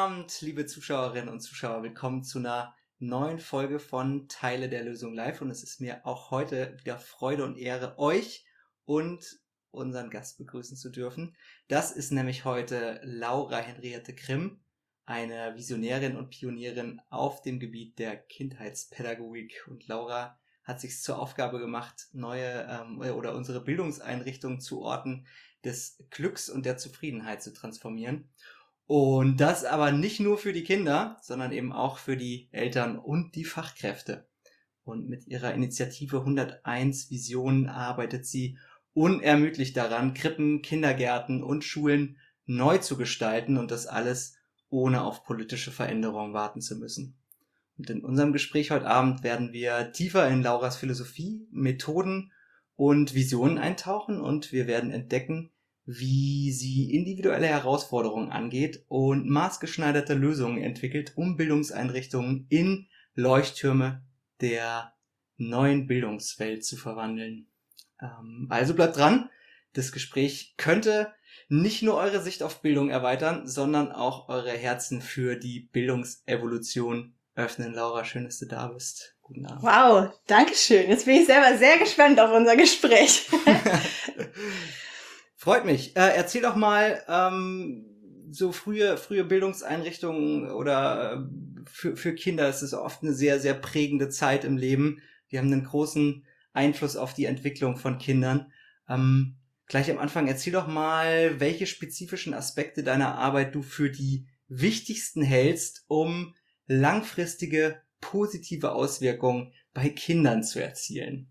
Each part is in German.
Abend, liebe Zuschauerinnen und Zuschauer. Willkommen zu einer neuen Folge von Teile der Lösung live. Und es ist mir auch heute wieder Freude und Ehre, euch und unseren Gast begrüßen zu dürfen. Das ist nämlich heute Laura Henriette Grimm, eine Visionärin und Pionierin auf dem Gebiet der Kindheitspädagogik. Und Laura hat sich zur Aufgabe gemacht, unsere Bildungseinrichtungen zu Orten des Glücks und der Zufriedenheit zu transformieren. Und das aber nicht nur für die Kinder, sondern eben auch für die Eltern und die Fachkräfte. Und mit ihrer Initiative 101 Visionen arbeitet sie unermüdlich daran, Krippen, Kindergärten und Schulen neu zu gestalten und das alles ohne auf politische Veränderungen warten zu müssen. Und in unserem Gespräch heute Abend werden wir tiefer in Lauras Philosophie, Methoden und Visionen eintauchen und wir werden entdecken, wie sie individuelle Herausforderungen angeht und maßgeschneiderte Lösungen entwickelt, um Bildungseinrichtungen in Leuchttürme der neuen Bildungswelt zu verwandeln. Also bleibt dran, das Gespräch könnte nicht nur eure Sicht auf Bildung erweitern, sondern auch eure Herzen für die Bildungsevolution öffnen. Laura, schön, dass du da bist. Guten Abend. Wow, danke schön. Jetzt bin ich selber sehr gespannt auf unser Gespräch. Freut mich. Erzähl doch mal, so frühe Bildungseinrichtungen oder für Kinder, es ist oft eine sehr, sehr prägende Zeit im Leben. Die haben einen großen Einfluss auf die Entwicklung von Kindern. Gleich am Anfang erzähl doch mal, welche spezifischen Aspekte deiner Arbeit du für die wichtigsten hältst, um langfristige positive Auswirkungen bei Kindern zu erzielen.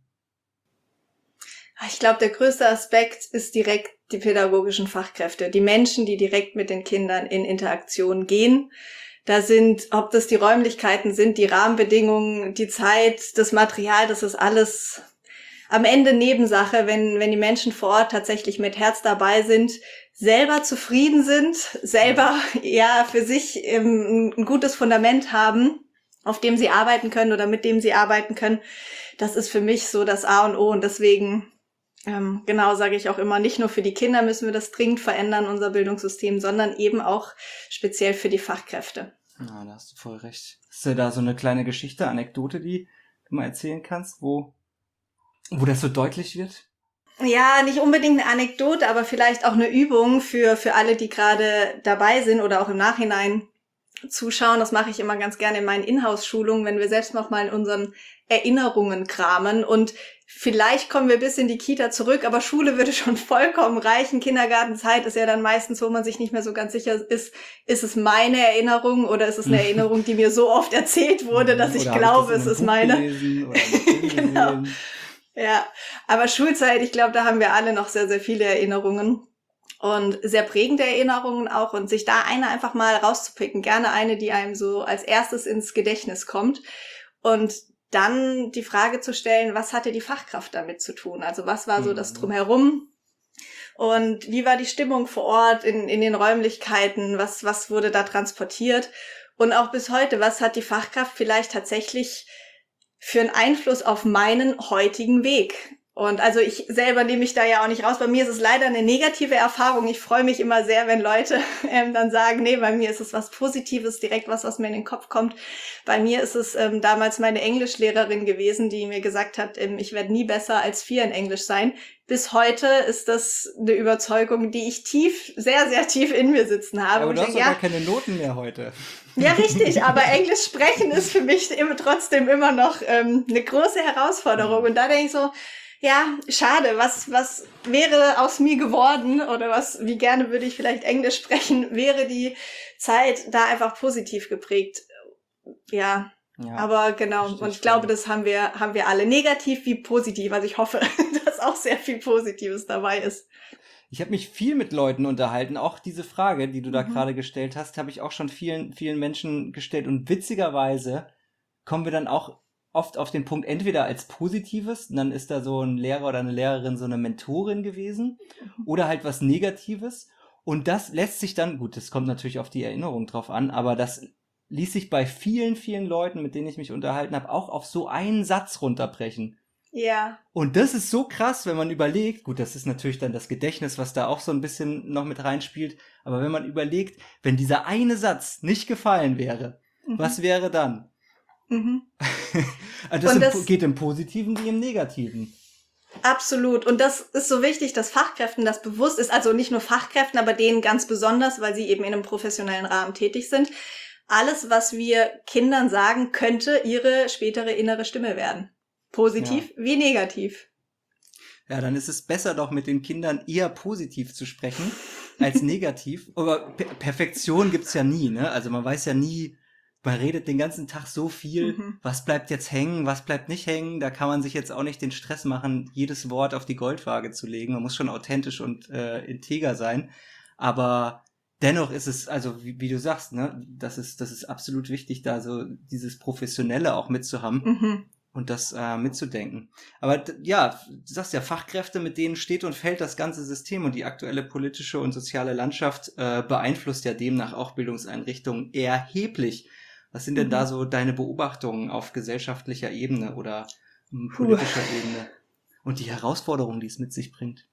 Ich glaube, der größte Aspekt ist direkt die pädagogischen Fachkräfte, die Menschen, die direkt mit den Kindern in Interaktion gehen. Da sind, ob das die Räumlichkeiten sind, die Rahmenbedingungen, die Zeit, das Material, das ist alles am Ende Nebensache, wenn die Menschen vor Ort tatsächlich mit Herz dabei sind, selber zufrieden sind, selber ja für sich ein gutes Fundament haben, auf dem sie arbeiten können oder mit dem sie arbeiten können. Das ist für mich so das A und O und deswegen genau sage ich auch immer, nicht nur für die Kinder müssen wir das dringend verändern, unser Bildungssystem, sondern eben auch speziell für die Fachkräfte. Ja, da hast du voll recht. Ist ja da so eine kleine Geschichte, Anekdote, die du mal erzählen kannst, wo das so deutlich wird? Ja, nicht unbedingt eine Anekdote, aber vielleicht auch eine Übung für alle, die gerade dabei sind oder auch im Nachhinein zuschauen. Das mache ich immer ganz gerne in meinen Inhouse-Schulungen, wenn wir selbst noch mal in unseren Erinnerungen kramen und vielleicht kommen wir bis in die Kita zurück, aber Schule würde schon vollkommen reichen. Kindergartenzeit ist ja dann meistens, wo man sich nicht mehr so ganz sicher ist es meine Erinnerung oder ist es eine Erinnerung, die mir so oft erzählt wurde, dass ich glaube, es ist meine. Genau. Ja, aber Schulzeit, ich glaube, da haben wir alle noch sehr, sehr viele Erinnerungen und sehr prägende Erinnerungen auch und sich da eine einfach mal rauszupicken, gerne eine, die einem so als erstes ins Gedächtnis kommt und dann die Frage zu stellen, was hatte die Fachkraft damit zu tun? Also was war so das Drumherum? Und wie war die Stimmung vor Ort in den Räumlichkeiten? Was wurde da transportiert? Und auch bis heute, was hat die Fachkraft vielleicht tatsächlich für einen Einfluss auf meinen heutigen Weg? Und also ich selber nehme mich da ja auch nicht raus. Bei mir ist es leider eine negative Erfahrung. Ich freue mich immer sehr, wenn Leute dann sagen, nee, bei mir ist es was Positives, direkt was mir in den Kopf kommt. Bei mir ist es damals meine Englischlehrerin gewesen, die mir gesagt hat, ich werde nie besser als 4 in Englisch sein. Bis heute ist das eine Überzeugung, die ich sehr, sehr tief in mir sitzen habe. Ja, aber du hast doch gar keine Noten mehr heute. Ja, richtig, aber Englisch sprechen ist für mich trotzdem immer noch eine große Herausforderung. Und da denke ich so, ja, schade, was wäre aus mir geworden oder wie gerne würde ich vielleicht Englisch sprechen, wäre die Zeit da einfach positiv geprägt. Ja, aber genau. Und ich glaube, das haben wir alle, negativ wie positiv. Also ich hoffe, dass auch sehr viel Positives dabei ist. Ich habe mich viel mit Leuten unterhalten. Auch diese Frage, die du da gerade gestellt hast, habe ich auch schon vielen Menschen gestellt. Und witzigerweise kommen wir dann auch oft auf den Punkt, entweder als Positives, und dann ist da so ein Lehrer oder eine Lehrerin so eine Mentorin gewesen, oder halt was Negatives. Und das lässt sich dann, gut, das kommt natürlich auf die Erinnerung drauf an, aber das ließ sich bei vielen Leuten, mit denen ich mich unterhalten habe, auch auf so einen Satz runterbrechen. Ja. Und das ist so krass, wenn man überlegt, gut, das ist natürlich dann das Gedächtnis, was da auch so ein bisschen noch mit reinspielt, aber wenn man überlegt, wenn dieser eine Satz nicht gefallen wäre, was wäre dann? Also das geht im Positiven wie im Negativen. Absolut. Und das ist so wichtig, dass Fachkräften das bewusst ist. Also nicht nur Fachkräften, aber denen ganz besonders, weil sie eben in einem professionellen Rahmen tätig sind. Alles, was wir Kindern sagen, könnte ihre spätere innere Stimme werden. Positiv wie negativ. Ja, dann ist es besser doch mit den Kindern eher positiv zu sprechen als negativ. Aber Perfektion gibt's ja nie, ne? Also man weiß ja nie, man redet den ganzen Tag so viel, was bleibt jetzt hängen, was bleibt nicht hängen. Da kann man sich jetzt auch nicht den Stress machen, jedes Wort auf die Goldwaage zu legen. Man muss schon authentisch und integer sein. Aber dennoch ist es, also wie du sagst, ne, das ist absolut wichtig, da so dieses Professionelle auch mitzuhaben. Und das mitzudenken. Aber ja, du sagst ja, Fachkräfte, mit denen steht und fällt das ganze System, und die aktuelle politische und soziale Landschaft beeinflusst ja demnach auch Bildungseinrichtungen erheblich. Was sind denn da so deine Beobachtungen auf gesellschaftlicher Ebene oder politischer Ebene und die Herausforderungen, die es mit sich bringt?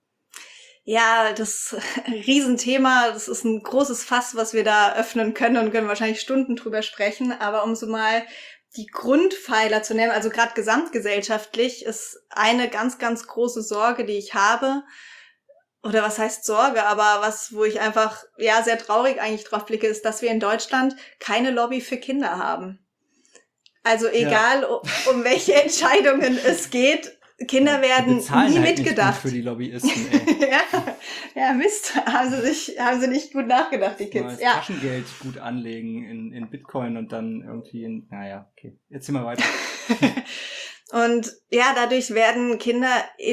Ja, das Riesenthema, das ist ein großes Fass, was wir da öffnen können, und können wahrscheinlich Stunden drüber sprechen, aber um so mal die Grundpfeiler zu nennen, also gerade gesamtgesellschaftlich, ist eine ganz, ganz große Sorge, die ich habe, oder was heißt Sorge, aber wo ich einfach, ja, sehr traurig eigentlich drauf blicke, ist, dass wir in Deutschland keine Lobby für Kinder haben. Also egal, um welche Entscheidungen es geht, Kinder werden nie halt mitgedacht. Nicht gut für die Lobbyisten, ey. ja, Mist, haben sie nicht gut nachgedacht, die Kids. Ja. Taschengeld gut anlegen in Bitcoin und dann irgendwie okay. Jetzt sind wir weiter. Und ja, dadurch werden Kinder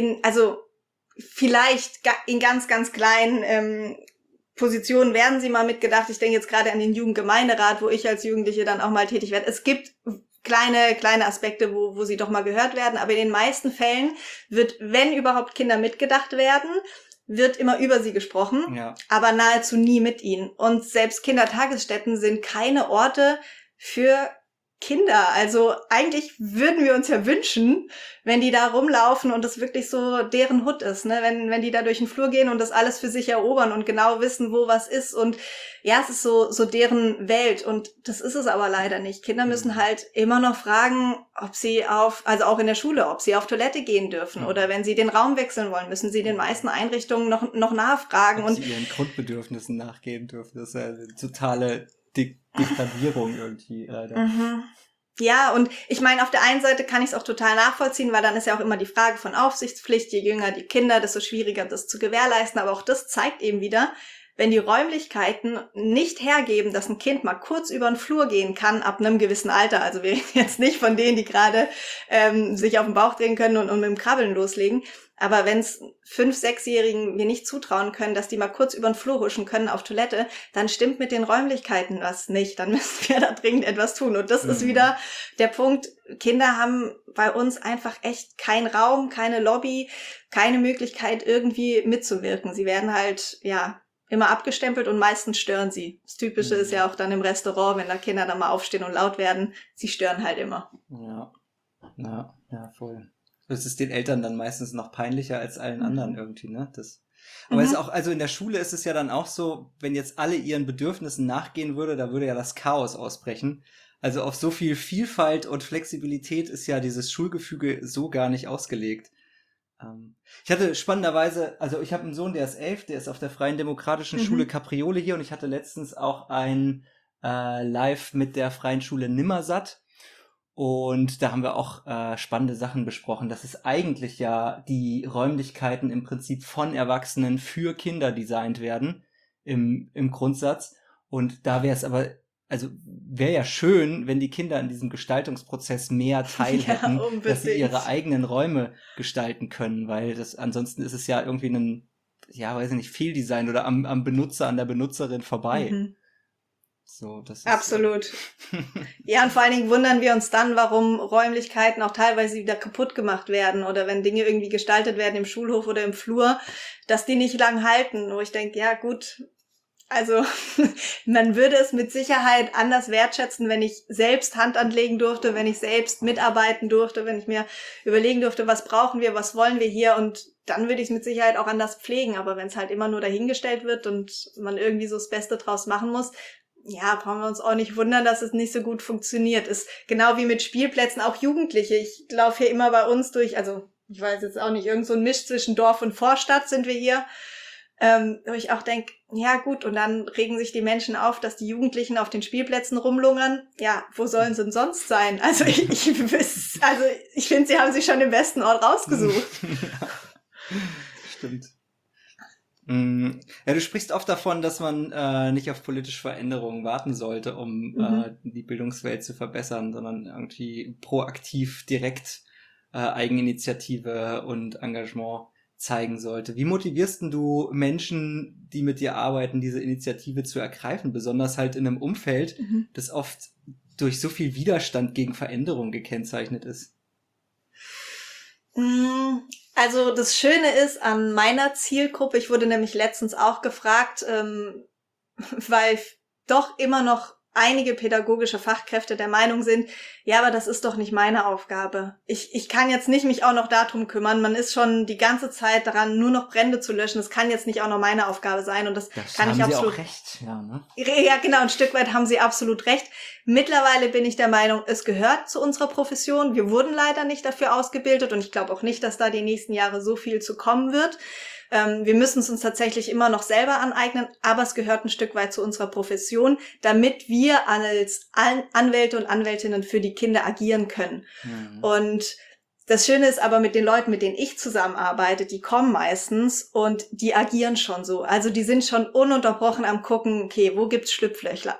vielleicht in ganz, ganz kleinen Positionen werden sie mal mitgedacht. Ich denke jetzt gerade an den Jugendgemeinderat, wo ich als Jugendliche dann auch mal tätig werde. Es gibt kleine Aspekte, wo sie doch mal gehört werden, aber in den meisten Fällen wird, wenn überhaupt Kinder mitgedacht werden, wird immer über sie gesprochen, aber nahezu nie mit ihnen. Und selbst Kindertagesstätten sind keine Orte für Kinder. Also eigentlich würden wir uns ja wünschen, wenn die da rumlaufen und das wirklich so deren Hut ist, ne? Wenn die da durch den Flur gehen und das alles für sich erobern und genau wissen, wo was ist, und ja, es ist so deren Welt, und das ist es aber leider nicht. Kinder müssen halt immer noch fragen, ob sie also auch in der Schule, ob sie auf Toilette gehen dürfen, oder wenn sie den Raum wechseln wollen, müssen sie den meisten Einrichtungen noch nachfragen. Ob sie ihren Grundbedürfnissen nachgehen dürfen. Das ist ja eine totale Degradierung irgendwie. Ja, und ich meine, auf der einen Seite kann ich es auch total nachvollziehen, weil dann ist ja auch immer die Frage von Aufsichtspflicht, je jünger die Kinder, desto schwieriger das zu gewährleisten, aber auch das zeigt eben wieder, wenn die Räumlichkeiten nicht hergeben, dass ein Kind mal kurz über den Flur gehen kann, ab einem gewissen Alter, also wir reden jetzt nicht von denen, die gerade sich auf den Bauch drehen können und mit dem Krabbeln loslegen, aber wenn es 5-, 6-Jährigen wir nicht zutrauen können, dass die mal kurz über den Flur huschen können auf Toilette, dann stimmt mit den Räumlichkeiten was nicht. Dann müssen wir da dringend etwas tun. Und das ist wieder der Punkt. Kinder haben bei uns einfach echt keinen Raum, keine Lobby, keine Möglichkeit, irgendwie mitzuwirken. Sie werden halt, immer abgestempelt und meistens stören sie. Das Typische ist ja auch dann im Restaurant, wenn da Kinder dann mal aufstehen und laut werden. Sie stören halt immer. Ja, voll. Das ist den Eltern dann meistens noch peinlicher als allen anderen irgendwie, ne? Aber es ist auch, also in der Schule ist es ja dann auch so, wenn jetzt alle ihren Bedürfnissen nachgehen würde, da würde ja das Chaos ausbrechen. Also auf so viel Vielfalt und Flexibilität ist ja dieses Schulgefüge so gar nicht ausgelegt. Ich hatte spannenderweise, also ich habe einen Sohn, der ist 11, der ist auf der Freien Demokratischen Schule Capriole hier, und ich hatte letztens auch ein Live mit der Freien Schule Nimmersatt. Und da haben wir auch spannende Sachen besprochen, dass es eigentlich ja die Räumlichkeiten im Prinzip von Erwachsenen für Kinder designt werden, im Grundsatz. Und da wäre es aber, also wäre ja schön, wenn die Kinder in diesem Gestaltungsprozess mehr Teil hätten, dass sie ihre eigenen Räume gestalten können, weil ansonsten ist es ja irgendwie Fehldesign oder am Benutzer, an der Benutzerin vorbei. So, das ist absolut. Ja, und vor allen Dingen wundern wir uns dann, warum Räumlichkeiten auch teilweise wieder kaputt gemacht werden, oder wenn Dinge irgendwie gestaltet werden im Schulhof oder im Flur, dass die nicht lang halten. Wo ich denke, ja gut, Also man würde es mit Sicherheit anders wertschätzen, wenn ich selbst Hand anlegen durfte, wenn ich selbst mitarbeiten durfte, wenn ich mir überlegen durfte, was brauchen wir, was wollen wir hier, und dann würde ich es mit Sicherheit auch anders pflegen. Aber wenn es halt immer nur dahingestellt wird und man irgendwie so das Beste draus machen muss, ja, brauchen wir uns auch nicht wundern, dass es nicht so gut funktioniert. Ist genau wie mit Spielplätzen, auch Jugendliche. Ich laufe hier immer bei uns durch, also ich weiß jetzt auch nicht, irgend so ein Misch zwischen Dorf und Vorstadt sind wir hier. Wo ich auch denke, ja gut, und dann regen sich die Menschen auf, dass die Jugendlichen auf den Spielplätzen rumlungern. Ja, wo sollen sie denn sonst sein? Also ich finde, sie haben sich schon den besten Ort rausgesucht. Stimmt. Ja, du sprichst oft davon, dass man nicht auf politische Veränderungen warten sollte, um die Bildungswelt zu verbessern, sondern irgendwie proaktiv direkt Eigeninitiative und Engagement zeigen sollte. Wie motivierst denn du Menschen, die mit dir arbeiten, diese Initiative zu ergreifen, besonders halt in einem Umfeld, das oft durch so viel Widerstand gegen Veränderung gekennzeichnet ist? Also das Schöne ist an meiner Zielgruppe, ich wurde nämlich letztens auch gefragt, weil doch immer noch einige pädagogische Fachkräfte der Meinung sind, ja, aber das ist doch nicht meine Aufgabe. Ich kann jetzt nicht mich auch noch darum kümmern. Man ist schon die ganze Zeit daran, nur noch Brände zu löschen. Das kann jetzt nicht auch noch meine Aufgabe sein. Und das kann ich absolut. Auch recht, ja, ne? Ja, genau, ein Stück weit haben Sie absolut recht. Mittlerweile bin ich der Meinung, es gehört zu unserer Profession. Wir wurden leider nicht dafür ausgebildet und ich glaube auch nicht, dass da die nächsten Jahre so viel zu kommen wird. Wir müssen es uns tatsächlich immer noch selber aneignen, aber es gehört ein Stück weit zu unserer Profession, damit wir als Anwälte und Anwältinnen für die Kinder agieren können. Und das Schöne ist aber mit den Leuten, mit denen ich zusammenarbeite, die kommen meistens und die agieren schon so. Also die sind schon ununterbrochen am gucken, okay, wo gibt's Schlupflöcher,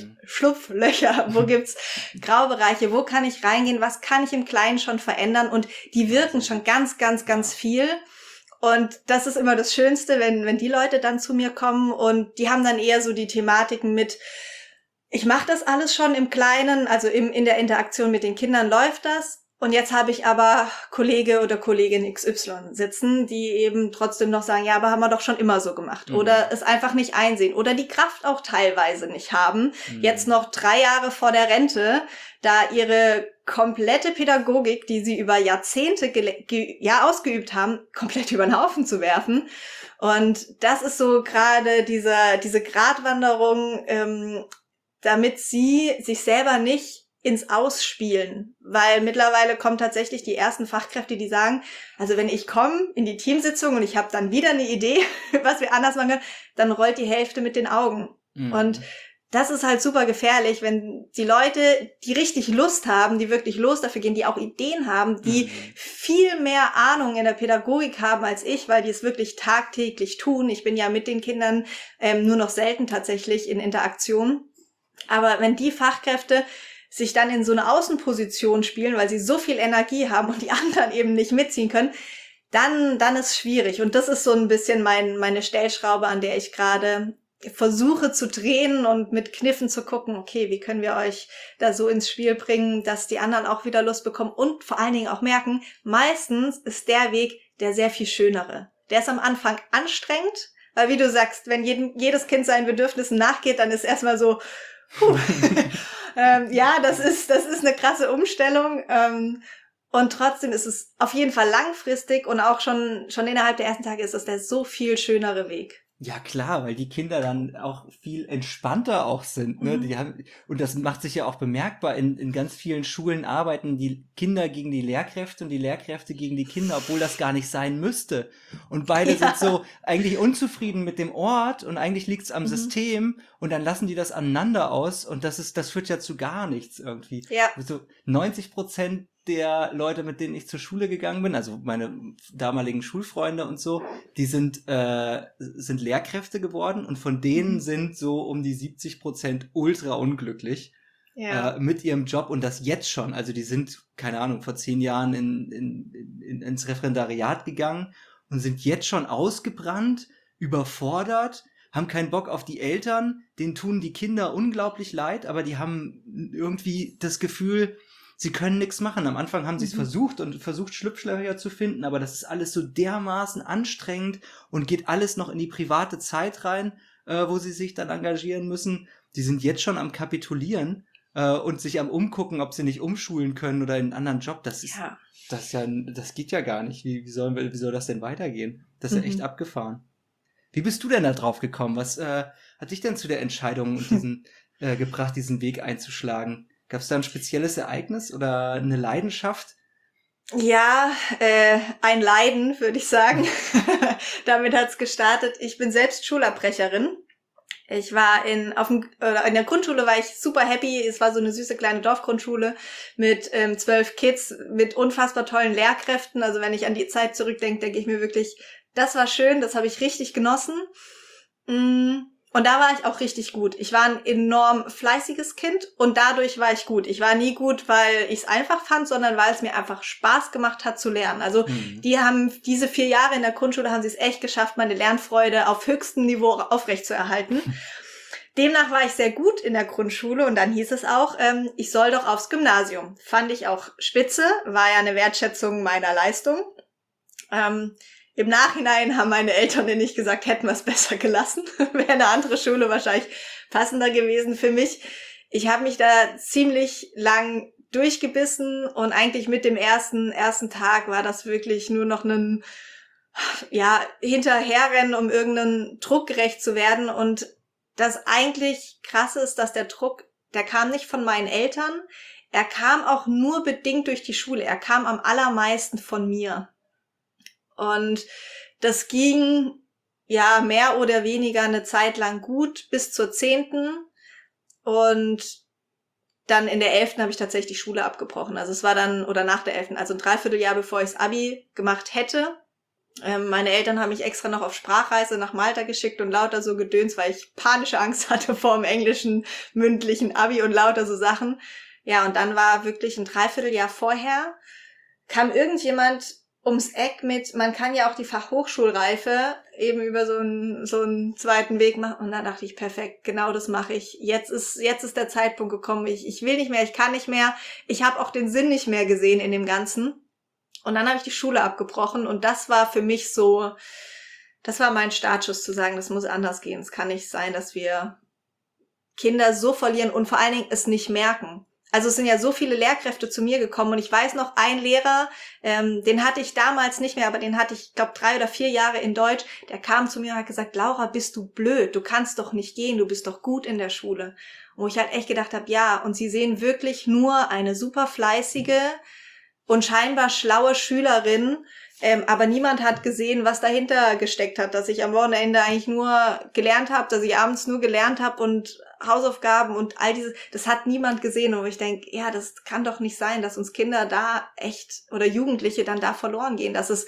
wo gibt's Graubereiche, wo kann ich reingehen, was kann ich im Kleinen schon verändern, und die wirken schon ganz, ganz, ganz viel. Und das ist immer das Schönste, wenn die Leute dann zu mir kommen und die haben dann eher so die Thematiken mit, ich mache das alles schon im Kleinen, also in der Interaktion mit den Kindern läuft das. Und jetzt habe ich aber Kollege oder Kollegin XY sitzen, die eben trotzdem noch sagen, ja, aber haben wir doch schon immer so gemacht. Oder es einfach nicht einsehen. Oder die Kraft auch teilweise nicht haben. Jetzt noch 3 Jahre vor der Rente, da ihre komplette Pädagogik, die sie über Jahrzehnte ausgeübt haben, komplett über den Haufen zu werfen. Und das ist so gerade diese Gratwanderung, damit sie sich selber nicht ins Ausspielen, weil mittlerweile kommen tatsächlich die ersten Fachkräfte, die sagen, also wenn ich komme in die Teamsitzung und ich habe dann wieder eine Idee, was wir anders machen können, dann rollt die Hälfte mit den Augen. Und das ist halt super gefährlich, wenn die Leute, die richtig Lust haben, die wirklich los dafür gehen, die auch Ideen haben, die viel mehr Ahnung in der Pädagogik haben als ich, weil die es wirklich tagtäglich tun. Ich bin ja mit den Kindern nur noch selten tatsächlich in Interaktion. Aber wenn die Fachkräfte sich dann in so eine Außenposition spielen, weil sie so viel Energie haben und die anderen eben nicht mitziehen können, dann ist es schwierig. Und das ist so ein bisschen meine Stellschraube, an der ich gerade versuche zu drehen und mit Kniffen zu gucken, okay, wie können wir euch da so ins Spiel bringen, dass die anderen auch wieder Lust bekommen und vor allen Dingen auch merken, meistens ist der Weg der sehr viel schönere. Der ist am Anfang anstrengend, weil wie du sagst, wenn jedes Kind seinen Bedürfnissen nachgeht, dann ist erstmal so, ja, das ist eine krasse Umstellung. Und trotzdem ist es auf jeden Fall langfristig und auch schon innerhalb der ersten Tage ist es der so viel schönere Weg. Ja klar, weil die Kinder dann auch viel entspannter auch sind, ne? Die haben, und das macht sich ja auch bemerkbar, in ganz vielen Schulen arbeiten die Kinder gegen die Lehrkräfte und die Lehrkräfte gegen die Kinder, obwohl das gar nicht sein müsste. Und beide sind so eigentlich unzufrieden mit dem Ort und eigentlich liegt's am System und dann lassen die das aneinander aus und das führt ja zu gar nichts irgendwie. Ja. So 90% der Leute, mit denen ich zur Schule gegangen bin, also meine damaligen Schulfreunde und so, die sind Lehrkräfte geworden und von denen sind so um die 70% ultra unglücklich mit ihrem Job und das jetzt schon. Also die sind, keine Ahnung, vor 10 Jahren ins Referendariat gegangen und sind jetzt schon ausgebrannt, überfordert, haben keinen Bock auf die Eltern, denen tun die Kinder unglaublich leid, aber die haben irgendwie das Gefühl, sie können nichts machen. Am Anfang haben sie es versucht, Schlupflöcher zu finden, aber das ist alles so dermaßen anstrengend und geht alles noch in die private Zeit rein. wo sie sich dann engagieren müssen. Die sind jetzt schon am Kapitulieren und sich am Umgucken, ob sie nicht umschulen können oder in einen anderen Job. Das geht ja gar nicht. Wie soll das denn weitergehen? Das ist ja echt abgefahren. Wie bist du denn da drauf gekommen? Was hat dich denn zu der Entscheidung und diesen gebracht, diesen Weg einzuschlagen? Gab es da ein spezielles Ereignis oder eine Leidenschaft? Ja, ein Leiden, würde ich sagen. Damit hat's gestartet. Ich bin selbst Schulabbrecherin. Ich war in der Grundschule war ich super happy. Es war so eine süße kleine Dorfgrundschule mit 12 Kids, mit unfassbar tollen Lehrkräften. Also wenn ich an die Zeit zurückdenke, denke ich mir wirklich, das war schön, das habe ich richtig genossen. Und da war ich auch richtig gut. Ich war ein enorm fleißiges Kind und dadurch war ich gut. Ich war nie gut, weil ich es einfach fand, sondern weil es mir einfach Spaß gemacht hat zu lernen. Also die haben diese 4 Jahre in der Grundschule, haben sie es echt geschafft, meine Lernfreude auf höchstem Niveau aufrechtzuerhalten. Demnach war ich sehr gut in der Grundschule und dann hieß es auch, ich soll doch aufs Gymnasium. Fand ich auch spitze, war ja eine Wertschätzung meiner Leistung. Im Nachhinein haben meine Eltern mir nicht gesagt, hätten wir es besser gelassen. Wäre eine andere Schule wahrscheinlich passender gewesen für mich. Ich habe mich da ziemlich lang durchgebissen und eigentlich mit dem ersten Tag war das wirklich nur noch ein Hinterherrennen, um irgendeinen Druck gerecht zu werden. Und das eigentlich Krasse ist, dass der Druck, der kam nicht von meinen Eltern. Er kam auch nur bedingt durch die Schule. Er kam am allermeisten von mir. Und das ging ja mehr oder weniger eine Zeit lang gut bis zur 10. Und dann in der 11. habe ich tatsächlich die Schule abgebrochen. Also es war dann, oder nach der 11., also ein Dreivierteljahr, bevor ich das Abi gemacht hätte. Meine Eltern haben mich extra noch auf Sprachreise nach Malta geschickt und lauter so Gedöns, weil ich panische Angst hatte vor dem englischen mündlichen Abi und lauter so Sachen. Ja, und dann war wirklich ein Dreivierteljahr vorher, kam irgendjemand ums Eck mit, man kann ja auch die Fachhochschulreife eben über so einen zweiten Weg machen. Und dann dachte ich, perfekt, genau das mache ich. Jetzt ist der Zeitpunkt gekommen. Ich will nicht mehr, ich kann nicht mehr. Ich habe auch den Sinn nicht mehr gesehen in dem Ganzen. Und dann habe ich die Schule abgebrochen. Und das war für mich so, das war mein Startschuss zu sagen, das muss anders gehen. Es kann nicht sein, dass wir Kinder so verlieren und vor allen Dingen es nicht merken. Also es sind ja so viele Lehrkräfte zu mir gekommen und ich weiß noch, ein Lehrer, den hatte ich damals nicht mehr, aber den hatte ich, glaube 3 oder 4 Jahre in Deutsch, der kam zu mir und hat gesagt, Laura, bist du blöd, du kannst doch nicht gehen, du bist doch gut in der Schule. Und wo ich halt echt gedacht habe, ja, und sie sehen wirklich nur eine super fleißige und scheinbar schlaue Schülerin, aber niemand hat gesehen, was dahinter gesteckt hat, dass ich am Wochenende eigentlich nur gelernt habe, dass ich abends nur gelernt habe und Hausaufgaben und all diese, das hat niemand gesehen. Und ich denke, ja, das kann doch nicht sein, dass uns Kinder da echt oder Jugendliche dann da verloren gehen. Also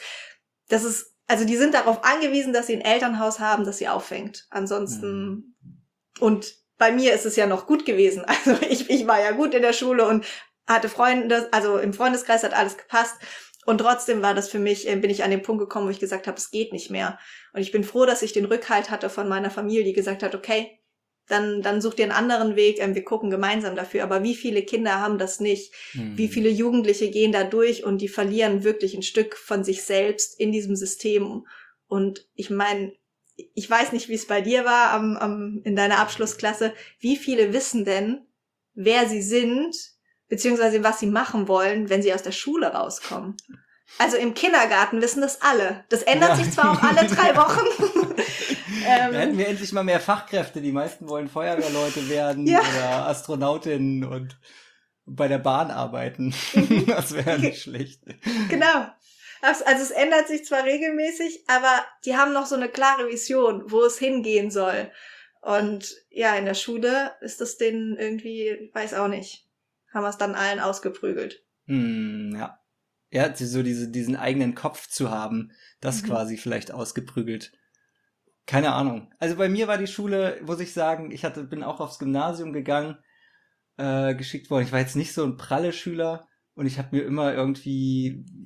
die sind darauf angewiesen, dass sie ein Elternhaus haben, das sie auffängt. Ansonsten, und bei mir ist es ja noch gut gewesen. Also ich war ja gut in der Schule und hatte Freunde, also im Freundeskreis hat alles gepasst. Und trotzdem war das für mich, bin ich an den Punkt gekommen, wo ich gesagt habe, es geht nicht mehr. Und ich bin froh, dass ich den Rückhalt hatte von meiner Familie, die gesagt hat, okay, dann such dir einen anderen Weg, wir gucken gemeinsam dafür. Aber wie viele Kinder haben das nicht? Wie viele Jugendliche gehen da durch und die verlieren wirklich ein Stück von sich selbst in diesem System? Und ich meine, ich weiß nicht, wie es bei dir war in deiner Abschlussklasse. Wie viele wissen denn, wer sie sind, beziehungsweise was sie machen wollen, wenn sie aus der Schule rauskommen? Also im Kindergarten wissen das alle. Das ändert sich zwar auch alle 3 Wochen. Da hätten wir endlich mal mehr Fachkräfte. Die meisten wollen Feuerwehrleute werden oder Astronautinnen und bei der Bahn arbeiten. Das wäre nicht schlecht. Genau. Also es ändert sich zwar regelmäßig, aber die haben noch so eine klare Vision, wo es hingehen soll. Und ja, in der Schule ist das denen irgendwie, ich weiß auch nicht, haben wir es dann allen ausgeprügelt. Ja. Ja, so diesen eigenen Kopf zu haben, das quasi vielleicht ausgeprügelt. Keine Ahnung. Also bei mir war die Schule, muss ich sagen, bin auch aufs Gymnasium gegangen, geschickt worden. Ich war jetzt nicht so ein pralle Schüler und ich habe mir immer irgendwie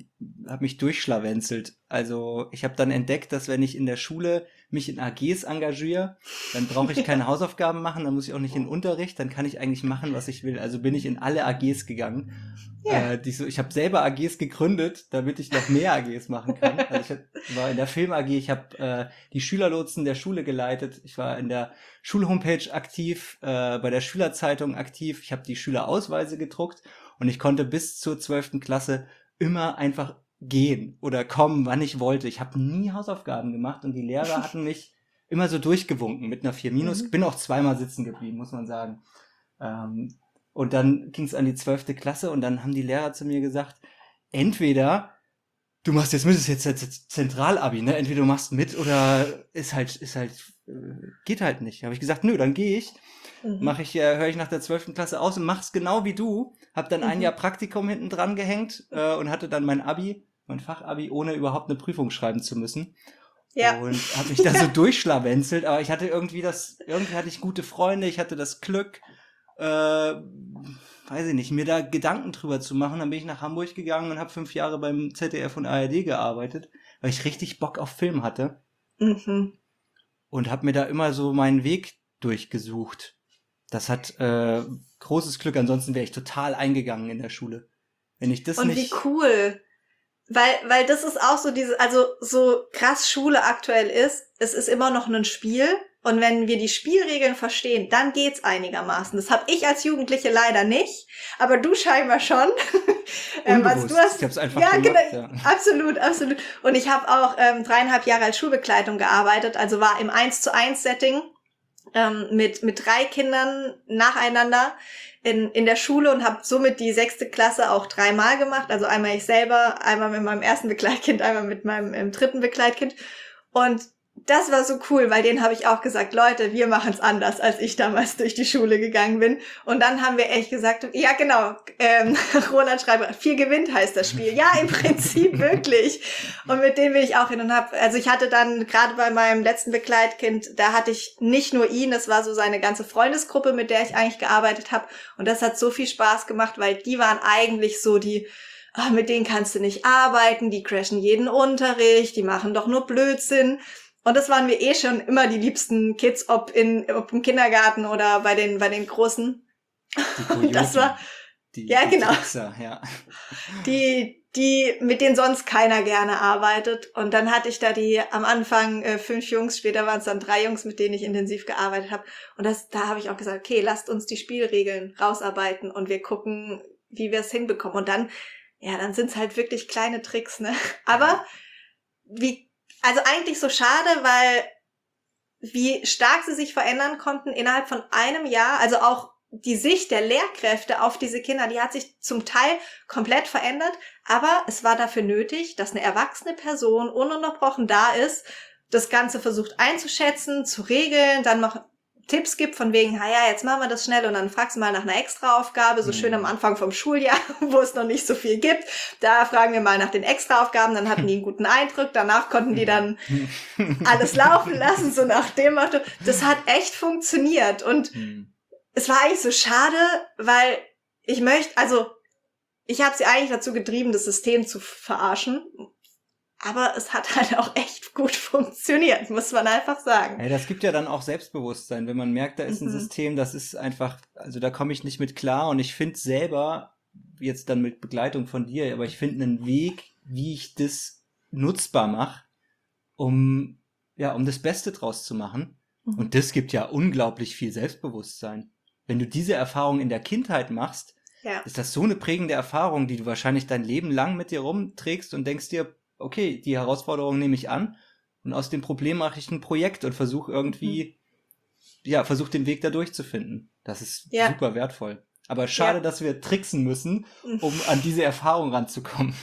habe mich durchschlawenzelt. Also ich habe dann entdeckt, dass wenn ich in der Schule mich in AGs engagiere, dann brauche ich keine Hausaufgaben machen, dann muss ich auch nicht in den Unterricht, dann kann ich eigentlich machen, was ich will. Also bin ich in alle AGs gegangen. Ja. Ich habe selber AGs gegründet, damit ich noch mehr AGs machen kann. Also ich war in der Film AG, ich habe die Schülerlotsen der Schule geleitet, ich war in der Schulhomepage aktiv, bei der Schülerzeitung aktiv, ich habe die Schülerausweise gedruckt und ich konnte bis zur 12. Klasse immer einfach gehen oder kommen, wann ich wollte. Ich habe nie Hausaufgaben gemacht und die Lehrer hatten mich immer so durchgewunken mit einer 4-. Bin auch zweimal sitzen geblieben, muss man sagen. Und dann ging es an die 12. Klasse und dann haben die Lehrer zu mir gesagt, entweder du machst jetzt Zentralabi, ne? Entweder du machst mit oder geht halt nicht. Habe ich gesagt, nö, dann gehe ich. Höre ich nach der 12. Klasse aus und mach's genau wie du. Hab dann ein Jahr Praktikum hinten dran gehängt und hatte dann mein Fachabi, ohne überhaupt eine Prüfung schreiben zu müssen. Ja. Und habe mich da so durchschlawenzelt, aber ich hatte irgendwie hatte ich gute Freunde, ich hatte das Glück, weiß ich nicht, mir da Gedanken drüber zu machen. Dann bin ich nach Hamburg gegangen und habe 5 Jahre beim ZDF und ARD gearbeitet, weil ich richtig Bock auf Film hatte. Und habe mir da immer so meinen Weg durchgesucht. Das hat großes Glück, ansonsten wäre ich total eingegangen in der Schule. Wenn ich das und nicht... Und wie cool. Weil das ist auch so also so krass Schule aktuell ist, es ist immer noch ein Spiel. Und wenn wir die Spielregeln verstehen, dann geht's einigermaßen. Das habe ich als Jugendliche leider nicht, aber du scheinbar schon. Also du hast, ich hab's einfach gemacht, genau, ja. Absolut. Und ich habe auch 3,5 Jahre als Schulbegleitung gearbeitet, also war im 1:1-Setting mit 3 Kindern nacheinander in der Schule und habe somit die 6. Klasse auch 3-mal gemacht. Also einmal ich selber, einmal mit meinem ersten Begleitkind, einmal mit meinem 3. Begleitkind. Und das war so cool, weil denen habe ich auch gesagt, Leute, wir machen es anders, als ich damals durch die Schule gegangen bin. Und dann haben wir echt gesagt, ja genau, Roland schreibt, 4 gewinnt heißt das Spiel. Ja, im Prinzip wirklich. Und mit denen bin ich auch hin und ich hatte dann gerade bei meinem letzten Begleitkind, da hatte ich nicht nur ihn, das war so seine ganze Freundesgruppe, mit der ich eigentlich gearbeitet habe. Und das hat so viel Spaß gemacht, weil die waren eigentlich so mit denen kannst du nicht arbeiten, die crashen jeden Unterricht, die machen doch nur Blödsinn. Und das waren wir schon immer die liebsten Kids, ob im Kindergarten oder bei den Großen. Das war, genau. Trickser, ja. Die, mit denen sonst keiner gerne arbeitet. Und dann hatte ich da am Anfang 5 Jungs, später waren es dann 3 Jungs, mit denen ich intensiv gearbeitet habe. Und da habe ich auch gesagt, okay, lasst uns die Spielregeln rausarbeiten und wir gucken, wie wir es hinbekommen. Und dann sind es halt wirklich kleine Tricks, ne? Aber also eigentlich so schade, weil wie stark sie sich verändern konnten innerhalb von einem Jahr, also auch die Sicht der Lehrkräfte auf diese Kinder, die hat sich zum Teil komplett verändert, aber es war dafür nötig, dass eine erwachsene Person ununterbrochen da ist, das Ganze versucht einzuschätzen, zu regeln, dann noch Tipps gibt von wegen, jetzt machen wir das schnell und dann fragst du mal nach einer Extraaufgabe, so schön am Anfang vom Schuljahr, wo es noch nicht so viel gibt. Da fragen wir mal nach den Extraaufgaben, dann hatten die einen guten Eindruck, danach konnten die dann alles laufen lassen, so nach dem Motto. Das hat echt funktioniert und es war eigentlich so schade, weil ich habe sie eigentlich dazu getrieben, das System zu verarschen. Aber es hat halt auch echt gut funktioniert, muss man einfach sagen. Ja, das gibt ja dann auch Selbstbewusstsein, wenn man merkt, da ist ein System, das ist einfach, also da komme ich nicht mit klar und ich finde selber, jetzt dann mit Begleitung von dir, aber ich finde einen Weg, wie ich das nutzbar mache, um das Beste draus zu machen. Und das gibt ja unglaublich viel Selbstbewusstsein. Wenn du diese Erfahrung in der Kindheit machst, ist das so eine prägende Erfahrung, die du wahrscheinlich dein Leben lang mit dir rumträgst und denkst dir, okay, die Herausforderung nehme ich an und aus dem Problem mache ich ein Projekt und versuche irgendwie, versuche den Weg da durchzufinden. Das ist super wertvoll. Aber schade, dass wir tricksen müssen, um an diese Erfahrung ranzukommen.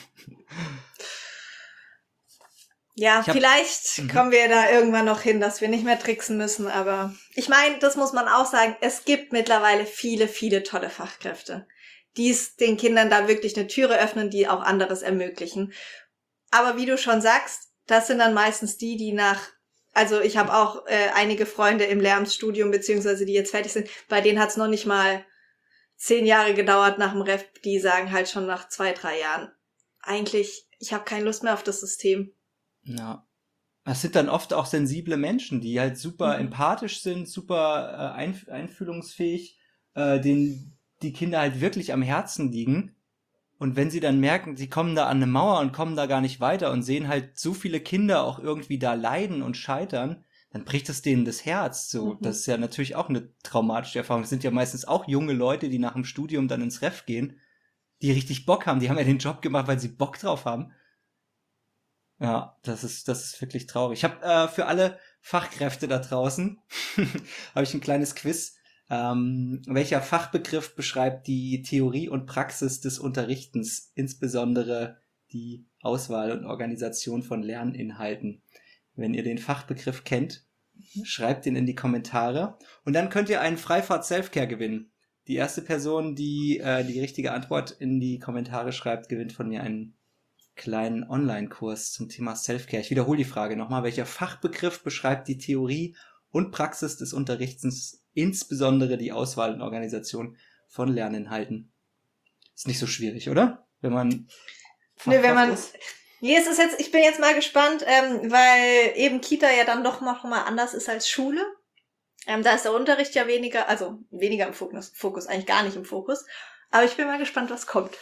Ja, vielleicht kommen wir da irgendwann noch hin, dass wir nicht mehr tricksen müssen, aber ich meine, das muss man auch sagen, es gibt mittlerweile viele, viele tolle Fachkräfte, die es den Kindern da wirklich eine Türe öffnen, die auch anderes ermöglichen. Aber wie du schon sagst, das sind dann meistens die also ich habe auch einige Freunde im Lehramtsstudium, beziehungsweise die jetzt fertig sind, bei denen hat es noch nicht mal 10 Jahre gedauert nach dem Ref, die sagen halt schon nach 2, 3 Jahren, eigentlich, ich habe keine Lust mehr auf das System. Ja. Das sind dann oft auch sensible Menschen, die halt super Mhm. empathisch sind, super einfühlungsfähig, denen die Kinder halt wirklich am Herzen liegen. Und wenn sie dann merken, sie kommen da an eine Mauer und kommen da gar nicht weiter und sehen halt so viele Kinder auch irgendwie da leiden und scheitern, dann bricht es denen das Herz. So, das ist ja natürlich auch eine traumatische Erfahrung. Das sind ja meistens auch junge Leute, die nach dem Studium dann ins Ref gehen, die richtig Bock haben. Die haben ja den Job gemacht, weil sie Bock drauf haben. Ja, das ist wirklich traurig. Ich habe für alle Fachkräfte da draußen habe ich ein kleines Quiz. Welcher Fachbegriff beschreibt die Theorie und Praxis des Unterrichtens, insbesondere die Auswahl und Organisation von Lerninhalten? Wenn ihr den Fachbegriff kennt, schreibt ihn in die Kommentare und dann könnt ihr einen Freifahrt Selfcare gewinnen. Die erste Person, die die richtige Antwort in die Kommentare schreibt, gewinnt von mir einen kleinen Online-Kurs zum Thema Selfcare. Ich wiederhole die Frage nochmal. Welcher Fachbegriff beschreibt die Theorie und Praxis des Unterrichtens, insbesondere die Auswahl und Organisation von Lerninhalten? Ist nicht so schwierig, oder? Wenn man Nö, ist. Nee, ich bin jetzt mal gespannt, weil eben Kita ja dann doch noch mal anders ist als Schule. Da ist der Unterricht ja weniger im Fokus, eigentlich gar nicht im Fokus. Aber ich bin mal gespannt, was kommt.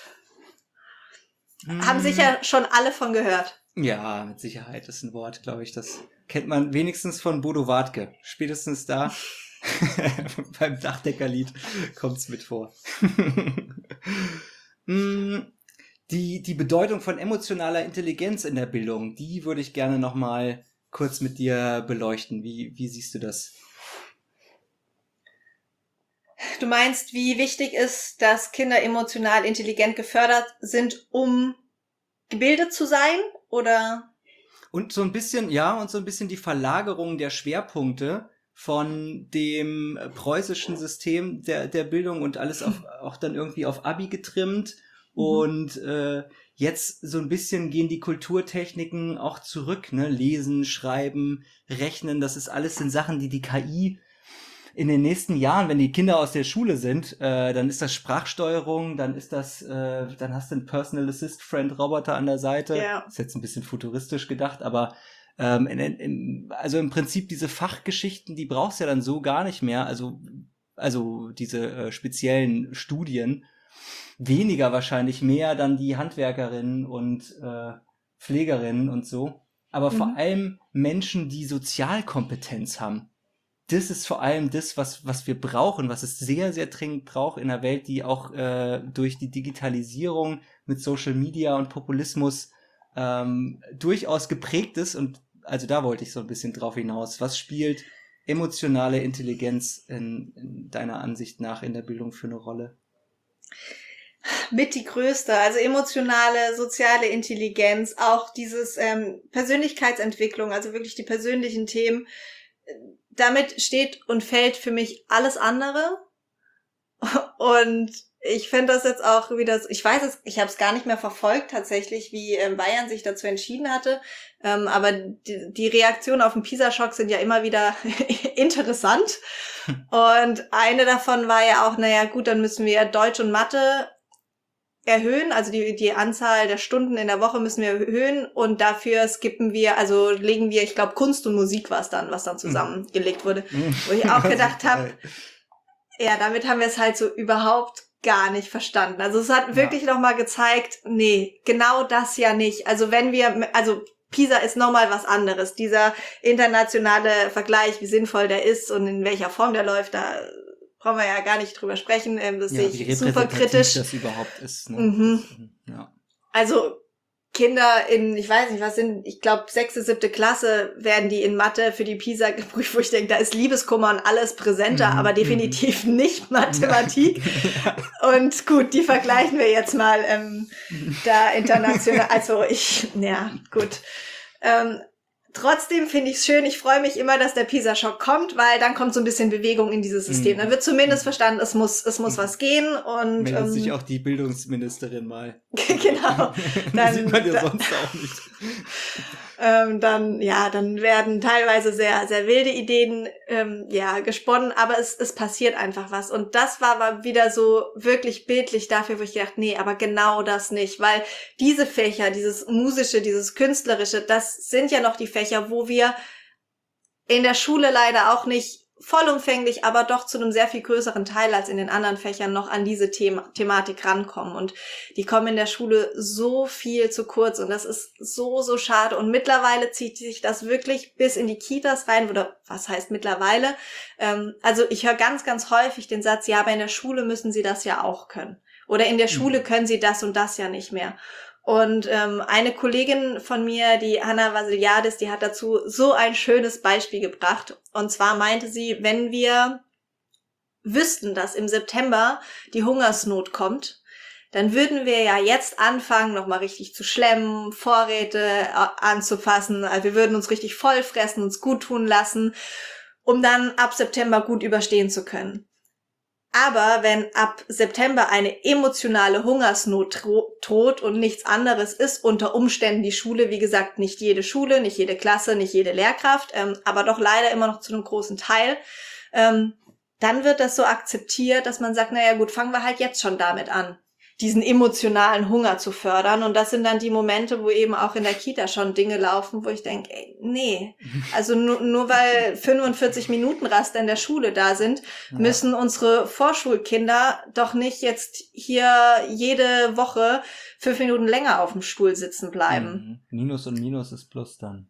Haben sicher schon alle von gehört. Ja, mit Sicherheit ist ein Wort, glaube ich. Das kennt man wenigstens von Bodo Wartke. Spätestens da beim Dachdeckerlied kommt's mit vor. Die Bedeutung von emotionaler Intelligenz in der Bildung, die würde ich gerne noch mal kurz mit dir beleuchten. Wie siehst du das? Du meinst, wie wichtig ist, dass Kinder emotional intelligent gefördert sind, um gebildet zu sein, oder? Und so ein bisschen die Verlagerung der Schwerpunkte von dem preußischen System der Bildung und alles auch dann irgendwie auf Abi getrimmt. Und jetzt so ein bisschen gehen die Kulturtechniken auch zurück, ne? Lesen, Schreiben, Rechnen, das ist alles sind Sachen, die KI in den nächsten Jahren, wenn die Kinder aus der Schule sind, dann ist das Sprachsteuerung, dann ist das, dann hast du einen Personal Assist Friend Roboter an der Seite. Ja. Ist jetzt ein bisschen futuristisch gedacht, aber also im Prinzip diese Fachgeschichten, die brauchst du ja dann so gar nicht mehr. Also diese speziellen Studien, weniger wahrscheinlich, mehr dann die Handwerkerinnen und Pflegerinnen und so. Aber vor allem Menschen, die Sozialkompetenz haben. Das ist vor allem das, was wir brauchen, was es sehr, sehr dringend braucht in einer Welt, die auch durch die Digitalisierung mit Social Media und Populismus durchaus geprägt ist. Und also da wollte ich so ein bisschen drauf hinaus. Was spielt emotionale Intelligenz in deiner Ansicht nach in der Bildung für eine Rolle? Mit die größte, also emotionale, soziale Intelligenz, auch dieses Persönlichkeitsentwicklung, also wirklich die persönlichen Themen. Damit steht und fällt für mich alles andere. Und ich finde das jetzt auch wieder, ich habe es gar nicht mehr verfolgt tatsächlich, wie Bayern sich dazu entschieden hatte. Aber die Reaktionen auf den PISA-Schock sind ja immer wieder interessant. Und eine davon war ja auch, naja gut, dann müssen wir Deutsch und Mathe erhöhen, also die Anzahl der Stunden in der Woche müssen wir erhöhen und dafür legen wir, ich glaube, Kunst und Musik was dann zusammengelegt wurde. Wo ich auch gedacht habe, ja, damit haben wir es halt so überhaupt gar nicht verstanden. Also es hat wirklich nochmal gezeigt, nee, genau das ja nicht. Also PISA ist nochmal was anderes. Dieser internationale Vergleich, wie sinnvoll der ist und in welcher Form der läuft, da brauchen wir ja gar nicht drüber sprechen. Das sehe ich super kritisch. Das überhaupt ist. Ne? Ja. Also Kinder ich glaube 6., 7. Klasse werden die in Mathe für die PISA geprüft, wo ich denke, da ist Liebeskummer und alles präsenter, aber definitiv nicht Mathematik. Und gut, die vergleichen wir jetzt mal da international. Also gut. Trotzdem finde ich es schön, ich freue mich immer, dass der PISA-Schock kommt, weil dann kommt so ein bisschen Bewegung in dieses System. Dann wird zumindest verstanden, es muss was gehen. Und meldet sich auch die Bildungsministerin mal. Genau. Dann sieht man ja sonst auch nicht. dann werden teilweise sehr, sehr wilde Ideen gesponnen, aber es passiert einfach was. Und das war aber wieder so wirklich bildlich dafür, wo ich gedacht, nee, aber genau das nicht, weil diese Fächer, dieses Musische, dieses Künstlerische, das sind ja noch die Fächer, wo wir in der Schule leider auch nicht vollumfänglich, aber doch zu einem sehr viel größeren Teil als in den anderen Fächern noch an diese Thematik rankommen. Und die kommen in der Schule so viel zu kurz und das ist so, so schade. Und mittlerweile zieht sich das wirklich bis in die Kitas rein, oder was heißt mittlerweile? Also ich höre ganz, ganz häufig den Satz, ja, aber in der Schule müssen sie das ja auch können. Oder in der Schule können sie das und das ja nicht mehr. Und eine Kollegin von mir, die Hanna Vasiliadis, die hat dazu so ein schönes Beispiel gebracht. Und zwar meinte sie, wenn wir wüssten, dass im September die Hungersnot kommt, dann würden wir ja jetzt anfangen, nochmal richtig zu schlemmen, Vorräte anzufassen. Also wir würden uns richtig vollfressen, uns gut tun lassen, um dann ab September gut überstehen zu können. Aber wenn ab September eine emotionale Hungersnot droht und nichts anderes ist, unter Umständen die Schule, wie gesagt, nicht jede Schule, nicht jede Klasse, nicht jede Lehrkraft, aber doch leider immer noch zu einem großen Teil, dann wird das so akzeptiert, dass man sagt, naja gut, fangen wir halt jetzt schon damit an, diesen emotionalen Hunger zu fördern. Und das sind dann die Momente, wo eben auch in der Kita schon Dinge laufen, wo ich denke, ey, nee, also nur weil 45 Minuten Raster in der Schule da sind, müssen unsere Vorschulkinder doch nicht jetzt hier jede Woche 5 Minuten länger auf dem Stuhl sitzen bleiben. Minus und Minus ist Plus dann.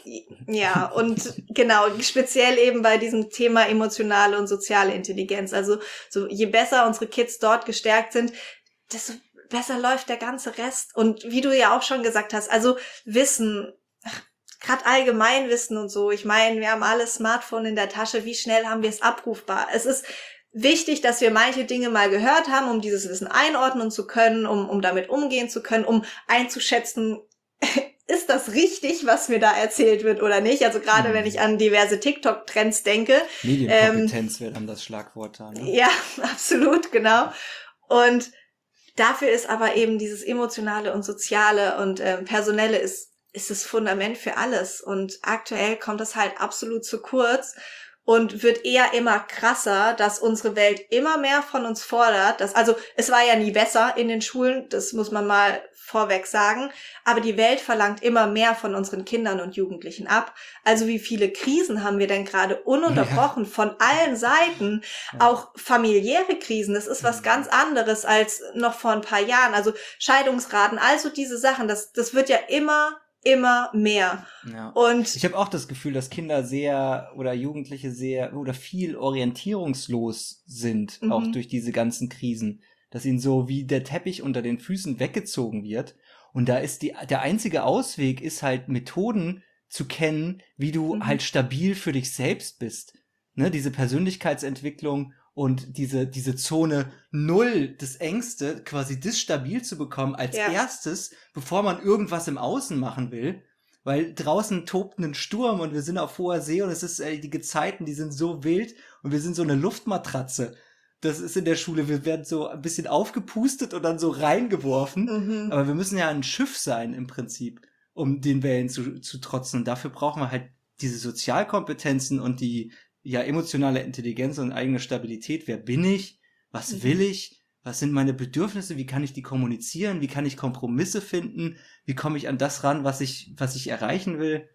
Ja, und genau, speziell eben bei diesem Thema emotionale und soziale Intelligenz. Also so je besser unsere Kids dort gestärkt sind, desto besser läuft der ganze Rest. Und wie du ja auch schon gesagt hast, also Wissen, gerade Allgemeinwissen und so, ich meine, wir haben alle Smartphone in der Tasche, wie schnell haben wir es abrufbar? Es ist wichtig, dass wir manche Dinge mal gehört haben, um dieses Wissen einordnen zu können, um damit umgehen zu können, um einzuschätzen, ist das richtig, was mir da erzählt wird oder nicht? Also gerade wenn ich an diverse TikTok-Trends denke. Medienkompetenz wäre dann das Schlagwort da, ne? Ja, absolut, genau. Und dafür ist aber eben dieses Emotionale und Soziale und Personelle ist das Fundament für alles. Und aktuell kommt das halt absolut zu kurz und wird eher immer krasser, dass unsere Welt immer mehr von uns fordert. Also es war ja nie besser in den Schulen, das muss man mal vorweg sagen. Aber die Welt verlangt immer mehr von unseren Kindern und Jugendlichen ab. Also wie viele Krisen haben wir denn gerade ununterbrochen von allen Seiten? Ja. Auch familiäre Krisen, das ist was ganz anderes als noch vor ein paar Jahren. Also Scheidungsraten, also diese Sachen, das wird ja immer mehr. Ja. Und ich habe auch das Gefühl, dass Kinder oder Jugendliche oder viel orientierungslos sind, auch durch diese ganzen Krisen. Dass ihnen so wie der Teppich unter den Füßen weggezogen wird. Und da ist der einzige Ausweg ist halt Methoden zu kennen, wie du halt stabil für dich selbst bist. Ne, diese Persönlichkeitsentwicklung und diese Zone 0, das Ängste, quasi das stabil zu bekommen als erstes, bevor man irgendwas im Außen machen will. Weil draußen tobt ein Sturm und wir sind auf hoher See und es ist die Gezeiten, die sind so wild und wir sind so eine Luftmatratze. Das ist in der Schule, wir werden so ein bisschen aufgepustet und dann so reingeworfen. Aber wir müssen ja ein Schiff sein im Prinzip, um den Wellen zu trotzen. Und dafür brauchen wir halt diese Sozialkompetenzen und die emotionale Intelligenz und eigene Stabilität. Wer bin ich? Was will ich? Was sind meine Bedürfnisse? Wie kann ich die kommunizieren? Wie kann ich Kompromisse finden? Wie komme ich an das ran, was ich erreichen will?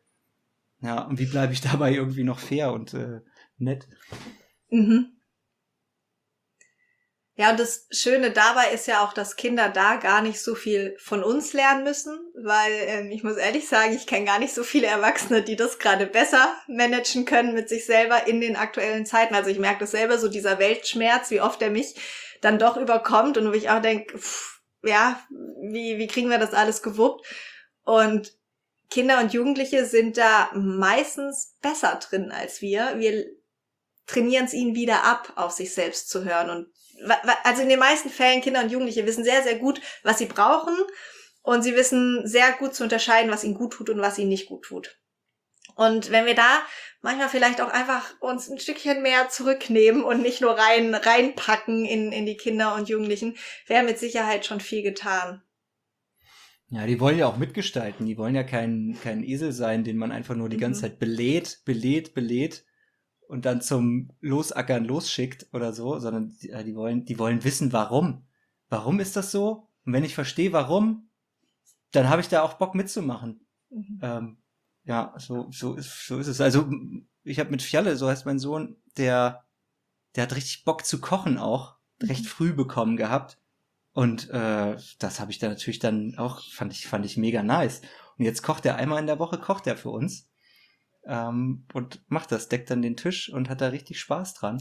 Ja, und wie bleibe ich dabei irgendwie noch fair und nett? Ja, und das Schöne dabei ist ja auch, dass Kinder da gar nicht so viel von uns lernen müssen, weil ich muss ehrlich sagen, ich kenne gar nicht so viele Erwachsene, die das gerade besser managen können mit sich selber in den aktuellen Zeiten. Also ich merke das selber, so dieser Weltschmerz, wie oft er mich dann doch überkommt und wo ich auch denke, wie kriegen wir das alles gewuppt? Und Kinder und Jugendliche sind da meistens besser drin als wir. Wir trainieren es ihnen wieder ab, auf sich selbst zu hören. Und also in den meisten Fällen, Kinder und Jugendliche wissen sehr, sehr gut, was sie brauchen. Und sie wissen sehr gut zu unterscheiden, was ihnen gut tut und was ihnen nicht gut tut. Und wenn wir da manchmal vielleicht auch einfach uns ein Stückchen mehr zurücknehmen und nicht nur reinpacken in die Kinder und Jugendlichen, wäre mit Sicherheit schon viel getan. Ja, die wollen ja auch mitgestalten. Die wollen ja kein Esel sein, den man einfach nur die ganze Zeit belehrt und dann zum Losackern losschickt oder so, sondern die wollen wissen, warum. Warum ist das so? Und wenn ich verstehe, warum, dann habe ich da auch Bock mitzumachen. Ja, so ist es. Also ich habe mit Fjalle, so heißt mein Sohn, der hat richtig Bock zu kochen auch, recht früh bekommen gehabt. Und das habe ich dann natürlich dann auch, fand ich mega nice. Und jetzt kocht er einmal in der Woche, kocht er für uns. Und macht das, deckt dann den Tisch und hat da richtig Spaß dran.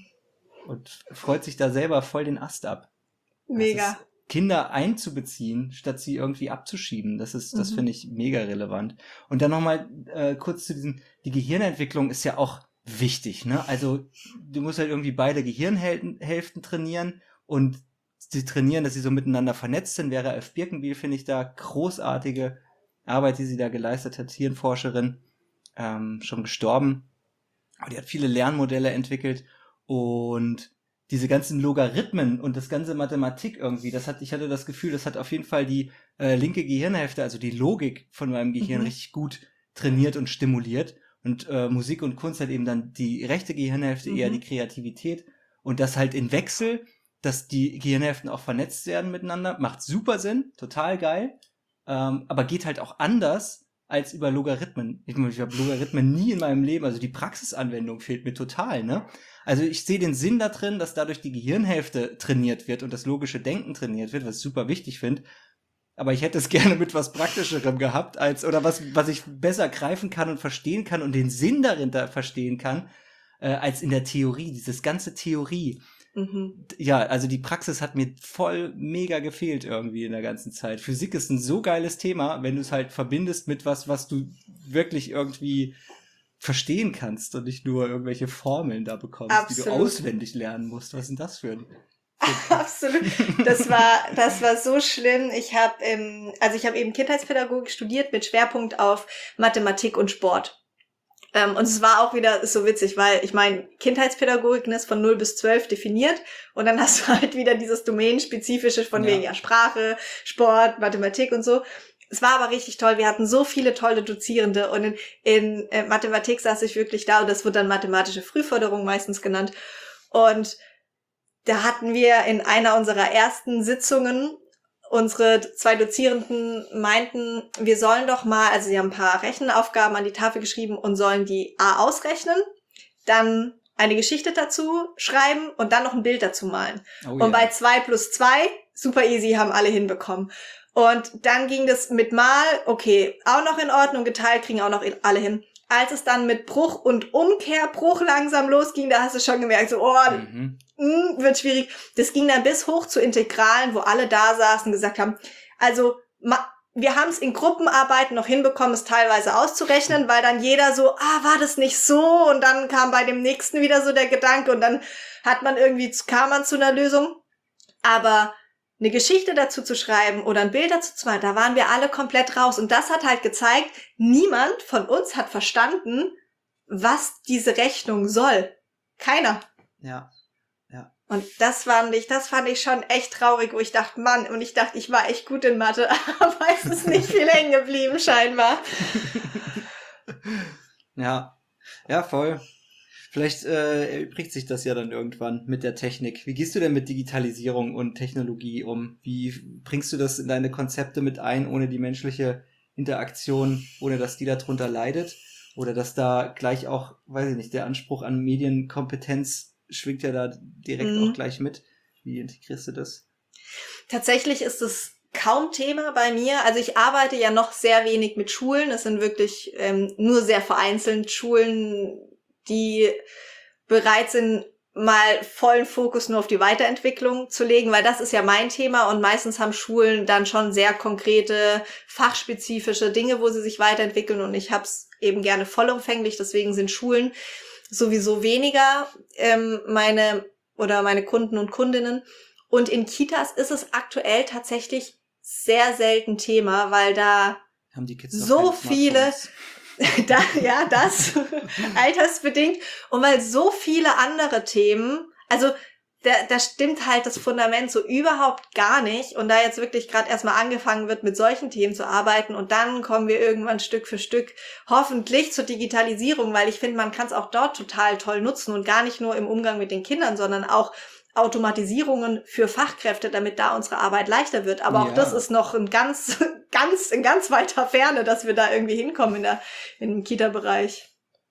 Und freut sich da selber voll den Ast ab. Mega. Kinder einzubeziehen, statt sie irgendwie abzuschieben, das finde ich mega relevant. Und dann nochmal kurz zu die Gehirnentwicklung ist ja auch wichtig, ne? Also du musst halt irgendwie beide Gehirnhälften trainieren und sie trainieren, dass sie so miteinander vernetzt sind. Vera F. Birkenbiel finde ich da großartige Arbeit, die sie da geleistet hat, Hirnforscherin, schon gestorben. Aber die hat viele Lernmodelle entwickelt und diese ganzen Logarithmen und das ganze Mathematik irgendwie, ich hatte das Gefühl, das hat auf jeden Fall die linke Gehirnhälfte, also die Logik von meinem Gehirn richtig gut trainiert und stimuliert. Und Musik und Kunst hat eben dann die rechte Gehirnhälfte eher die Kreativität. Und das halt in Wechsel, dass die Gehirnhälften auch vernetzt werden miteinander, macht super Sinn, total geil. Aber geht halt auch anders als über Logarithmen. Ich habe Logarithmen nie in meinem Leben, also die Praxisanwendung fehlt mir total, ne? Also ich sehe den Sinn da drin, dass dadurch die Gehirnhälfte trainiert wird und das logische Denken trainiert wird, was ich super wichtig finde. Aber ich hätte es gerne mit was Praktischerem gehabt, oder was ich besser greifen kann und verstehen kann und den Sinn dahinter verstehen kann, als in der Theorie, dieses ganze Theorie. Ja, also die Praxis hat mir voll mega gefehlt irgendwie in der ganzen Zeit. Physik ist ein so geiles Thema, wenn du es halt verbindest mit was du wirklich irgendwie verstehen kannst und nicht nur irgendwelche Formeln da bekommst, die du auswendig lernen musst. Was ist denn das für ein... Absolut. Das war so schlimm. Ich habe eben Kindheitspädagogik studiert mit Schwerpunkt auf Mathematik und Sport. Und es war auch wieder so witzig, weil ich meine, Kindheitspädagogik ist von 0 bis 12 definiert und dann hast du halt wieder dieses Domänenspezifische von wegen Sprache, Sport, Mathematik und so. Es war aber richtig toll. Wir hatten so viele tolle Dozierende und in Mathematik saß ich wirklich da und das wird dann mathematische Frühförderung meistens genannt. Und da hatten wir in einer unserer ersten Sitzungen, unsere 2 Dozierenden meinten, wir sollen doch mal, also sie haben ein paar Rechenaufgaben an die Tafel geschrieben und sollen die A ausrechnen, dann eine Geschichte dazu schreiben und dann noch ein Bild dazu malen. Und bei 2 plus 2, super easy, haben alle hinbekommen. Und dann ging das mit Mal, okay, auch noch in Ordnung, geteilt kriegen auch noch alle hin. Als es dann mit Bruch und Umkehrbruch langsam losging, da hast du schon gemerkt, so, wird schwierig. Das ging dann bis hoch zu Integralen, wo alle da saßen und gesagt haben, also wir haben es in Gruppenarbeiten noch hinbekommen, es teilweise auszurechnen, weil dann jeder so, war das nicht so? Und dann kam bei dem nächsten wieder so der Gedanke und dann kam man zu einer Lösung. Aber eine Geschichte dazu zu schreiben oder ein Bild dazu zu machen, da waren wir alle komplett raus. Und das hat halt gezeigt, niemand von uns hat verstanden, was diese Rechnung soll. Keiner. Ja. Und das fand ich schon echt traurig, wo ich dachte, Mann, und ich dachte, ich war echt gut in Mathe, aber es ist nicht viel hängen geblieben, scheinbar. Ja, voll. Vielleicht erübrigt sich das ja dann irgendwann mit der Technik. Wie gehst du denn mit Digitalisierung und Technologie um? Wie bringst du das in deine Konzepte mit ein, ohne die menschliche Interaktion, ohne dass die darunter leidet? Oder dass da gleich auch, weiß ich nicht, der Anspruch an Medienkompetenz schwingt ja da direkt auch gleich mit. Wie integrierst du das? Tatsächlich ist es kaum Thema bei mir. Also ich arbeite ja noch sehr wenig mit Schulen. Es sind wirklich nur sehr vereinzelt Schulen, die bereit sind, mal vollen Fokus nur auf die Weiterentwicklung zu legen, weil das ist ja mein Thema und meistens haben Schulen dann schon sehr konkrete, fachspezifische Dinge, wo sie sich weiterentwickeln und ich habe es eben gerne vollumfänglich, deswegen sind Schulen sowieso weniger meine Kunden und Kundinnen. Und in Kitas ist es aktuell tatsächlich sehr selten Thema, weil da haben die Kids so viele, das altersbedingt und weil so viele andere Themen, also da stimmt halt das Fundament so überhaupt gar nicht. Und da jetzt wirklich gerade erstmal angefangen wird, mit solchen Themen zu arbeiten und dann kommen wir irgendwann Stück für Stück hoffentlich zur Digitalisierung, weil ich finde, man kann es auch dort total toll nutzen und gar nicht nur im Umgang mit den Kindern, sondern auch Automatisierungen für Fachkräfte, damit da unsere Arbeit leichter wird. Aber auch das ist noch in ganz weiter Ferne, dass wir da irgendwie hinkommen im Kita-Bereich.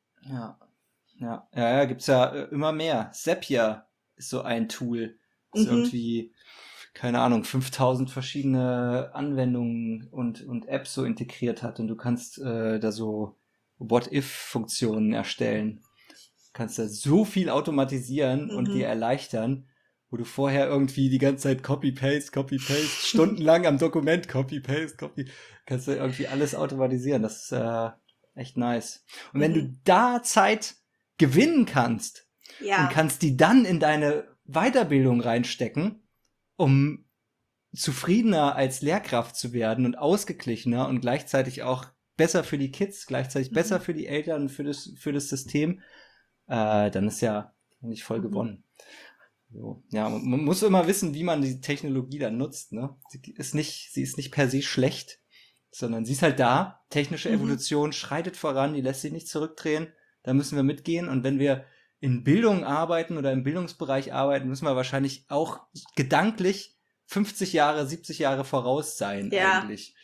Ja, gibt's ja immer mehr. Zapier ist so ein Tool, das irgendwie, keine Ahnung, 5000 verschiedene Anwendungen und Apps so integriert hat und du kannst da so What-If-Funktionen erstellen. Du kannst da so viel automatisieren und dir erleichtern, wo du vorher irgendwie die ganze Zeit Copy-Paste, stundenlang am Dokument Copy-Paste, kannst du irgendwie alles automatisieren. Das ist echt nice. Und wenn du da Zeit gewinnen kannst, und kannst die dann in deine Weiterbildung reinstecken, um zufriedener als Lehrkraft zu werden und ausgeglichener und gleichzeitig auch besser für die Kids, gleichzeitig besser für die Eltern, für das System, dann ist ja nicht voll gewonnen. So. Ja, man muss immer wissen, wie man die Technologie dann nutzt, ne? Sie ist nicht per se schlecht, sondern sie ist halt da. Technische Evolution schreitet voran, die lässt sich nicht zurückdrehen. Da müssen wir mitgehen. Und wenn wir in Bildung arbeiten oder im Bildungsbereich arbeiten, müssen wir wahrscheinlich auch gedanklich 50 Jahre, 70 Jahre voraus sein eigentlich.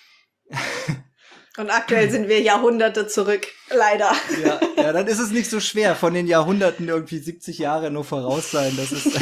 Und aktuell sind wir Jahrhunderte zurück, leider. Ja, dann ist es nicht so schwer, von den Jahrhunderten irgendwie 70 Jahre nur voraus sein. Das ist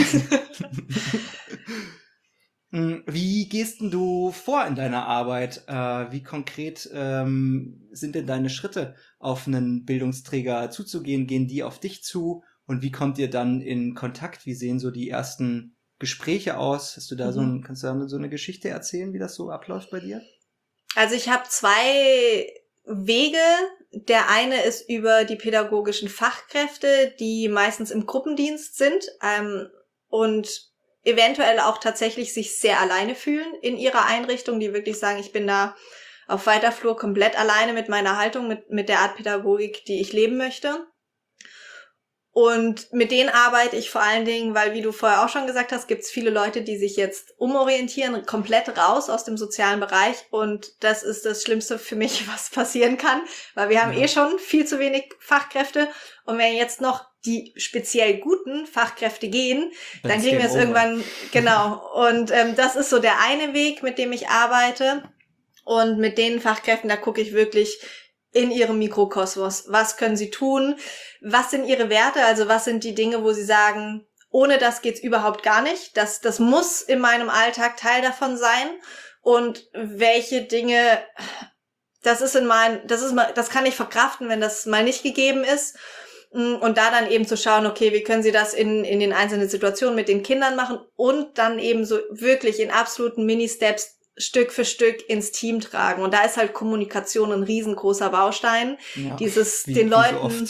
Wie gehst denn du vor in deiner Arbeit? Wie konkret sind denn deine Schritte, auf einen Bildungsträger zuzugehen? Gehen die auf dich zu? Und wie kommt ihr dann in Kontakt? Wie sehen so die ersten Gespräche aus? Hast du da kannst du da so eine Geschichte erzählen, wie das so abläuft bei dir? Also ich habe 2 Wege. Der eine ist über die pädagogischen Fachkräfte, die meistens im Gruppendienst sind und eventuell auch tatsächlich sich sehr alleine fühlen in ihrer Einrichtung, die wirklich sagen, ich bin da auf weiter Flur komplett alleine mit meiner Haltung, mit der Art Pädagogik, die ich leben möchte. Und mit denen arbeite ich vor allen Dingen, weil, wie du vorher auch schon gesagt hast, gibt es viele Leute, die sich jetzt umorientieren, komplett raus aus dem sozialen Bereich. Und das ist das Schlimmste für mich, was passieren kann, weil wir haben schon viel zu wenig Fachkräfte. Und wenn jetzt noch die speziell guten Fachkräfte gehen, dann kriegen wir es irgendwann, genau. Und das ist so der eine Weg, mit dem ich arbeite. Und mit den Fachkräften, da gucke ich wirklich in ihrem Mikrokosmos. Was können sie tun? Was sind ihre Werte? Also was sind die Dinge, wo sie sagen, ohne das geht's überhaupt gar nicht. Das muss in meinem Alltag Teil davon sein. Und welche Dinge, das kann ich verkraften, wenn das mal nicht gegeben ist. Und da dann eben zu schauen, okay, wie können sie das in den einzelnen Situationen mit den Kindern machen und dann eben so wirklich in absoluten Mini-Steps Stück für Stück ins Team tragen. Und da ist halt Kommunikation ein riesengroßer Baustein. Ja, den Leuten,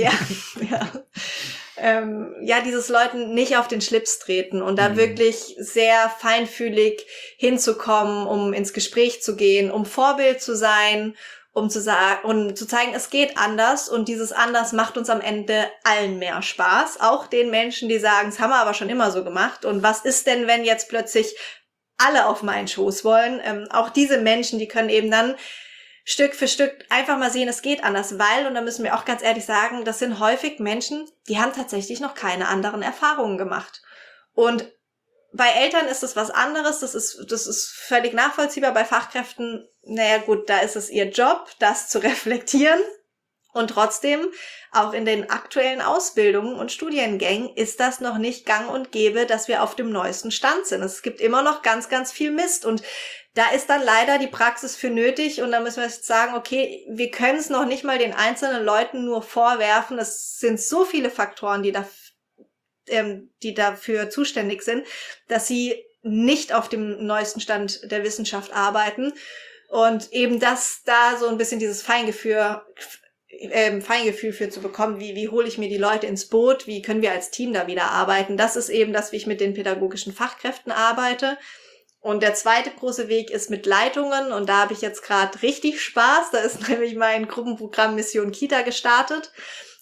dieses Leuten nicht auf den Schlips treten und da wirklich sehr feinfühlig hinzukommen, um ins Gespräch zu gehen, um Vorbild zu sein, um zu sagen und zu zeigen, es geht anders und dieses anders macht uns am Ende allen mehr Spaß. Auch den Menschen, die sagen, es haben wir aber schon immer so gemacht. Und was ist denn, wenn jetzt plötzlich alle auf meinen Schoß wollen? Auch diese Menschen, die können eben dann Stück für Stück einfach mal sehen, es geht anders, weil, und da müssen wir auch ganz ehrlich sagen, das sind häufig Menschen, die haben tatsächlich noch keine anderen Erfahrungen gemacht. Und bei Eltern ist es was anderes, das ist völlig nachvollziehbar. Bei Fachkräften, naja gut, da ist es ihr Job, das zu reflektieren. Und trotzdem, auch in den aktuellen Ausbildungen und Studiengängen ist das noch nicht gang und gäbe, dass wir auf dem neuesten Stand sind. Es gibt immer noch ganz, ganz viel Mist und da ist dann leider die Praxis für nötig und da müssen wir jetzt sagen, okay, wir können es noch nicht mal den einzelnen Leuten nur vorwerfen. Es sind so viele Faktoren, die dafür zuständig sind, dass sie nicht auf dem neuesten Stand der Wissenschaft arbeiten und eben das da so ein bisschen dieses Feingefühl für zu bekommen, wie hole ich mir die Leute ins Boot, wie können wir als Team da wieder arbeiten. Das ist eben das, wie ich mit den pädagogischen Fachkräften arbeite. Und der zweite große Weg ist mit Leitungen und da habe ich jetzt gerade richtig Spaß. Da ist nämlich mein Gruppenprogramm Mission Kita gestartet.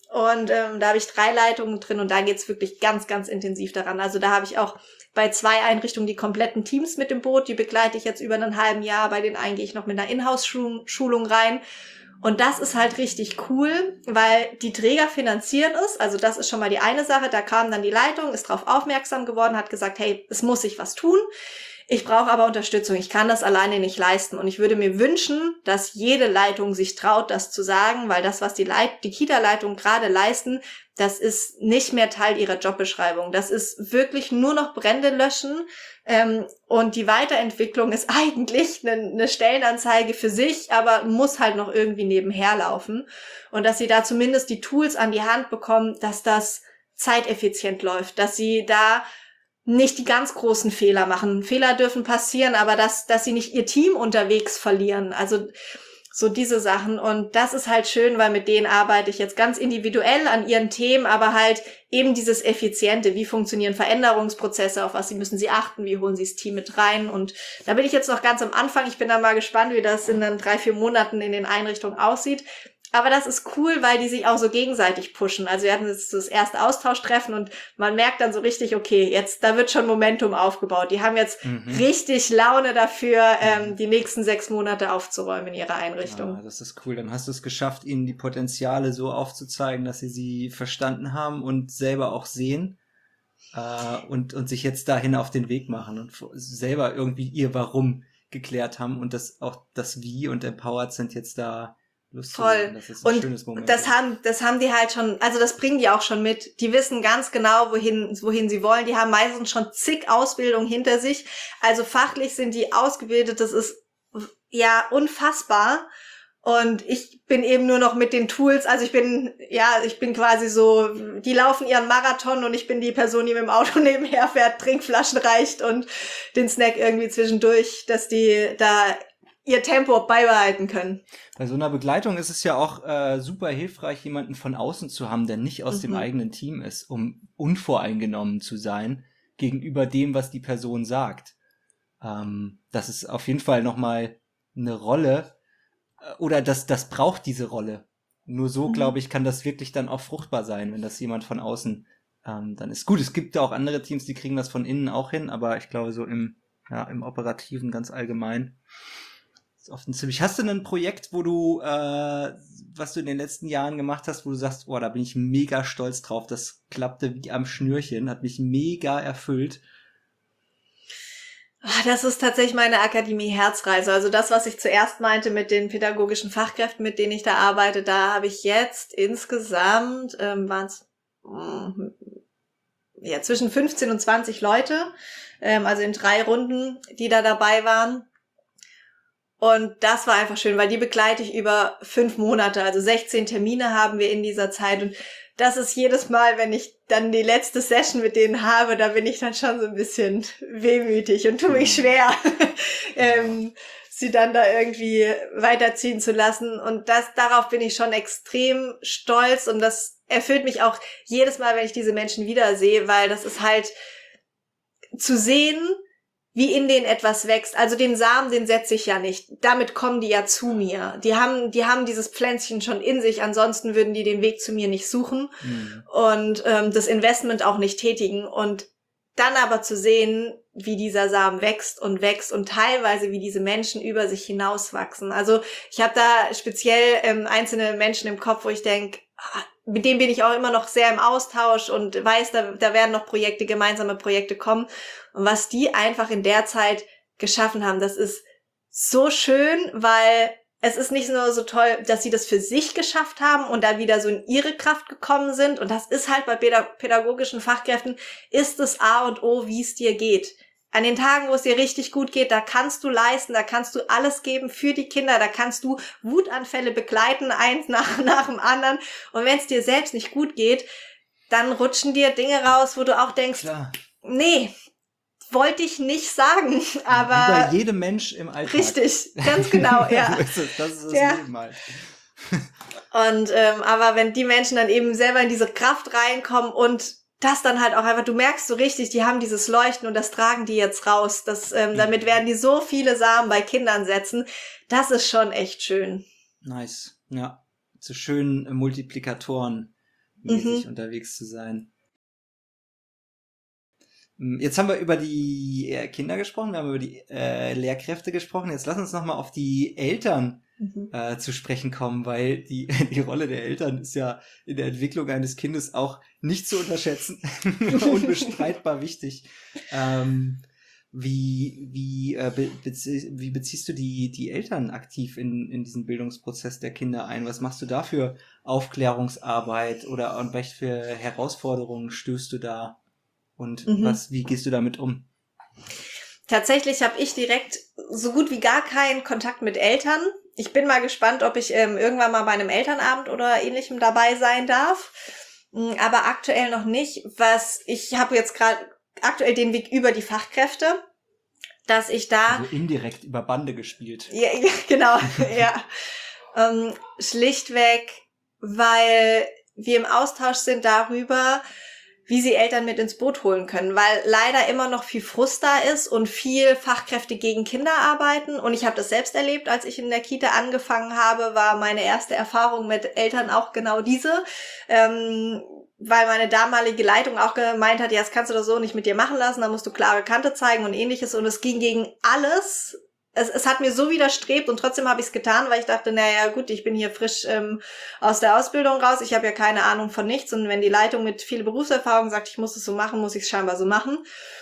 Und da habe ich 3 Leitungen drin und da geht's wirklich ganz, ganz intensiv daran. Also da habe ich auch bei 2 Einrichtungen die kompletten Teams mit im Boot. Die begleite ich jetzt über ein halben Jahr. Bei den einen gehe ich noch mit einer Inhouse-Schulung rein. Und das ist halt richtig cool, weil die Träger finanzieren es. Also das ist schon mal die eine Sache. Da kam dann die Leitung, ist darauf aufmerksam geworden, hat gesagt, hey, es muss sich was tun. Ich brauche aber Unterstützung. Ich kann das alleine nicht leisten. Und ich würde mir wünschen, dass jede Leitung sich traut, das zu sagen, weil das, was die Kita-Leitungen gerade leisten, das ist nicht mehr Teil ihrer Jobbeschreibung. Das ist wirklich nur noch Brände löschen. Und die Weiterentwicklung ist eigentlich eine Stellenanzeige für sich, aber muss halt noch irgendwie nebenher laufen. Und dass sie da zumindest die Tools an die Hand bekommen, dass das zeiteffizient läuft, dass sie da nicht die ganz großen Fehler machen. Fehler dürfen passieren, aber dass sie nicht ihr Team unterwegs verlieren. Also so diese Sachen. Und das ist halt schön, weil mit denen arbeite ich jetzt ganz individuell an ihren Themen, aber halt eben dieses Effiziente. Wie funktionieren Veränderungsprozesse? Auf was müssen sie achten? Wie holen sie das Team mit rein? Und da bin ich jetzt noch ganz am Anfang. Ich bin da mal gespannt, wie das in dann 3-4 Monaten in den Einrichtungen aussieht. Aber das ist cool, weil die sich auch so gegenseitig pushen. Also wir hatten jetzt das erste Austauschtreffen und man merkt dann so richtig, okay, jetzt, da wird schon Momentum aufgebaut. Die haben jetzt richtig Laune dafür, die nächsten 6 Monate aufzuräumen in ihrer Einrichtung. Ja, das ist cool. Dann hast du es geschafft, ihnen die Potenziale so aufzuzeigen, dass sie verstanden haben und selber auch sehen und sich jetzt dahin auf den Weg machen und selber irgendwie ihr Warum geklärt haben und das auch das Wie und empowered sind jetzt da. Toll. Das ist ein schönes Moment. Das haben die halt schon, also das bringen die auch schon mit. Die wissen ganz genau, wohin sie wollen. Die haben meistens schon zig Ausbildungen hinter sich. Also fachlich sind die ausgebildet. Das ist ja unfassbar. Und ich bin eben nur noch mit den Tools, also ich bin quasi so, die laufen ihren Marathon und ich bin die Person, die mit dem Auto nebenher fährt, Trinkflaschen reicht und den Snack irgendwie zwischendurch, dass die da ihr Tempo beibehalten können. Bei so einer Begleitung ist es ja auch super hilfreich, jemanden von außen zu haben, der nicht aus dem eigenen Team ist, um unvoreingenommen zu sein gegenüber dem, was die Person sagt. Das ist auf jeden Fall nochmal eine Rolle, oder das braucht diese Rolle. Nur so, glaube ich, kann das wirklich dann auch fruchtbar sein, wenn das jemand von außen dann ist. Gut, es gibt ja auch andere Teams, die kriegen das von innen auch hin, aber ich glaube so im Operativen ganz allgemein ist oft ein ziemlich. Hast du ein Projekt, wo du, was du in den letzten Jahren gemacht hast, wo du sagst, da bin ich mega stolz drauf, das klappte wie am Schnürchen, hat mich mega erfüllt? Das ist tatsächlich meine Akademie-Herzreise. Also das, was ich zuerst meinte mit den pädagogischen Fachkräften, mit denen ich da arbeite, da habe ich jetzt insgesamt, waren es zwischen 15 und 20 Leute, also in 3 Runden, die da dabei waren. Und das war einfach schön, weil die begleite ich über 5 Monate, also 16 Termine haben wir in dieser Zeit und das ist jedes Mal, wenn ich dann die letzte Session mit denen habe, da bin ich dann schon so ein bisschen wehmütig und tue mich schwer, sie dann da irgendwie weiterziehen zu lassen. Und darauf bin ich schon extrem stolz und das erfüllt mich auch jedes Mal, wenn ich diese Menschen wiedersehe, weil das ist halt zu sehen, wie in denen etwas wächst. Also den Samen, den setze ich ja nicht. Damit kommen die ja zu mir. Die haben dieses Pflänzchen schon in sich, ansonsten würden die den Weg zu mir nicht suchen und das Investment auch nicht tätigen. Und dann aber zu sehen, wie dieser Samen wächst und teilweise wie diese Menschen über sich hinauswachsen. Also ich habe da speziell einzelne Menschen im Kopf, wo ich denke, mit denen bin ich auch immer noch sehr im Austausch und weiß, da werden noch gemeinsame Projekte kommen. Und was die einfach in der Zeit geschaffen haben, das ist so schön, weil es ist nicht nur so toll, dass sie das für sich geschafft haben und da wieder so in ihre Kraft gekommen sind. Und das ist halt bei pädagogischen Fachkräften, ist das A und O, wie es dir geht. An den Tagen, wo es dir richtig gut geht, da kannst du leisten, da kannst du alles geben für die Kinder, da kannst du Wutanfälle begleiten, eins nach dem anderen. Und wenn es dir selbst nicht gut geht, dann rutschen dir Dinge raus, wo du auch denkst, nee, wollte ich nicht sagen, aber... Wie bei jedem Mensch im Alltag. Richtig, ganz genau, ja. Das ist das Leben halt. Und aber wenn die Menschen dann eben selber in diese Kraft reinkommen und das dann halt auch einfach, du merkst so richtig, die haben dieses Leuchten und das tragen die jetzt raus. Damit werden die so viele Samen bei Kindern setzen. Das ist schon echt schön. Nice, ja. So schönen Multiplikatoren mäßig unterwegs zu sein. Jetzt haben wir über die Kinder gesprochen, wir haben über die Lehrkräfte gesprochen. Jetzt lass uns nochmal auf die Eltern zu sprechen kommen, weil die Rolle der Eltern ist ja in der Entwicklung eines Kindes auch nicht zu unterschätzen. Unbestreitbar wichtig. Wie beziehst du die Eltern aktiv in diesen Bildungsprozess der Kinder ein? Was machst du da für Aufklärungsarbeit oder an welche für Herausforderungen stößt du da? Und wie gehst du damit um? Tatsächlich habe ich direkt so gut wie gar keinen Kontakt mit Eltern. Ich bin mal gespannt, ob ich irgendwann mal bei einem Elternabend oder ähnlichem dabei sein darf. Aber aktuell noch nicht. Ich habe jetzt gerade aktuell den Weg über die Fachkräfte, dass ich da... Also indirekt über Bande gespielt. Ja, genau, ja. Schlichtweg, weil wir im Austausch sind darüber, wie sie Eltern mit ins Boot holen können, weil leider immer noch viel Frust da ist und viel Fachkräfte gegen Kinder arbeiten. Und ich habe das selbst erlebt, als ich in der Kita angefangen habe, war meine erste Erfahrung mit Eltern auch genau diese, weil meine damalige Leitung auch gemeint hat, ja, das kannst du doch so nicht mit dir machen lassen, da musst du klare Kante zeigen und ähnliches. Und es ging gegen alles. Es hat mir so widerstrebt und trotzdem habe ich es getan, weil ich dachte, naja gut, ich bin hier frisch aus der Ausbildung raus, ich habe ja keine Ahnung von nichts und wenn die Leitung mit viel Berufserfahrung sagt, ich muss es so machen, muss ich es scheinbar so machen.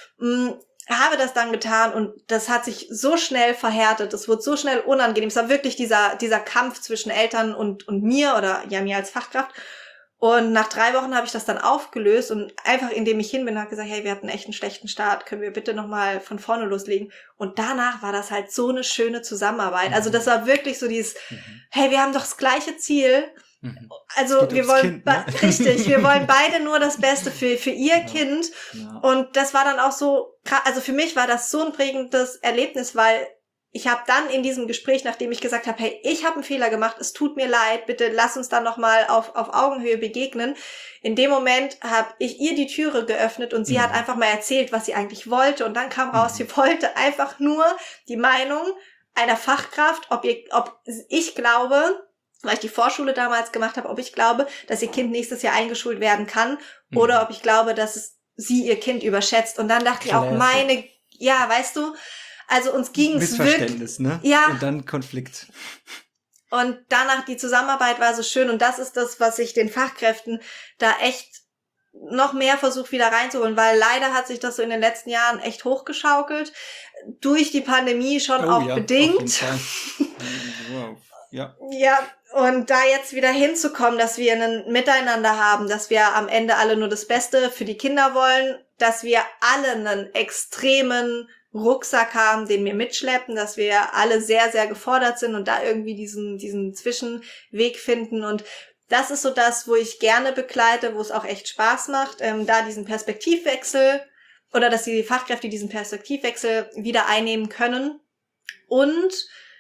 Habe das dann getan und das hat sich so schnell verhärtet, es wurde so schnell unangenehm, es war wirklich dieser Kampf zwischen Eltern und mir oder ja mir als Fachkraft. Und nach 3 Wochen habe ich das dann aufgelöst und einfach indem ich hin bin, habe gesagt, hey, wir hatten echt einen schlechten Start, können wir bitte nochmal von vorne loslegen? Und danach war das halt so eine schöne Zusammenarbeit. Also das war wirklich so dieses, hey, wir haben doch das gleiche Ziel. Also wir wollen, richtig, wir wollen beide nur das Beste für ihr Kind. Ja. Und das war dann auch so, also für mich war das so ein prägendes Erlebnis, weil ich habe dann in diesem Gespräch, nachdem ich gesagt habe, hey, ich habe einen Fehler gemacht, es tut mir leid, bitte lass uns dann nochmal auf Augenhöhe begegnen. In dem Moment habe ich ihr die Türe geöffnet und sie hat einfach mal erzählt, was sie eigentlich wollte. Und dann kam raus, sie wollte einfach nur die Meinung einer Fachkraft, ob ich glaube, weil ich die Vorschule damals gemacht habe, ob ich glaube, dass ihr Kind nächstes Jahr eingeschult werden kann oder ob ich glaube, dass sie ihr Kind überschätzt. Und dann dachte ich auch, weißt du, also uns ging es wirklich... Missverständnis, ne? Ja. Und dann Konflikt. Und danach, die Zusammenarbeit war so schön und das ist das, was ich den Fachkräften da echt noch mehr versucht wieder reinzuholen, weil leider hat sich das so in den letzten Jahren echt hochgeschaukelt, durch die Pandemie schon auch bedingt. Auf jeden Fall. Wow. Ja, und da jetzt wieder hinzukommen, dass wir ein Miteinander haben, dass wir am Ende alle nur das Beste für die Kinder wollen, dass wir alle einen extremen Rucksack haben, den wir mitschleppen, dass wir alle sehr, sehr gefordert sind und da irgendwie diesen Zwischenweg finden. Und das ist so das, wo ich gerne begleite, wo es auch echt Spaß macht, da diesen Perspektivwechsel oder dass die Fachkräfte diesen Perspektivwechsel wieder einnehmen können. Und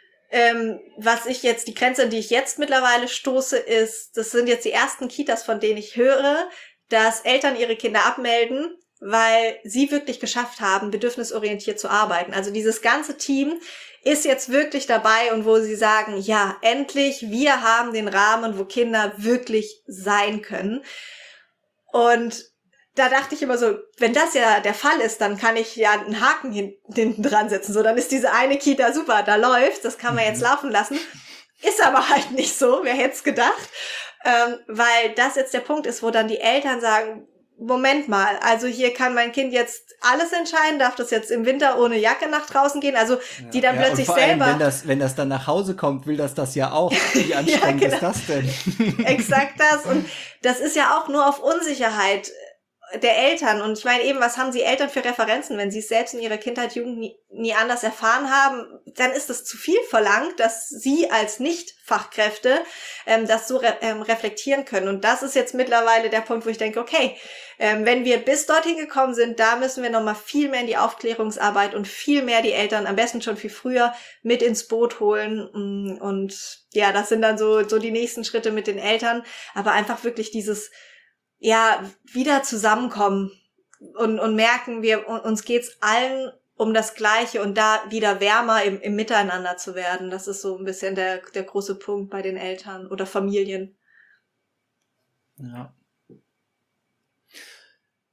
die Grenze, an die ich jetzt mittlerweile stoße, das sind jetzt die ersten Kitas, von denen ich höre, dass Eltern ihre Kinder abmelden, weil sie wirklich geschafft haben, bedürfnisorientiert zu arbeiten. Also dieses ganze Team ist jetzt wirklich dabei und wo sie sagen, ja, endlich, wir haben den Rahmen, wo Kinder wirklich sein können. Und da dachte ich immer so, wenn das ja der Fall ist, dann kann ich ja einen Haken hinten dran setzen. So, dann ist diese eine Kita super, da läuft, das kann man jetzt laufen lassen. Ist aber halt nicht so, wer hätte es gedacht. Weil das jetzt der Punkt ist, wo dann die Eltern sagen, Moment mal, also hier kann mein Kind jetzt alles entscheiden, darf das jetzt im Winter ohne Jacke nach draußen gehen, also die dann plötzlich und vor selber... allem, wenn das dann nach Hause kommt, will das ja auch. Wie anstrengend ist das denn? Exakt das und das ist ja auch nur auf Unsicherheit der Eltern und ich meine eben, was haben sie Eltern für Referenzen, wenn sie es selbst in ihrer Kindheit, Jugend nie anders erfahren haben, dann ist es zu viel verlangt, dass sie als Nicht-Fachkräfte das so reflektieren können und das ist jetzt mittlerweile der Punkt, wo ich denke, okay, wenn wir bis dorthin gekommen sind, da müssen wir nochmal viel mehr in die Aufklärungsarbeit und viel mehr die Eltern, am besten schon viel früher, mit ins Boot holen und ja, das sind dann so die nächsten Schritte mit den Eltern, aber einfach wirklich dieses wieder zusammenkommen und merken, uns geht's allen um das Gleiche und da wieder wärmer im Miteinander zu werden. Das ist so ein bisschen der große Punkt bei den Eltern oder Familien. Ja.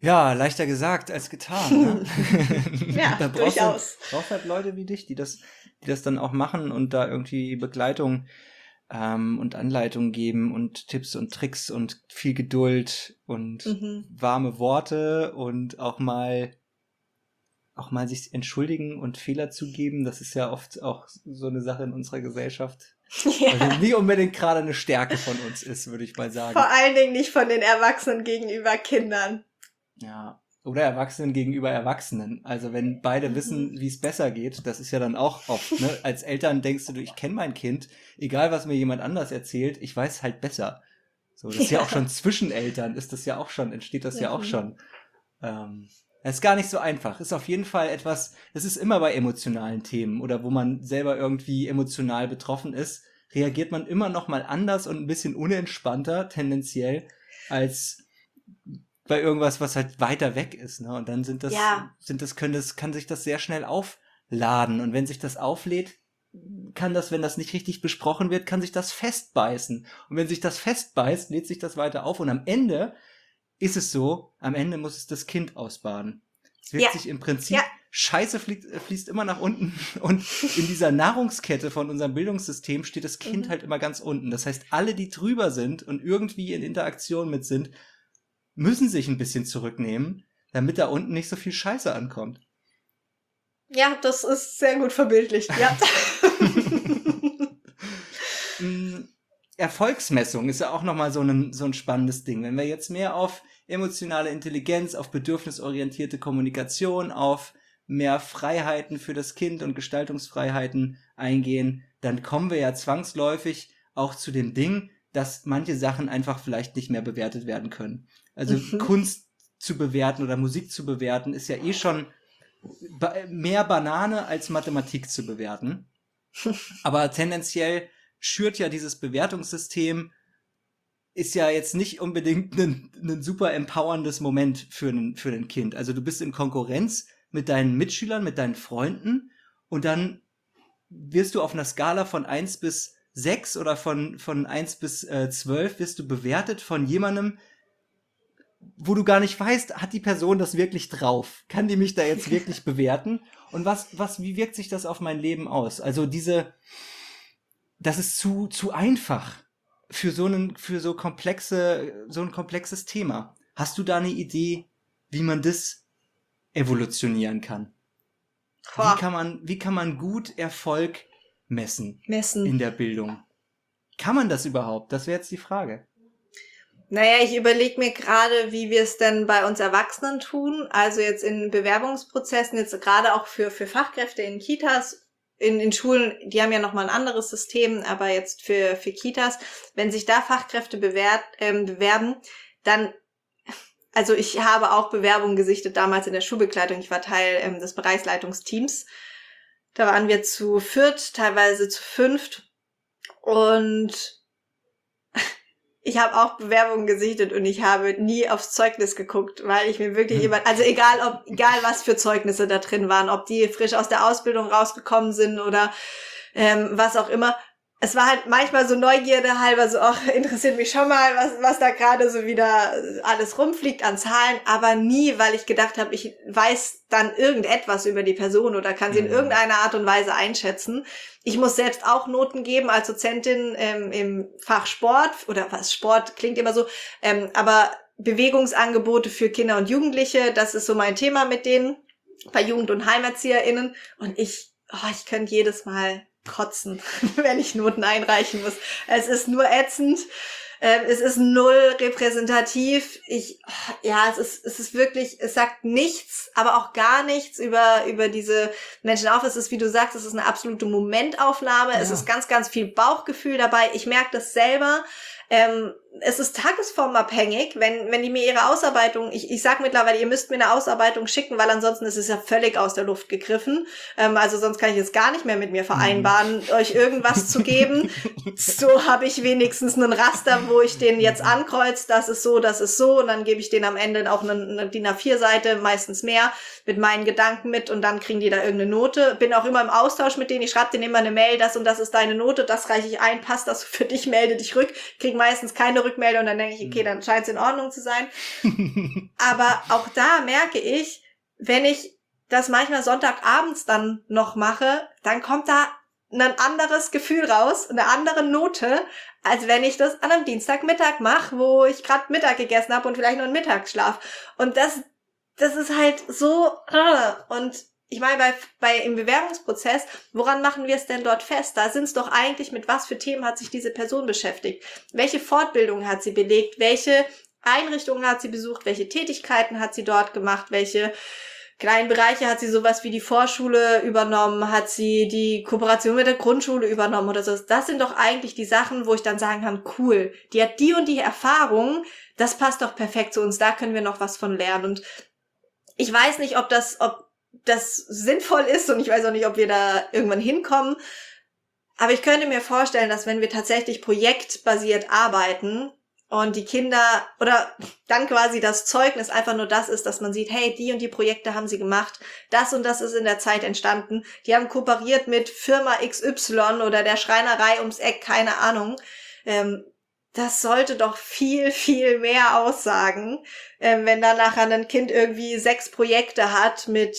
Ja, leichter gesagt als getan. Ne? Ja, Da durchaus. brauchst halt Leute wie dich, die das dann auch machen und da irgendwie Begleitung und Anleitung geben und Tipps und Tricks und viel Geduld und warme Worte und auch mal sich entschuldigen und Fehler zugeben. Das ist ja oft auch so eine Sache in unserer Gesellschaft. Ja. Also nicht unbedingt gerade eine Stärke von uns ist, würde ich mal sagen. Vor allen Dingen nicht von den Erwachsenen gegenüber Kindern. Ja. Oder Erwachsenen gegenüber Erwachsenen. Also wenn beide wissen, wie es besser geht, das ist ja dann auch oft, ne? Als Eltern denkst du, ich kenne mein Kind, egal was mir jemand anders erzählt, ich weiß halt besser. So, das ist ja auch schon zwischen Eltern, entsteht das ja auch schon. Das ist gar nicht so einfach. Ist auf jeden Fall etwas, das ist immer bei emotionalen Themen oder wo man selber irgendwie emotional betroffen ist, reagiert man immer noch mal anders und ein bisschen unentspannter tendenziell als bei irgendwas, was halt weiter weg ist, ne? Und dann kann sich das sehr schnell aufladen. Und wenn sich das auflädt, wenn das nicht richtig besprochen wird, kann sich das festbeißen. Und wenn sich das festbeißt, lädt sich das weiter auf. Und am Ende ist es so, am Ende muss es das Kind ausbaden. Es wird sich im Prinzip, Scheiße fließt immer nach unten. Und in dieser Nahrungskette von unserem Bildungssystem steht das Kind halt immer ganz unten. Das heißt, alle, die drüber sind und irgendwie in Interaktion mit sind, müssen sich ein bisschen zurücknehmen, damit da unten nicht so viel Scheiße ankommt. Ja, das ist sehr gut verbildlicht, ja. Erfolgsmessung ist ja auch nochmal so ein spannendes Ding. Wenn wir jetzt mehr auf emotionale Intelligenz, auf bedürfnisorientierte Kommunikation, auf mehr Freiheiten für das Kind und Gestaltungsfreiheiten eingehen, dann kommen wir ja zwangsläufig auch zu dem Ding, dass manche Sachen einfach vielleicht nicht mehr bewertet werden können. Also Kunst zu bewerten oder Musik zu bewerten, ist ja eh schon mehr Banane als Mathematik zu bewerten. Aber tendenziell schürt ja dieses Bewertungssystem, ist ja jetzt nicht unbedingt ein super empowerndes Moment für ein Kind. Also du bist in Konkurrenz mit deinen Mitschülern, mit deinen Freunden und dann wirst du auf einer Skala von 1 bis 6 oder von 1 bis 12 wirst du bewertet von jemandem, wo du gar nicht weißt, hat die Person das wirklich drauf? Kann die mich da jetzt wirklich bewerten? Und wie wirkt sich das auf mein Leben aus? Also das ist zu einfach für so ein komplexes Thema. Hast du da eine Idee, wie man das evolutionieren kann? Wie kann man gut Erfolg messen in der Bildung? Kann man das überhaupt? Das wäre jetzt die Frage. Naja, ich überlege mir gerade, wie wir es denn bei uns Erwachsenen tun. Also jetzt in Bewerbungsprozessen, jetzt gerade auch für Fachkräfte in Kitas, in Schulen, die haben ja nochmal ein anderes System, aber jetzt für Kitas, wenn sich da Fachkräfte bewerben, dann, also ich habe auch Bewerbungen gesichtet damals in der Schulbegleitung. Ich war Teil des Bereichsleitungsteams. Da waren wir zu 4, teilweise zu 5 und ich habe auch Bewerbungen gesichtet und ich habe nie aufs Zeugnis geguckt, weil ich mir wirklich also egal was für Zeugnisse da drin waren, ob die frisch aus der Ausbildung rausgekommen sind oder was auch immer. Es war halt manchmal so Neugierde halber so, ach, interessiert mich schon mal, was da gerade so wieder alles rumfliegt an Zahlen, aber nie, weil ich gedacht habe, ich weiß dann irgendetwas über die Person oder kann sie in irgendeiner Art und Weise einschätzen. Ich muss selbst auch Noten geben als Dozentin im Fach Sport oder was, Sport klingt immer so, aber Bewegungsangebote für Kinder und Jugendliche, das ist so mein Thema mit denen, bei Jugend- und HeimerzieherInnen und ich könnte jedes Mal kotzen, wenn ich Noten einreichen muss. Es ist nur ätzend. Es ist null repräsentativ. Es ist wirklich, es sagt nichts, aber auch gar nichts über diese Menschen auf. Es ist, wie du sagst, es ist eine absolute Momentaufnahme. Ja. Es ist ganz, ganz viel Bauchgefühl dabei. Ich merke das selber. Es ist tagesformabhängig, wenn die mir ihre Ausarbeitung, ich sag mittlerweile, ihr müsst mir eine Ausarbeitung schicken, weil ansonsten ist es ja völlig aus der Luft gegriffen. Also sonst kann ich es gar nicht mehr mit mir vereinbaren, euch irgendwas zu geben. So habe ich wenigstens einen Raster, wo ich den jetzt ankreuze, das ist so, und dann gebe ich denen am Ende auch eine DIN A4-Seite, meistens mehr, mit meinen Gedanken mit und dann kriegen die da irgendeine Note. Bin auch immer im Austausch mit denen, ich schreibe denen immer eine Mail, das und das ist deine Note, das reiche ich ein, passt das für dich, melde dich rück, kriegen meistens keine Rückmeldung und dann denke ich, okay, dann scheint es in Ordnung zu sein. Aber auch da merke ich, wenn ich das manchmal Sonntagabends dann noch mache, dann kommt da ein anderes Gefühl raus, eine andere Note, als wenn ich das an einem Dienstagmittag mache, wo ich gerade Mittag gegessen habe und vielleicht noch einen Mittagsschlaf. Und das ist halt so, und ich meine, im Bewerbungsprozess, woran machen wir es denn dort fest? Da sind es doch eigentlich, mit was für Themen hat sich diese Person beschäftigt? Welche Fortbildung hat sie belegt? Welche Einrichtungen hat sie besucht? Welche Tätigkeiten hat sie dort gemacht? Welche kleinen Bereiche hat sie, sowas wie die Vorschule übernommen? Hat sie die Kooperation mit der Grundschule übernommen oder so? Das sind doch eigentlich die Sachen, wo ich dann sagen kann, cool, die hat die und die Erfahrung, das passt doch perfekt zu uns, da können wir noch was von lernen. Und ich weiß nicht, ob das sinnvoll ist und ich weiß auch nicht, ob wir da irgendwann hinkommen. Aber ich könnte mir vorstellen, dass wenn wir tatsächlich projektbasiert arbeiten und die Kinder oder dann quasi das Zeugnis einfach nur das ist, dass man sieht, hey, die und die Projekte haben sie gemacht, das und das ist in der Zeit entstanden, die haben kooperiert mit Firma XY oder der Schreinerei ums Eck, keine Ahnung. Das sollte doch viel, viel mehr aussagen, wenn dann nachher ein Kind irgendwie 6 Projekte hat mit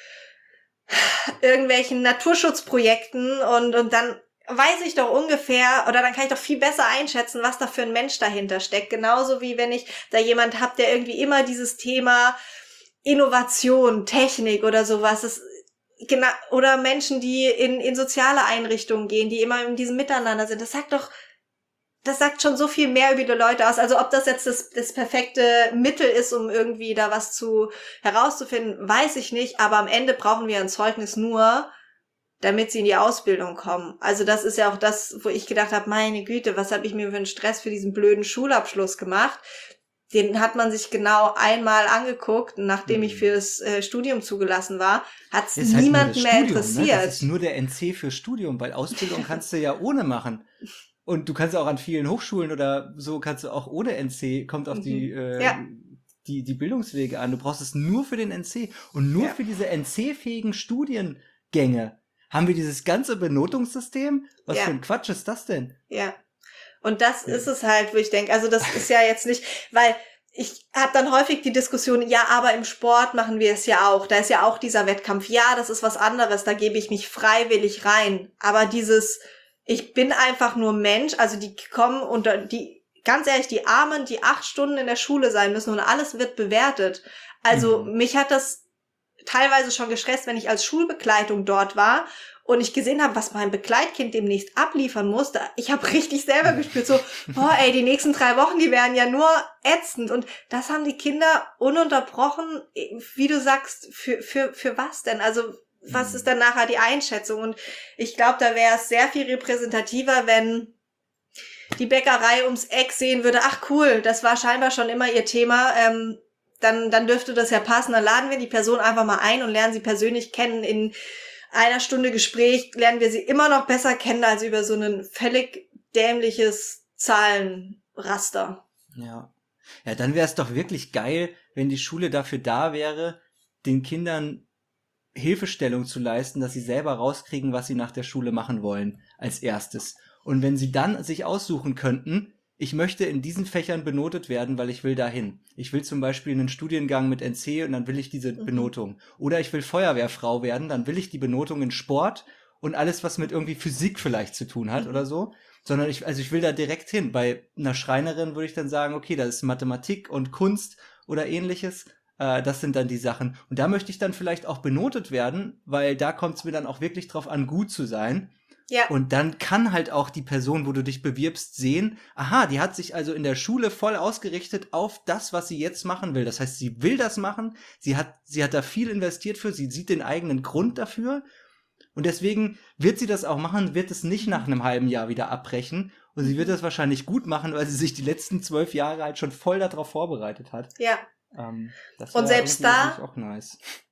irgendwelchen Naturschutzprojekten und dann weiß ich doch ungefähr, oder dann kann ich doch viel besser einschätzen, was da für ein Mensch dahinter steckt. Genauso wie wenn ich da jemand habe, der irgendwie immer dieses Thema Innovation, Technik oder sowas, oder Menschen, die in soziale Einrichtungen gehen, die immer in diesem Miteinander sind. Das sagt schon so viel mehr über die Leute aus. Also ob das jetzt das perfekte Mittel ist, um irgendwie da was herauszufinden, weiß ich nicht. Aber am Ende brauchen wir ein Zeugnis nur, damit sie in die Ausbildung kommen. Also das ist ja auch das, wo ich gedacht habe, meine Güte, was habe ich mir für einen Stress für diesen blöden Schulabschluss gemacht? Den hat man sich genau einmal angeguckt, nachdem ich fürs Studium zugelassen war, hat es niemanden mehr interessiert. Ne? Das ist nur der NC für Studium, weil Ausbildung kannst du ja ohne machen. Und du kannst auch an vielen Hochschulen oder so kannst du auch ohne NC, kommt auf die Bildungswege an. Du brauchst es nur für den NC und nur für diese NC-fähigen Studiengänge haben wir dieses ganze Benotungssystem. Was für ein Quatsch ist das denn? Ja. Und das ist es halt, wo ich denke, also das ist ja jetzt nicht, weil ich habe dann häufig die Diskussion, ja, aber im Sport machen wir es ja auch. Da ist ja auch dieser Wettkampf. Ja, das ist was anderes, da gebe ich mich freiwillig rein. Aber ich bin einfach nur Mensch, also die kommen unter ganz ehrlich, die Armen, die 8 Stunden in der Schule sein müssen und alles wird bewertet. Also mich hat das teilweise schon gestresst, wenn ich als Schulbegleitung dort war und ich gesehen habe, was mein Begleitkind demnächst abliefern musste. Ich habe richtig selber gespürt, so, die nächsten 3 Wochen, die werden ja nur ätzend. Und das haben die Kinder ununterbrochen, wie du sagst, für was denn? Also was ist dann nachher die Einschätzung? Und ich glaube, da wäre es sehr viel repräsentativer, wenn die Bäckerei ums Eck sehen würde, ach cool, das war scheinbar schon immer ihr Thema, dann dürfte das ja passen. Dann laden wir die Person einfach mal ein und lernen sie persönlich kennen. In einer Stunde Gespräch lernen wir sie immer noch besser kennen als über so ein völlig dämliches Zahlenraster. Ja, dann wäre es doch wirklich geil, wenn die Schule dafür da wäre, den Kindern Hilfestellung zu leisten, dass sie selber rauskriegen, was sie nach der Schule machen wollen, als erstes. Und wenn sie dann sich aussuchen könnten, ich möchte in diesen Fächern benotet werden, weil ich will dahin. Ich will zum Beispiel einen Studiengang mit NC und dann will ich diese Benotung. Oder ich will Feuerwehrfrau werden, dann will ich die Benotung in Sport und alles, was mit irgendwie Physik vielleicht zu tun hat oder so. Sondern ich will da direkt hin. Bei einer Schreinerin würde ich dann sagen, okay, das ist Mathematik und Kunst oder ähnliches. Das sind dann die Sachen. Und da möchte ich dann vielleicht auch benotet werden, weil da kommt es mir dann auch wirklich drauf an, gut zu sein. Ja. Und dann kann halt auch die Person, wo du dich bewirbst, sehen, aha, die hat sich also in der Schule voll ausgerichtet auf das, was sie jetzt machen will. Das heißt, sie will das machen, sie hat da viel investiert für, sie sieht den eigenen Grund dafür und deswegen wird sie das auch machen, wird es nicht nach einem halben Jahr wieder abbrechen und sie wird das wahrscheinlich gut machen, weil sie sich die letzten 12 Jahre halt schon voll darauf vorbereitet hat. Ja. Das und selbst da auch nice.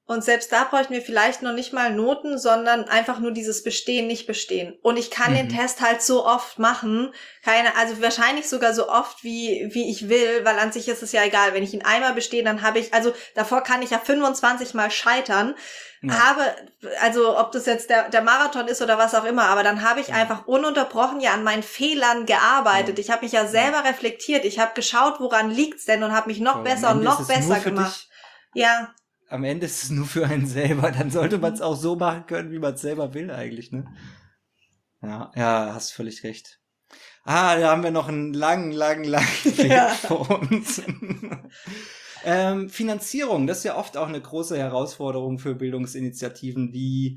Und selbst da bräuchten wir vielleicht noch nicht mal Noten, sondern einfach nur dieses Bestehen, nicht bestehen. Und ich kann den Test halt so oft machen, also wahrscheinlich sogar so oft, wie ich will, weil an sich ist es ja egal. Wenn ich ihn einmal bestehe, dann also davor kann ich ja 25 Mal scheitern. Also ob das jetzt der Marathon ist oder was auch immer, aber dann habe ich einfach ununterbrochen ja an meinen Fehlern gearbeitet. Ich habe mich ja selber reflektiert. Ich habe geschaut, woran liegt's denn und habe mich noch besser und noch besser gemacht. Ja. Am Ende ist es nur für einen selber. Dann sollte man es auch so machen können, wie man es selber will eigentlich, ne? Ja, hast völlig recht. Da haben wir noch einen langen Weg vor uns. Finanzierung, das ist ja oft auch eine große Herausforderung für Bildungsinitiativen. Wie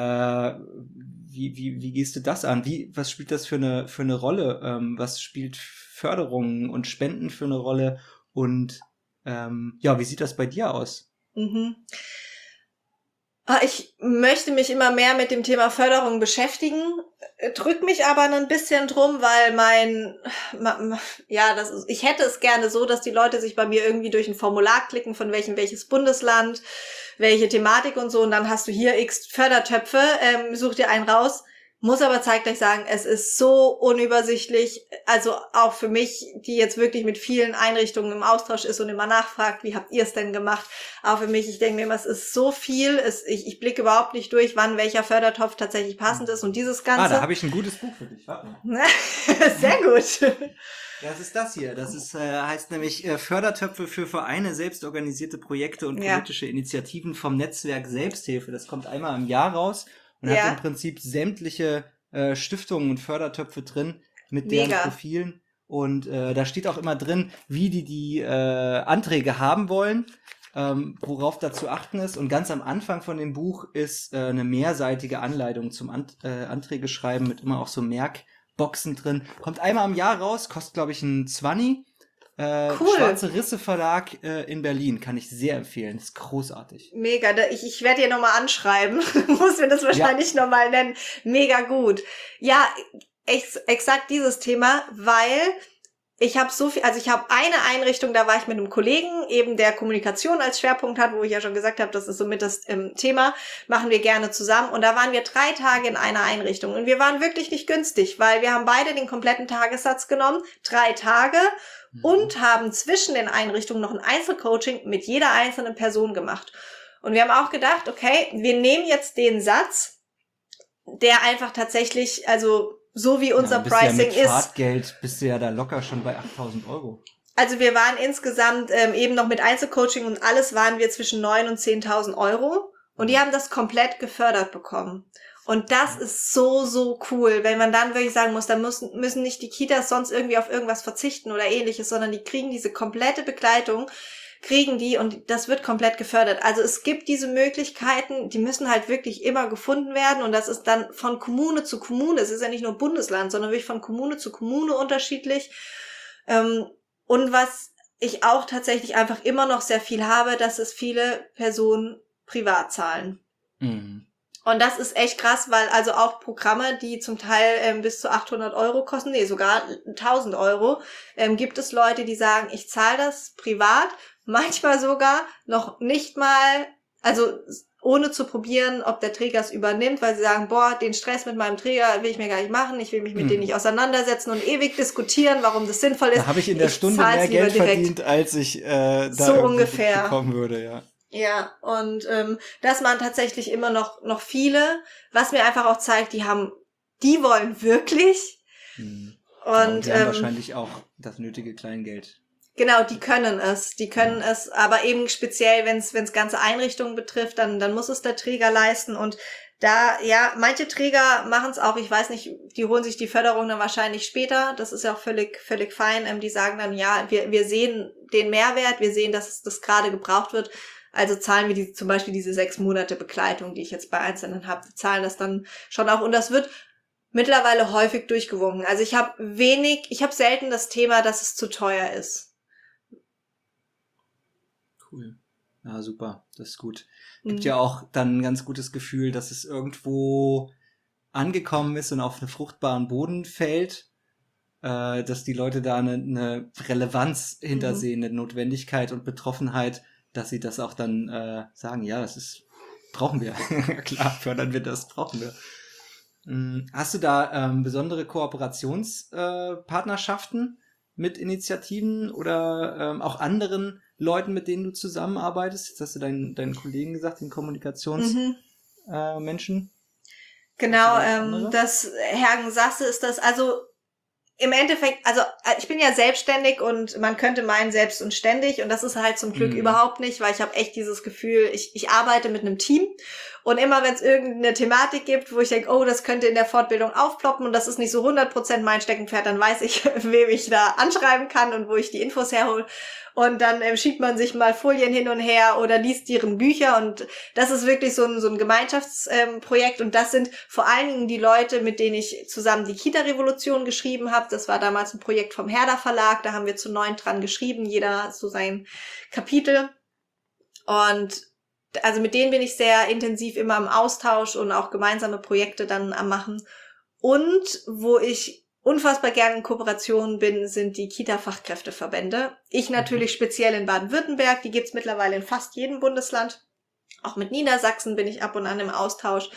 gehst du das an? Was spielt das für eine Rolle? Was spielt Förderung und Spenden für eine Rolle? Und wie sieht das bei dir aus? Ich möchte mich immer mehr mit dem Thema Förderung beschäftigen, drück mich aber ein bisschen drum, weil ich hätte es gerne so, dass die Leute sich bei mir irgendwie durch ein Formular klicken, von welches Bundesland, welche Thematik und so, und dann hast du hier x Fördertöpfe, such dir einen raus. Muss aber zeitgleich sagen, es ist so unübersichtlich, also auch für mich, die jetzt wirklich mit vielen Einrichtungen im Austausch ist und immer nachfragt, wie habt ihr es denn gemacht? Auch für mich, ich denke mir immer, es ist so viel, ich blicke überhaupt nicht durch, wann welcher Fördertopf tatsächlich passend ist und dieses Ganze. Da habe ich ein gutes Buch für dich, warte mal. Sehr gut. Das ist das hier. Das ist, heißt nämlich Fördertöpfe für Vereine, selbstorganisierte Projekte und politische Initiativen vom Netzwerk Selbsthilfe. Das kommt einmal im Jahr raus. Und hat im Prinzip sämtliche Stiftungen und Fördertöpfe drin mit deren Profilen. Und da steht auch immer drin, wie die Anträge haben wollen, worauf da zu achten ist. Und ganz am Anfang von dem Buch ist eine mehrseitige Anleitung zum Anträge schreiben mit immer auch so Merkboxen drin. Kommt einmal im Jahr raus, kostet, glaube ich, ein 20. Cool. Schwarze Risse Verlag in Berlin, kann ich sehr empfehlen, ist großartig. Mega, ich werde dir nochmal anschreiben, muss mir das wahrscheinlich nochmal nennen, mega gut. Ja, exakt dieses Thema, weil ich habe ich habe eine Einrichtung, da war ich mit einem Kollegen, eben der Kommunikation als Schwerpunkt hat, wo ich ja schon gesagt habe, das ist somit das Thema, machen wir gerne zusammen, und da waren wir 3 Tage in einer Einrichtung und wir waren wirklich nicht günstig, weil wir haben beide den kompletten Tagessatz genommen, 3 Tage, und haben zwischen den Einrichtungen noch ein Einzelcoaching mit jeder einzelnen Person gemacht. Und wir haben auch gedacht, okay, wir nehmen jetzt den Satz, der einfach tatsächlich, also so wie unser Pricing ist. Mit Fahrtgeld bist du ja da locker schon bei 8.000 Euro. Also wir waren insgesamt eben noch mit Einzelcoaching und alles waren wir zwischen 9.000 und 10.000 Euro. Und die haben das komplett gefördert bekommen. Und das ist so cool, wenn man dann wirklich sagen muss, da müssen nicht die Kitas sonst irgendwie auf irgendwas verzichten oder ähnliches, sondern die kriegen diese komplette Begleitung, und das wird komplett gefördert. Also es gibt diese Möglichkeiten, die müssen halt wirklich immer gefunden werden, und das ist dann von Kommune zu Kommune. Es ist ja nicht nur Bundesland, sondern wirklich von Kommune zu Kommune unterschiedlich. Und was ich auch tatsächlich einfach immer noch sehr viel habe, dass es viele Personen privat zahlen. Und das ist echt krass, weil also auch Programme, die zum Teil bis zu 800 Euro kosten, sogar 1000 Euro, gibt es Leute, die sagen, ich zahle das privat, manchmal sogar noch nicht mal, also ohne zu probieren, ob der Träger es übernimmt, weil sie sagen, den Stress mit meinem Träger will ich mir gar nicht machen, ich will mich mit denen nicht auseinandersetzen und ewig diskutieren, warum das sinnvoll ist. Da habe ich in der Stunde mehr Geld verdient, als ich da so ungefähr bekommen würde, ja. Ja, und das waren tatsächlich immer noch viele, was mir einfach auch zeigt, die wollen wirklich. Und die haben wahrscheinlich auch das nötige Kleingeld. Genau, die können es, aber eben speziell, wenn es ganze Einrichtungen betrifft, dann muss es der Träger leisten, und da, manche Träger machen es auch, ich weiß nicht, die holen sich die Förderung dann wahrscheinlich später, das ist ja auch völlig fein, die sagen dann, wir sehen den Mehrwert, wir sehen, dass das gerade gebraucht wird, also zahlen wir zum Beispiel diese 6 Monate Begleitung, die ich jetzt bei Einzelnen habe, zahlen das dann schon auch, und das wird mittlerweile häufig durchgewunken. Also ich habe selten das Thema, dass es zu teuer ist. Cool. Ja, super. Das ist gut. Gibt ja auch dann ein ganz gutes Gefühl, dass es irgendwo angekommen ist und auf einen fruchtbaren Boden fällt, dass die Leute da eine Relevanz hintersehen, eine Notwendigkeit und Betroffenheit, dass sie das auch dann sagen, ja, brauchen wir. Klar, fördern wir das, brauchen wir. Hast du da besondere Kooperationspartnerschaften mit Initiativen oder auch anderen Leuten, mit denen du zusammenarbeitest? Jetzt hast du deinen Kollegen gesagt, den Kommunikationsmenschen. Genau, das Hergen Sasse ist das, also im Endeffekt, also ich bin ja selbstständig und man könnte meinen selbst und ständig und das ist halt zum Glück überhaupt nicht, weil ich habe echt dieses Gefühl, ich arbeite mit einem Team und immer wenn es irgendeine Thematik gibt, wo ich denke, oh, das könnte in der Fortbildung aufploppen und das ist nicht so 100% mein Steckenpferd, dann weiß ich, wem ich da anschreiben kann und wo ich die Infos herhole. Und dann schiebt man sich mal Folien hin und her oder liest deren Bücher und das ist wirklich so ein Gemeinschaftsprojekt und das sind vor allen Dingen die Leute, mit denen ich zusammen die Kita-Revolution geschrieben habe. Das war damals ein Projekt vom Herder Verlag, da haben wir zu 9 dran geschrieben, jeder so sein Kapitel. Und also mit denen bin ich sehr intensiv immer im Austausch und auch gemeinsame Projekte dann am machen. Und wo ich unfassbar gerne in Kooperation bin, sind die Kita-Fachkräfteverbände. Ich natürlich speziell in Baden-Württemberg, die gibt's mittlerweile in fast jedem Bundesland. Auch mit Niedersachsen bin ich ab und an im Austausch.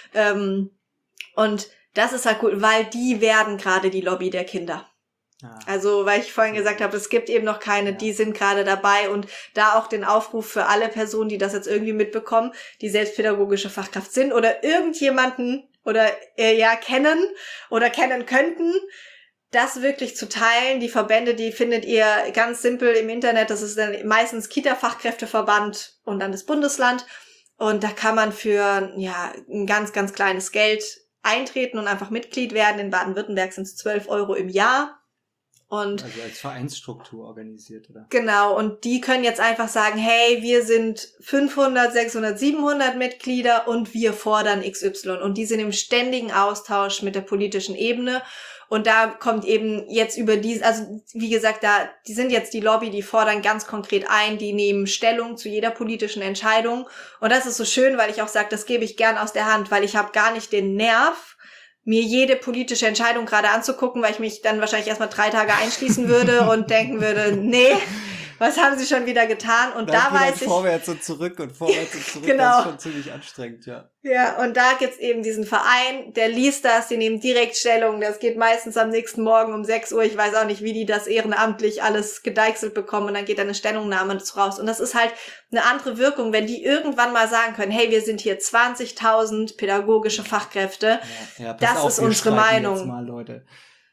Und das ist halt cool, weil die werden gerade die Lobby der Kinder. Ah. Also, weil ich vorhin gesagt habe, es gibt eben noch keine, die sind gerade dabei und da auch den Aufruf für alle Personen, die das jetzt irgendwie mitbekommen, die selbst pädagogische Fachkraft sind oder irgendjemanden oder kennen oder kennen könnten, das wirklich zu teilen. Die Verbände, die findet ihr ganz simpel im Internet. Das ist dann meistens Kita-Fachkräfteverband und dann das Bundesland. Und da kann man für ein ganz, ganz kleines Geld eintreten und einfach Mitglied werden. In Baden-Württemberg sind es 12 € im Jahr. Und also als Vereinsstruktur organisiert, oder? Genau, und die können jetzt einfach sagen, hey, wir sind 500, 600, 700 Mitglieder und wir fordern XY. Und die sind im ständigen Austausch mit der politischen Ebene. Und da kommt eben jetzt über also wie gesagt, die sind jetzt die Lobby, die fordern ganz konkret ein, die nehmen Stellung zu jeder politischen Entscheidung. Und das ist so schön, weil ich auch sage, das gebe ich gern aus der Hand, weil ich habe gar nicht den Nerv, mir jede politische Entscheidung gerade anzugucken, weil ich mich dann wahrscheinlich erstmal 3 Tage einschließen würde und denken würde, nee, was haben sie schon wieder getan? Und da weiß ich... Vorwärts und zurück und vorwärts und zurück, genau. Das ist schon ziemlich anstrengend, ja. Ja, und da gibt's eben diesen Verein, der liest das, die nehmen direkt Stellung, das geht meistens am nächsten Morgen um 6 Uhr, ich weiß auch nicht, wie die das ehrenamtlich alles gedeichselt bekommen und dann geht da eine Stellungnahme raus. Und das ist halt eine andere Wirkung, wenn die irgendwann mal sagen können, hey, wir sind hier 20.000 pädagogische Fachkräfte, das ist unsere Meinung. Jetzt mal, Leute.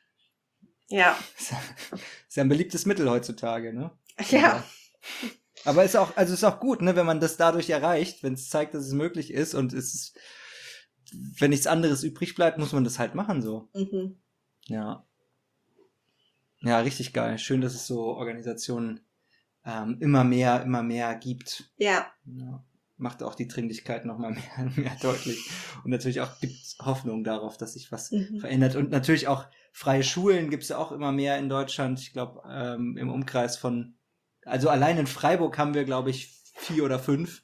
Ja. Ist ja ein beliebtes Mittel heutzutage, ne? Ja. Aber ist auch gut, ne, wenn man das dadurch erreicht, wenn es zeigt, dass es möglich ist und wenn nichts anderes übrig bleibt, muss man das halt machen, so. Mhm. Ja. Ja, richtig geil. Schön, dass es so Organisationen immer mehr gibt. Ja. Macht auch die Dringlichkeit nochmal mehr deutlich. Und natürlich auch gibt Hoffnung darauf, dass sich was verändert. Und natürlich auch freie Schulen gibt es ja auch immer mehr in Deutschland. Ich glaube, im Umkreis von, also allein in Freiburg haben wir, glaube ich, 4 oder 5.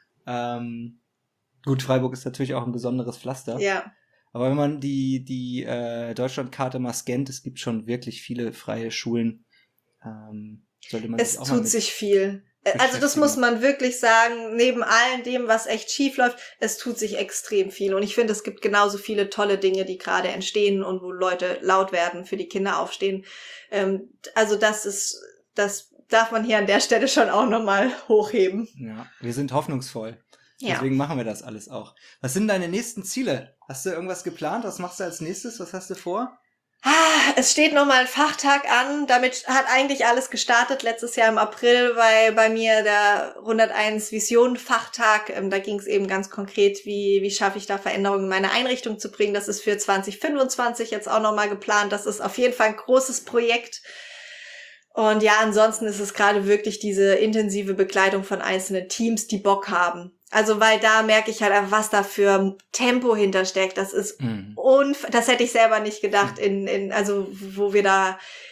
Gut, Freiburg ist natürlich auch ein besonderes Pflaster. Ja. Aber wenn man die Deutschlandkarte mal scannt, es gibt schon wirklich viele freie Schulen. Sollte man es tut sich viel. Also das muss man wirklich sagen, neben all dem, was echt schief läuft, es tut sich extrem viel. Und ich finde, es gibt genauso viele tolle Dinge, die gerade entstehen und wo Leute laut werden, für die Kinder aufstehen. Also das darf man hier an der Stelle schon auch nochmal hochheben. Ja, wir sind hoffnungsvoll. Ja. Deswegen machen wir das alles auch. Was sind deine nächsten Ziele? Hast du irgendwas geplant? Was machst du als nächstes? Was hast du vor? Es steht nochmal ein Fachtag an. Damit hat eigentlich alles gestartet letztes Jahr im April, weil bei mir der 101 Vision Fachtag, da ging es eben ganz konkret, wie schaffe ich da Veränderungen in meine Einrichtung zu bringen. Das ist für 2025 jetzt auch nochmal geplant. Das ist auf jeden Fall ein großes Projekt. Und ja, ansonsten ist es gerade wirklich diese intensive Begleitung von einzelnen Teams, die Bock haben. Also, weil da merke ich halt einfach, was da für Tempo hintersteckt. Das ist das hätte ich selber nicht gedacht, also, wo wir da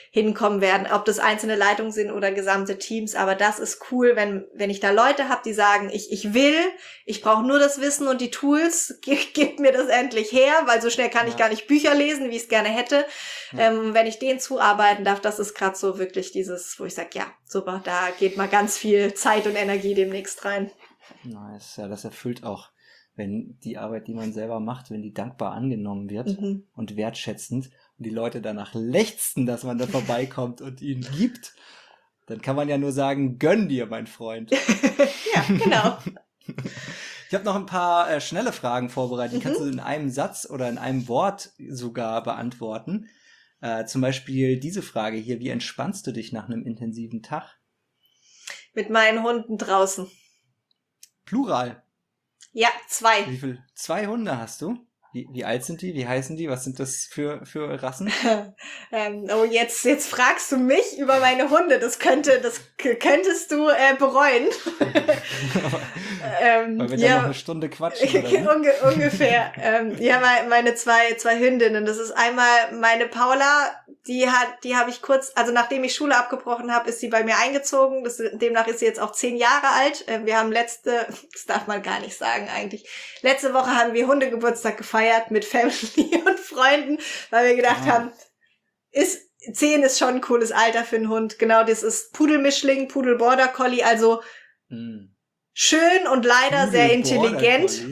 hinkommen werden, ob das einzelne Leitungen sind oder gesamte Teams. Aber das ist cool, wenn ich da Leute habe, die sagen, ich brauche nur das Wissen und die Tools, gebt mir das endlich her, weil so schnell kann ich gar nicht Bücher lesen, wie ich es gerne hätte. Ja. Wenn ich denen zuarbeiten darf, das ist gerade so wirklich dieses, wo ich sage, ja, super, da geht mal ganz viel Zeit und Energie demnächst rein. Nice, ja, das erfüllt auch, wenn die Arbeit, die man selber macht, wenn die dankbar angenommen wird und wertschätzend und die Leute danach lechzen, dass man da vorbeikommt und ihnen gibt, dann kann man ja nur sagen, gönn dir, mein Freund. Ja, genau. Ich habe noch ein paar schnelle Fragen vorbereitet. Die kannst du in einem Satz oder in einem Wort sogar beantworten. Zum Beispiel diese Frage hier, wie entspannst du dich nach einem intensiven Tag? Mit meinen Hunden draußen. Plural. Ja, 2. Wie viel? 2 Hunde hast du? Wie alt sind die? Wie heißen die? Was sind das für Rassen? Jetzt fragst du mich über meine Hunde. Das könntest du bereuen. Weil wir dann noch eine Stunde quatschen. Oder? Ungefähr. Meine zwei Hündinnen. Das ist einmal meine Paula. Die habe ich kurz, also nachdem ich Schule abgebrochen habe, ist sie bei mir eingezogen. Demnach ist sie jetzt auch 10 Jahre alt. Wir haben das darf man gar nicht sagen eigentlich. Letzte Woche haben wir Hundegeburtstag gefeiert mit Family und Freunden, weil wir gedacht haben, 10 ist schon ein cooles Alter für einen Hund. Genau, das ist Pudelmischling, Pudel Border Collie, also schön und leider sehr intelligent.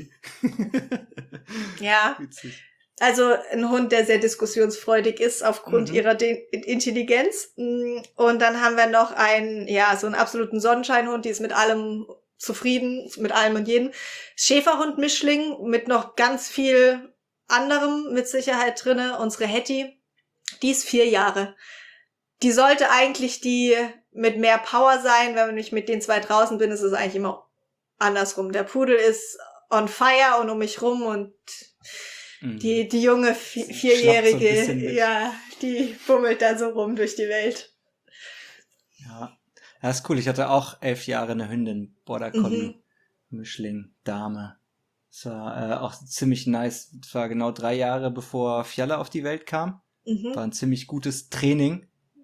Ja. Witzig. Also ein Hund, der sehr diskussionsfreudig ist aufgrund ihrer Intelligenz. Und dann haben wir noch so einen absoluten Sonnenscheinhund, die ist mit allem zufrieden, mit allem und jedem. Schäferhund-Mischling mit noch ganz viel anderem mit Sicherheit drinne. Unsere Hetty, die ist 4 Jahre. Die sollte eigentlich die mit mehr Power sein. Wenn ich mit den 2 draußen bin, ist es eigentlich immer andersrum. Der Pudel ist on fire und um mich rum und die junge Vierjährige, so die bummelt da so rum durch die Welt. Ja, das ist cool. Ich hatte auch 11 Jahre eine Hündin, Border Collie, Mischling, Dame. Das war auch ziemlich nice. Das war genau 3 Jahre, bevor Fjalle auf die Welt kam. War ein ziemlich gutes Training.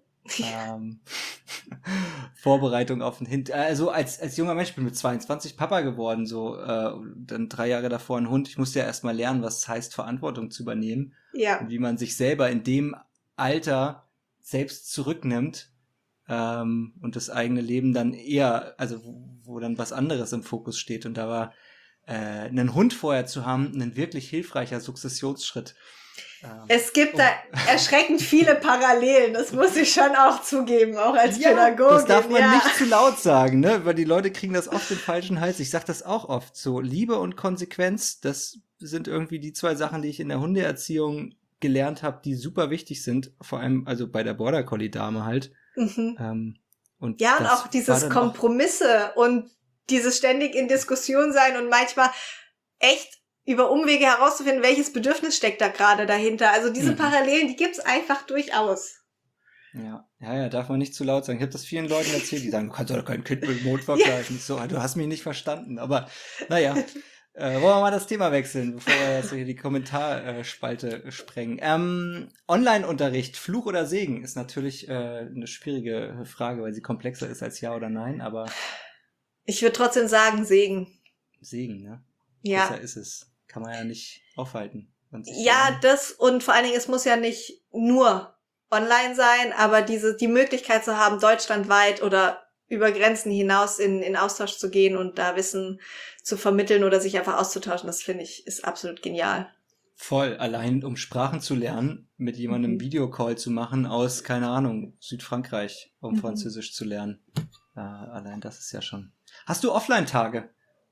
Vorbereitung auf den Hund. Also als junger Mensch, ich bin mit 22 Papa geworden, dann 3 Jahre davor ein Hund. Ich musste ja erstmal lernen, was es heißt, Verantwortung zu übernehmen. Ja. Und wie man sich selber in dem Alter selbst zurücknimmt und das eigene Leben dann eher, also wo dann was anderes im Fokus steht. Und da war einen Hund vorher zu haben, ein wirklich hilfreicher Sukzessionsschritt. Es gibt da erschreckend viele Parallelen, das muss ich schon auch zugeben, auch als Pädagogin. Das darf man nicht zu laut sagen, ne? Weil die Leute kriegen das oft den falschen Hals. Ich sag das auch oft so. Liebe und Konsequenz, das sind irgendwie die 2 Sachen, die ich in der Hundeerziehung gelernt habe, die super wichtig sind. Vor allem also bei der Border Collie Dame halt. Und auch dieses Kompromisse und dieses ständig in Diskussion sein und manchmal echt über Umwege herauszufinden, welches Bedürfnis steckt da gerade dahinter. Also diese Parallelen, die gibt's einfach durchaus. Ja, darf man nicht zu laut sagen. Ich habe das vielen Leuten erzählt, die sagen, du kannst doch kein Kind mit dem Mond vergleichen. So, du hast mich nicht verstanden. Aber naja, wollen wir mal das Thema wechseln, bevor wir jetzt hier die Kommentarspalte sprengen. Online-Unterricht, Fluch oder Segen, ist natürlich eine schwierige Frage, weil sie komplexer ist als Ja oder Nein, aber... Ich würde trotzdem sagen Segen. Segen, ne? Ja. Besser ist es. Kann man ja nicht aufhalten. Ja, das und vor allen Dingen, es muss ja nicht nur online sein, aber die Möglichkeit zu haben, deutschlandweit oder über Grenzen hinaus in Austausch zu gehen und da Wissen zu vermitteln oder sich einfach auszutauschen, das finde ich, ist absolut genial. Voll. Allein um Sprachen zu lernen, mit jemandem Videocall zu machen aus, keine Ahnung, Südfrankreich, um Französisch zu lernen. Allein das ist ja schon. Hast du Offline-Tage?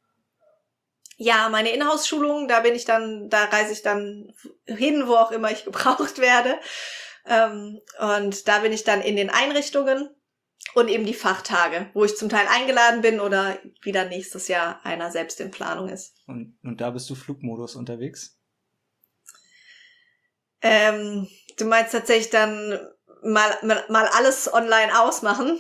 Ja, meine Inhouse-Schulung, da reise ich dann hin, wo auch immer ich gebraucht werde. Und da bin ich dann in den Einrichtungen und eben die Fachtage, wo ich zum Teil eingeladen bin oder wieder nächstes Jahr einer selbst in Planung ist. Und da bist du Flugmodus unterwegs? Du meinst tatsächlich dann mal alles online ausmachen?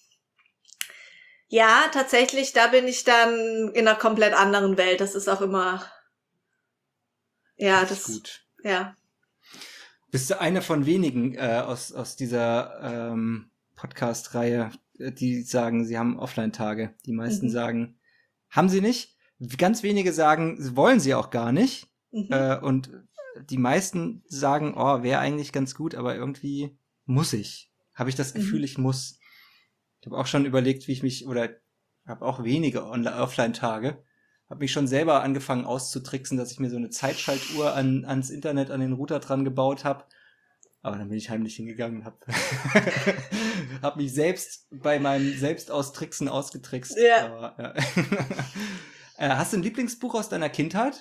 Ja, tatsächlich, da bin ich dann in einer komplett anderen Welt. Das ist auch immer, das ist gut. Ja. Bist du eine von wenigen aus dieser Podcast-Reihe, die sagen, sie haben Offline-Tage. Die meisten sagen, haben sie nicht. Ganz wenige sagen, wollen sie auch gar nicht. Und die meisten sagen, oh, wäre eigentlich ganz gut, aber irgendwie muss ich. Habe ich das Gefühl, ich muss. Ich habe auch schon überlegt, wie ich mich, oder habe auch wenige Offline-Tage, habe mich schon selber angefangen auszutricksen, dass ich mir so eine Zeitschaltuhr ans Internet, an den Router dran gebaut habe. Aber dann bin ich heimlich hingegangen und hab mich selbst bei meinem Selbstaustricksen ausgetrickst. Ja. Aber, hast du ein Lieblingsbuch aus deiner Kindheit?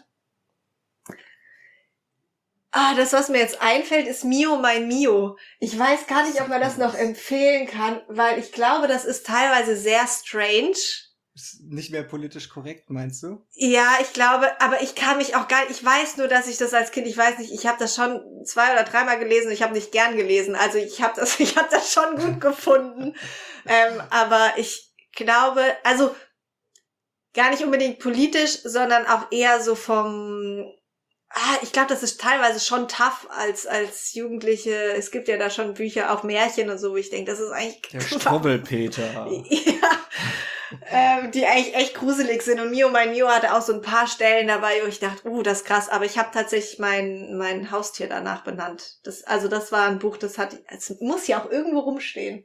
Das, was mir jetzt einfällt, ist Mio, mein Mio. Ich weiß gar nicht, ob man das noch empfehlen kann, weil ich glaube, das ist teilweise sehr strange. Ist nicht mehr politisch korrekt, meinst du? Ja, ich glaube, aber ich kann mich auch gar nicht, ich weiß nur, dass ich das als Kind, ich weiß nicht, ich habe das schon 2 oder 3-mal gelesen, ich habe nicht gern gelesen, also ich habe das schon gut gefunden, aber ich glaube, also gar nicht unbedingt politisch, sondern auch eher so ich glaube, das ist teilweise schon tough als Jugendliche, es gibt ja da schon Bücher, auch Märchen und so, wo ich denke, das ist eigentlich... Der Strubbelpeter. Ja. Die eigentlich echt gruselig sind. Und Mio, mein Mio hatte auch so ein paar Stellen dabei, wo ich dachte, das ist krass. Aber ich habe tatsächlich mein Haustier danach benannt. Das war ein Buch, es muss ja auch irgendwo rumstehen.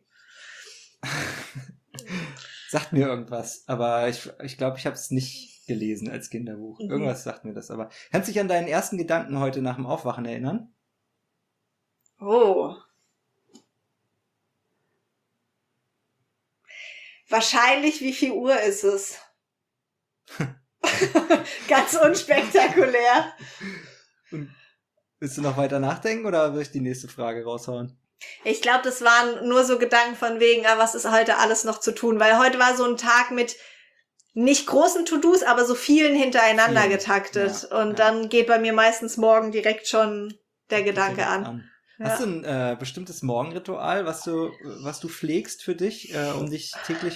Sagt mir irgendwas, aber ich glaube, ich habe es nicht gelesen als Kinderbuch. Irgendwas sagt mir das. Aber kannst du dich an deinen ersten Gedanken heute nach dem Aufwachen erinnern? Oh. Wahrscheinlich, wie viel Uhr ist es? Ganz unspektakulär. Und willst du noch weiter nachdenken oder will ich die nächste Frage raushauen? Ich glaube, das waren nur so Gedanken von wegen, was ist heute alles noch zu tun? Weil heute war so ein Tag mit nicht großen To-Dos, aber so vielen hintereinander getaktet. Ja, und dann geht bei mir meistens morgen direkt schon der Gedanke an. Ja. Hast du ein bestimmtes Morgenritual, was du pflegst für dich, um dich täglich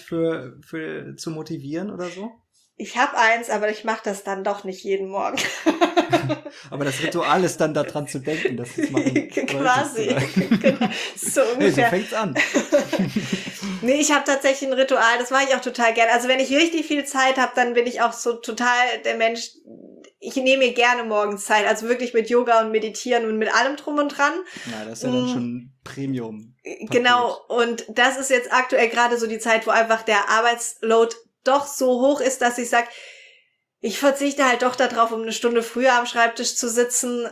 zu motivieren oder so? Ich habe eins, aber ich mache das dann doch nicht jeden Morgen. Aber das Ritual ist dann daran zu denken, dass du es machen quasi. Genau. So ungefähr. Hey, so fängt's an. Nee, ich habe tatsächlich ein Ritual, das mache ich auch total gerne. Also wenn ich richtig viel Zeit habe, dann bin ich auch so total der Mensch, ich nehme mir gerne morgens Zeit, also wirklich mit Yoga und Meditieren und mit allem drum und dran. Ja, das ist ja dann schon Premium. Genau, und das ist jetzt aktuell gerade so die Zeit, wo einfach der Arbeitsload doch so hoch ist, dass ich sage, ich verzichte halt doch darauf, um eine Stunde früher am Schreibtisch zu sitzen.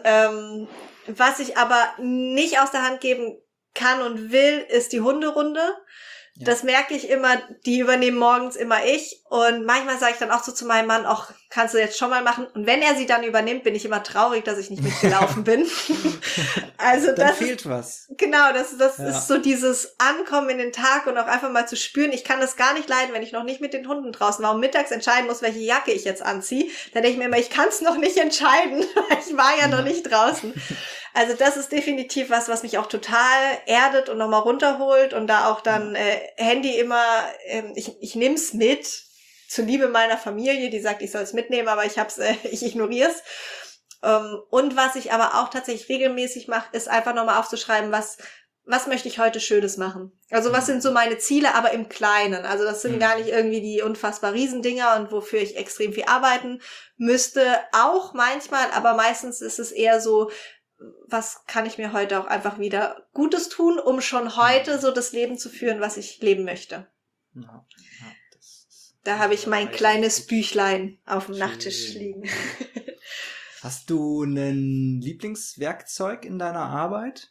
Was ich aber nicht aus der Hand geben kann und will, ist die Hunderunde. Ja. Das merke ich immer, die übernehmen morgens immer ich. Und manchmal sage ich dann auch so zu meinem Mann, ach, kannst du jetzt schon mal machen. Und wenn er sie dann übernimmt, bin ich immer traurig, dass ich nicht mitgelaufen bin. Also dann das fehlt was. Genau, das ist so dieses Ankommen in den Tag und auch einfach mal zu spüren. Ich kann das gar nicht leiden, wenn ich noch nicht mit den Hunden draußen war und mittags entscheiden muss, welche Jacke ich jetzt anziehe. Dann denke ich mir immer, ich kann es noch nicht entscheiden, weil ich war ja noch nicht draußen. Also das ist definitiv was mich auch total erdet und nochmal runterholt und da auch dann Handy immer, ich nehme es mit, zur Liebe meiner Familie, die sagt, ich soll es mitnehmen, aber ich ignoriere es. Und was ich aber auch tatsächlich regelmäßig mache, ist einfach nochmal aufzuschreiben, was möchte ich heute Schönes machen. Also was sind so meine Ziele, aber im Kleinen. Also das sind gar nicht irgendwie die unfassbar Riesendinger und wofür ich extrem viel arbeiten müsste. Auch manchmal, aber meistens ist es eher so, was kann ich mir heute auch einfach wieder Gutes tun, um schon heute so das Leben zu führen, was ich leben möchte. Ja, da habe ich mein kleines Büchlein auf dem Nachttisch liegen. Hast du ein Lieblingswerkzeug in deiner Arbeit?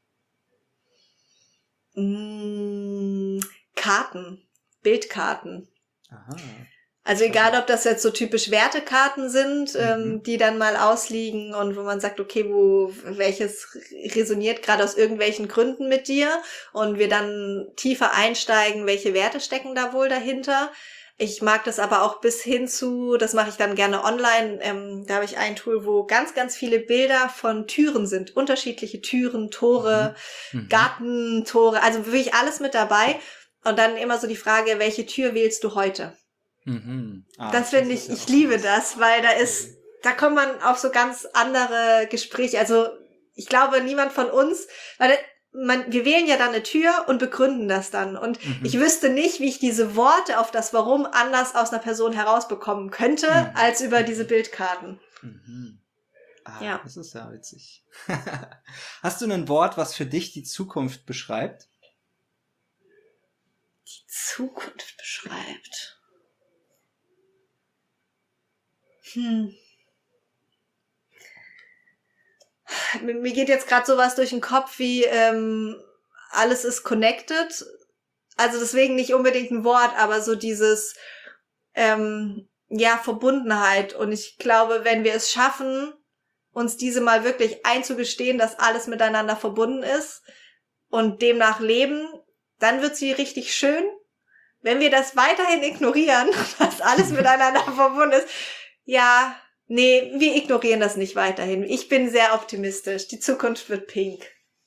Karten, Bildkarten. Aha. Also egal, ob das jetzt so typisch Wertekarten sind, die dann mal ausliegen und wo man sagt, okay, welches resoniert gerade aus irgendwelchen Gründen mit dir und wir dann tiefer einsteigen, welche Werte stecken da wohl dahinter. Ich mag das aber auch bis hin zu, das mache ich dann gerne online, da habe ich ein Tool, wo ganz, ganz viele Bilder von Türen sind, unterschiedliche Türen, Tore, Gartentore, also wirklich alles mit dabei und dann immer so die Frage, welche Tür wählst du heute? Das finde ich liebe das, weil da kommt man auf so ganz andere Gespräche. Also ich glaube, niemand von uns, weil wir wählen ja dann eine Tür und begründen das dann. Und ich wüsste nicht, wie ich diese Worte auf das Warum anders aus einer Person herausbekommen könnte, als über diese Bildkarten. Ja. Das ist ja witzig. Hast du ein Wort, was für dich die Zukunft beschreibt? Die Zukunft beschreibt. Mir geht jetzt gerade sowas durch den Kopf wie alles ist connected. Also deswegen nicht unbedingt ein Wort, aber so dieses Verbundenheit. Und ich glaube, wenn wir es schaffen, uns diese mal wirklich einzugestehen, dass alles miteinander verbunden ist und demnach leben, dann wird sie richtig schön. Wenn wir das weiterhin ignorieren, dass alles miteinander verbunden ist, nee, wir ignorieren das nicht weiterhin. Ich bin sehr optimistisch. Die Zukunft wird pink.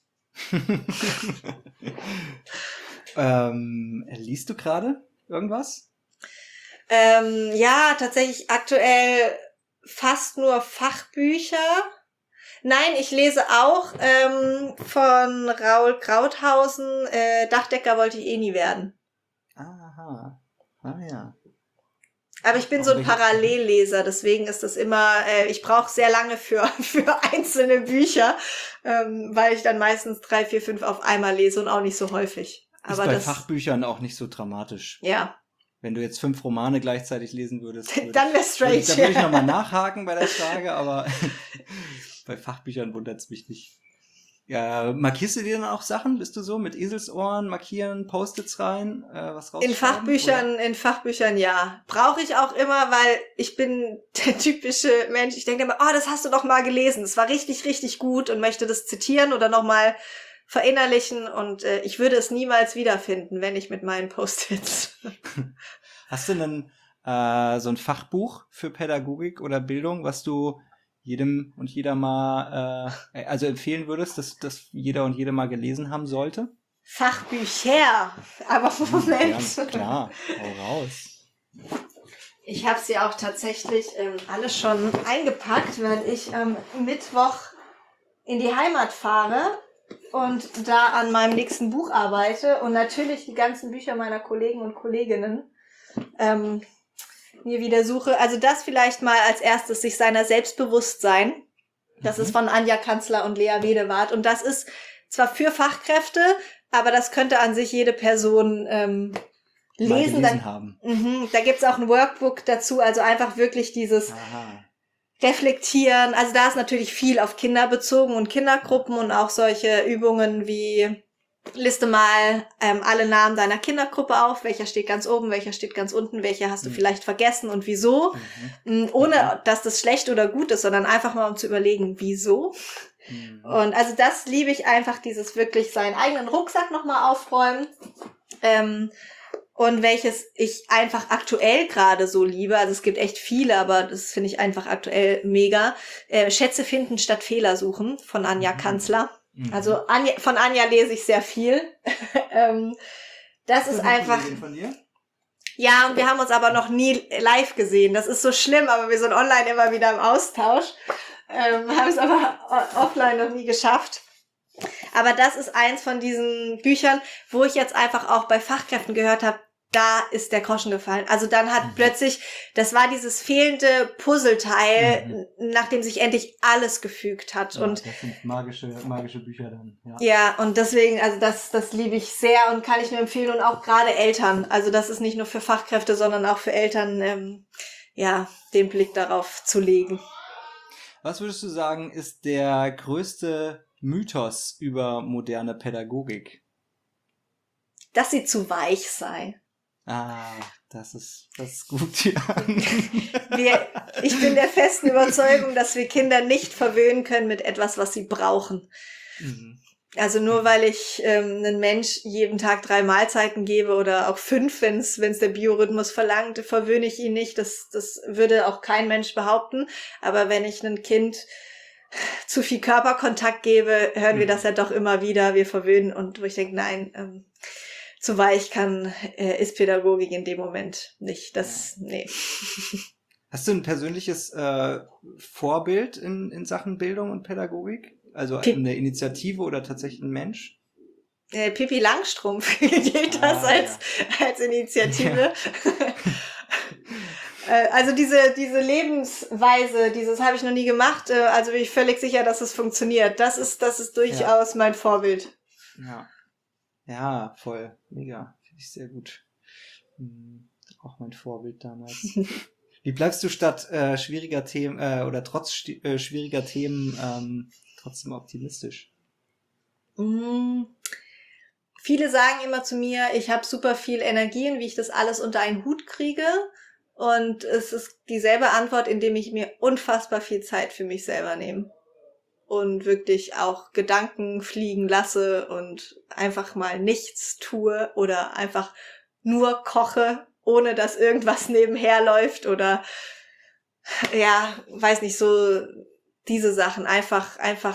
Liest du gerade irgendwas? Tatsächlich aktuell fast nur Fachbücher. Nein, ich lese auch von Raoul Krauthausen, Dachdecker wollte ich eh nie werden. Aha. Ja. Aber ich bin so ein Parallelleser, deswegen ist das immer, ich brauche sehr lange für einzelne Bücher, weil ich dann meistens 3, 4, 5 auf einmal lese und auch nicht so häufig. Aber ist bei Fachbüchern auch nicht so dramatisch. Ja. Wenn du jetzt 5 Romane gleichzeitig lesen würdest, dann wäre strange. Da würde ich nochmal nachhaken bei der Frage, aber bei Fachbüchern wundert es mich nicht. Ja, markierst du dir dann auch Sachen? Bist du so mit Eselsohren, markieren, Post-its rein, was rausschreiben? In Fachbüchern ja. Brauche ich auch immer, weil ich bin der typische Mensch. Ich denke immer, das hast du doch mal gelesen. Das war richtig, richtig gut und möchte das zitieren oder nochmal verinnerlichen und ich würde es niemals wiederfinden, wenn ich mit meinen Post-its. Hast du denn so ein Fachbuch für Pädagogik oder Bildung, was du jedem und jeder mal also empfehlen würdest, dass jeder und jede mal gelesen haben sollte? Fachbücher, aber Moment. Ja, klar, hau raus. Ich habe sie auch tatsächlich alle schon eingepackt, weil ich am Mittwoch in die Heimat fahre und da an meinem nächsten Buch arbeite und natürlich die ganzen Bücher meiner Kollegen und Kolleginnen mir wieder suche. Also das vielleicht mal als erstes, sich seiner selbst bewusst sein. Das ist von Anja Kanzler und Lea Wedewart. Und das ist zwar für Fachkräfte, aber das könnte an sich jede Person lesen haben. Da gibt's auch ein Workbook dazu, also einfach wirklich dieses Reflektieren. Also da ist natürlich viel auf Kinder bezogen und Kindergruppen und auch solche Übungen wie liste mal alle Namen deiner Kindergruppe auf, welcher steht ganz oben, welcher steht ganz unten, welcher hast du vielleicht vergessen und wieso, ohne dass das schlecht oder gut ist, sondern einfach mal um zu überlegen, wieso. Und also das liebe ich einfach, dieses wirklich seinen eigenen Rucksack nochmal aufräumen und welches ich einfach aktuell gerade so liebe, also es gibt echt viele, aber das finde ich einfach aktuell mega, Schätze finden statt Fehler suchen von Anja Kanzler. Also von Anja lese ich sehr viel. Das ist einfach... Von dir? Ja, und wir haben uns aber noch nie live gesehen. Das ist so schlimm, aber wir sind online immer wieder im Austausch. Haben es aber offline noch nie geschafft. Aber das ist eins von diesen Büchern, wo ich jetzt einfach auch bei Fachkräften gehört habe, da ist der Groschen gefallen. Also dann hat plötzlich, das war dieses fehlende Puzzleteil, nachdem sich endlich alles gefügt hat. Ja, und das sind magische Bücher dann. Ja, und deswegen, also das liebe ich sehr und kann ich nur empfehlen und auch gerade Eltern. Also das ist nicht nur für Fachkräfte, sondern auch für Eltern, den Blick darauf zu legen. Was würdest du sagen, ist der größte Mythos über moderne Pädagogik? Dass sie zu weich sei. Das ist gut, ja. Ich bin der festen Überzeugung, dass wir Kinder nicht verwöhnen können mit etwas, was sie brauchen. Also nur weil ich einen Mensch jeden Tag 3 Mahlzeiten gebe oder auch 5, wenn's der Biorhythmus verlangt, verwöhne ich ihn nicht. Das würde auch kein Mensch behaupten. Aber wenn ich einem Kind zu viel Körperkontakt gebe, hören wir das ja doch immer wieder. Wir verwöhnen und wo ich denke, nein, zu weich ist Pädagogik in dem Moment nicht. Nee. Hast du ein persönliches Vorbild in Sachen Bildung und Pädagogik? Also eine Initiative oder tatsächlich ein Mensch? Pippi Langstrumpf gilt das als Initiative. Also diese Lebensweise, dieses habe ich noch nie gemacht, also bin ich völlig sicher, dass es funktioniert. Das ist durchaus mein Vorbild. Ja, voll. Mega. Finde ich sehr gut. Auch mein Vorbild damals. Wie bleibst du statt schwieriger Themen oder trotz schwieriger Themen trotzdem optimistisch? Viele sagen immer zu mir, ich habe super viel Energie und wie ich das alles unter einen Hut kriege. Und es ist dieselbe Antwort, indem ich mir unfassbar viel Zeit für mich selber nehme. Und wirklich auch Gedanken fliegen lasse und einfach mal nichts tue oder einfach nur koche, ohne dass irgendwas nebenher läuft oder weiß nicht, so diese Sachen einfach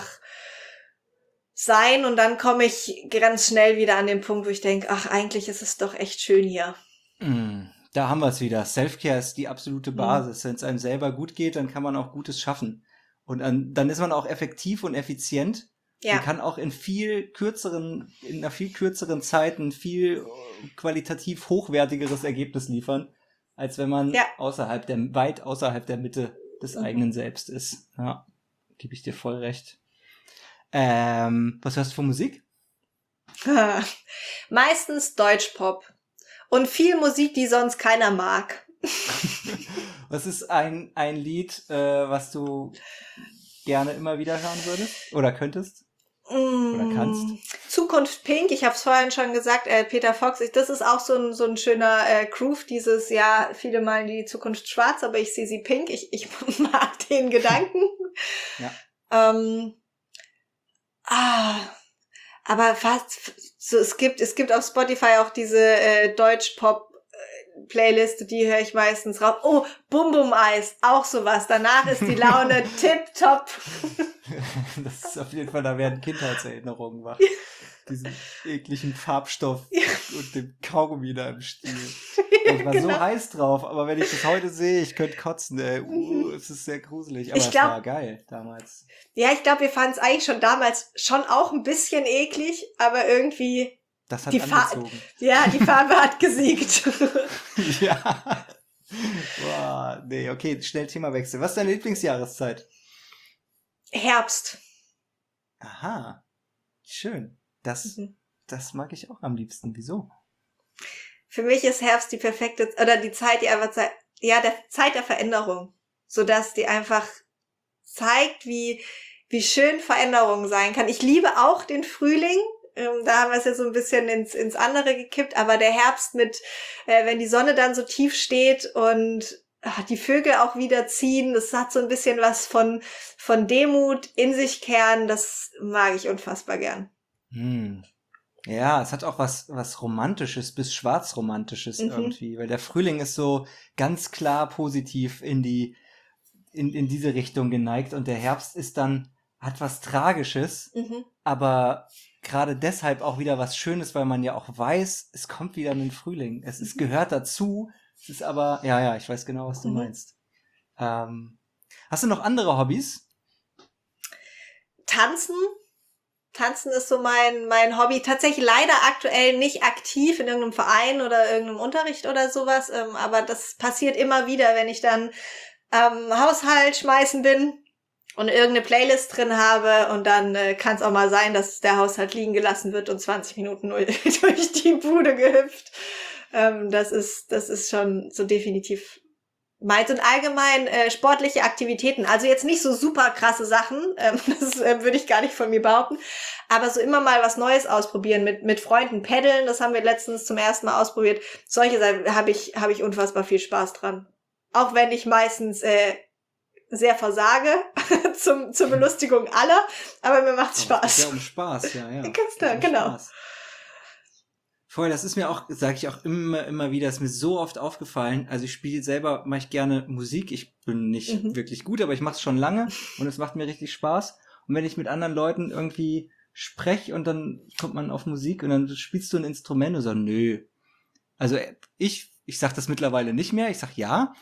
sein und dann komme ich ganz schnell wieder an den Punkt, wo ich denke, ach, eigentlich ist es doch echt schön hier. Da haben wir es wieder. Self-Care ist die absolute Basis. Wenn es einem selber gut geht, dann kann man auch Gutes schaffen. Und dann ist man auch effektiv und effizient und kann auch in einer viel kürzeren Zeit ein viel qualitativ hochwertigeres Ergebnis liefern, als wenn man weit außerhalb der Mitte des eigenen Selbst ist. Ja, gebe ich dir voll recht. Was hörst du für Musik? Meistens Deutschpop. Und viel Musik, die sonst keiner mag. Was ist ein Lied, was du gerne immer wieder hören würdest? Oder könntest? Oder kannst? Zukunft Pink, ich habe es vorhin schon gesagt, Peter Fox, das ist auch so ein schöner Groove, dieses, viele malen die Zukunft schwarz, aber ich sehe sie pink. Ich mag den Gedanken. Aber fast so, es gibt auf Spotify auch diese Deutsch-Pop-Playliste, die höre ich meistens raus. Oh, Bum Bum Eis, auch sowas. Danach ist die Laune tipptopp. Das ist auf jeden Fall, da werden Kindheitserinnerungen wach. Diesen ekligen Farbstoff und dem Kaugummi da im Stiel. Ich war so heiß drauf, aber wenn ich das heute sehe, ich könnte kotzen, ey. Es ist sehr gruselig, aber es war geil damals. Ja, ich glaube, wir fanden es eigentlich schon damals schon auch ein bisschen eklig, aber irgendwie das hat angezogen. Die Farbe hat gesiegt. Ja. Boah, nee, okay, schnell Themawechsel. Was ist deine Lieblingsjahreszeit? Herbst. Aha, schön. Das mag ich auch am liebsten. Wieso? Für mich ist Herbst die perfekte, oder die Zeit, die einfach Zeit der Veränderung. Sodass die einfach zeigt, wie schön Veränderung sein kann. Ich liebe auch den Frühling. Da haben wir es ja so ein bisschen ins andere gekippt. Aber der Herbst wenn die Sonne dann so tief steht und die Vögel auch wieder ziehen, das hat so ein bisschen was von Demut in sich kehren. Das mag ich unfassbar gern. Ja, es hat auch was Romantisches bis Schwarzromantisches irgendwie, weil der Frühling ist so ganz klar positiv in diese Richtung geneigt und der Herbst hat was Tragisches, aber gerade deshalb auch wieder was Schönes, weil man ja auch weiß, es kommt wieder ein Frühling. Gehört dazu, es ist aber, ich weiß genau, was du meinst. Hast du noch andere Hobbys? Tanzen ist so mein Hobby. Tatsächlich leider aktuell nicht aktiv in irgendeinem Verein oder irgendeinem Unterricht oder sowas. Aber das passiert immer wieder, wenn ich dann Haushalt schmeißen bin und irgendeine Playlist drin habe. Und dann kann es auch mal sein, dass der Haushalt liegen gelassen wird und 20 Minuten durch die Bude gehüpft. Das ist schon so definitiv meins. Und allgemein sportliche Aktivitäten, also jetzt nicht so super krasse Sachen, das würde ich gar nicht von mir behaupten, aber so immer mal was Neues ausprobieren, mit Freunden paddeln, das haben wir letztens zum ersten Mal ausprobiert. Solche Sachen habe ich unfassbar viel Spaß dran. Auch wenn ich meistens sehr versage, zur Belustigung aller, aber mir macht's Spaß. Es geht ja um Spaß, ja. Ganz klar, genau. Spaß. Voll, das ist mir auch, sage ich auch immer wieder, ist mir so oft aufgefallen. Also ich mache ich gerne Musik. Ich bin nicht wirklich gut, aber ich mache es schon lange und es macht mir richtig Spaß. Und wenn ich mit anderen Leuten irgendwie spreche und dann kommt man auf Musik und dann spielst du ein Instrument und so, nö. Also ich sag das mittlerweile nicht mehr. Ich sag ja,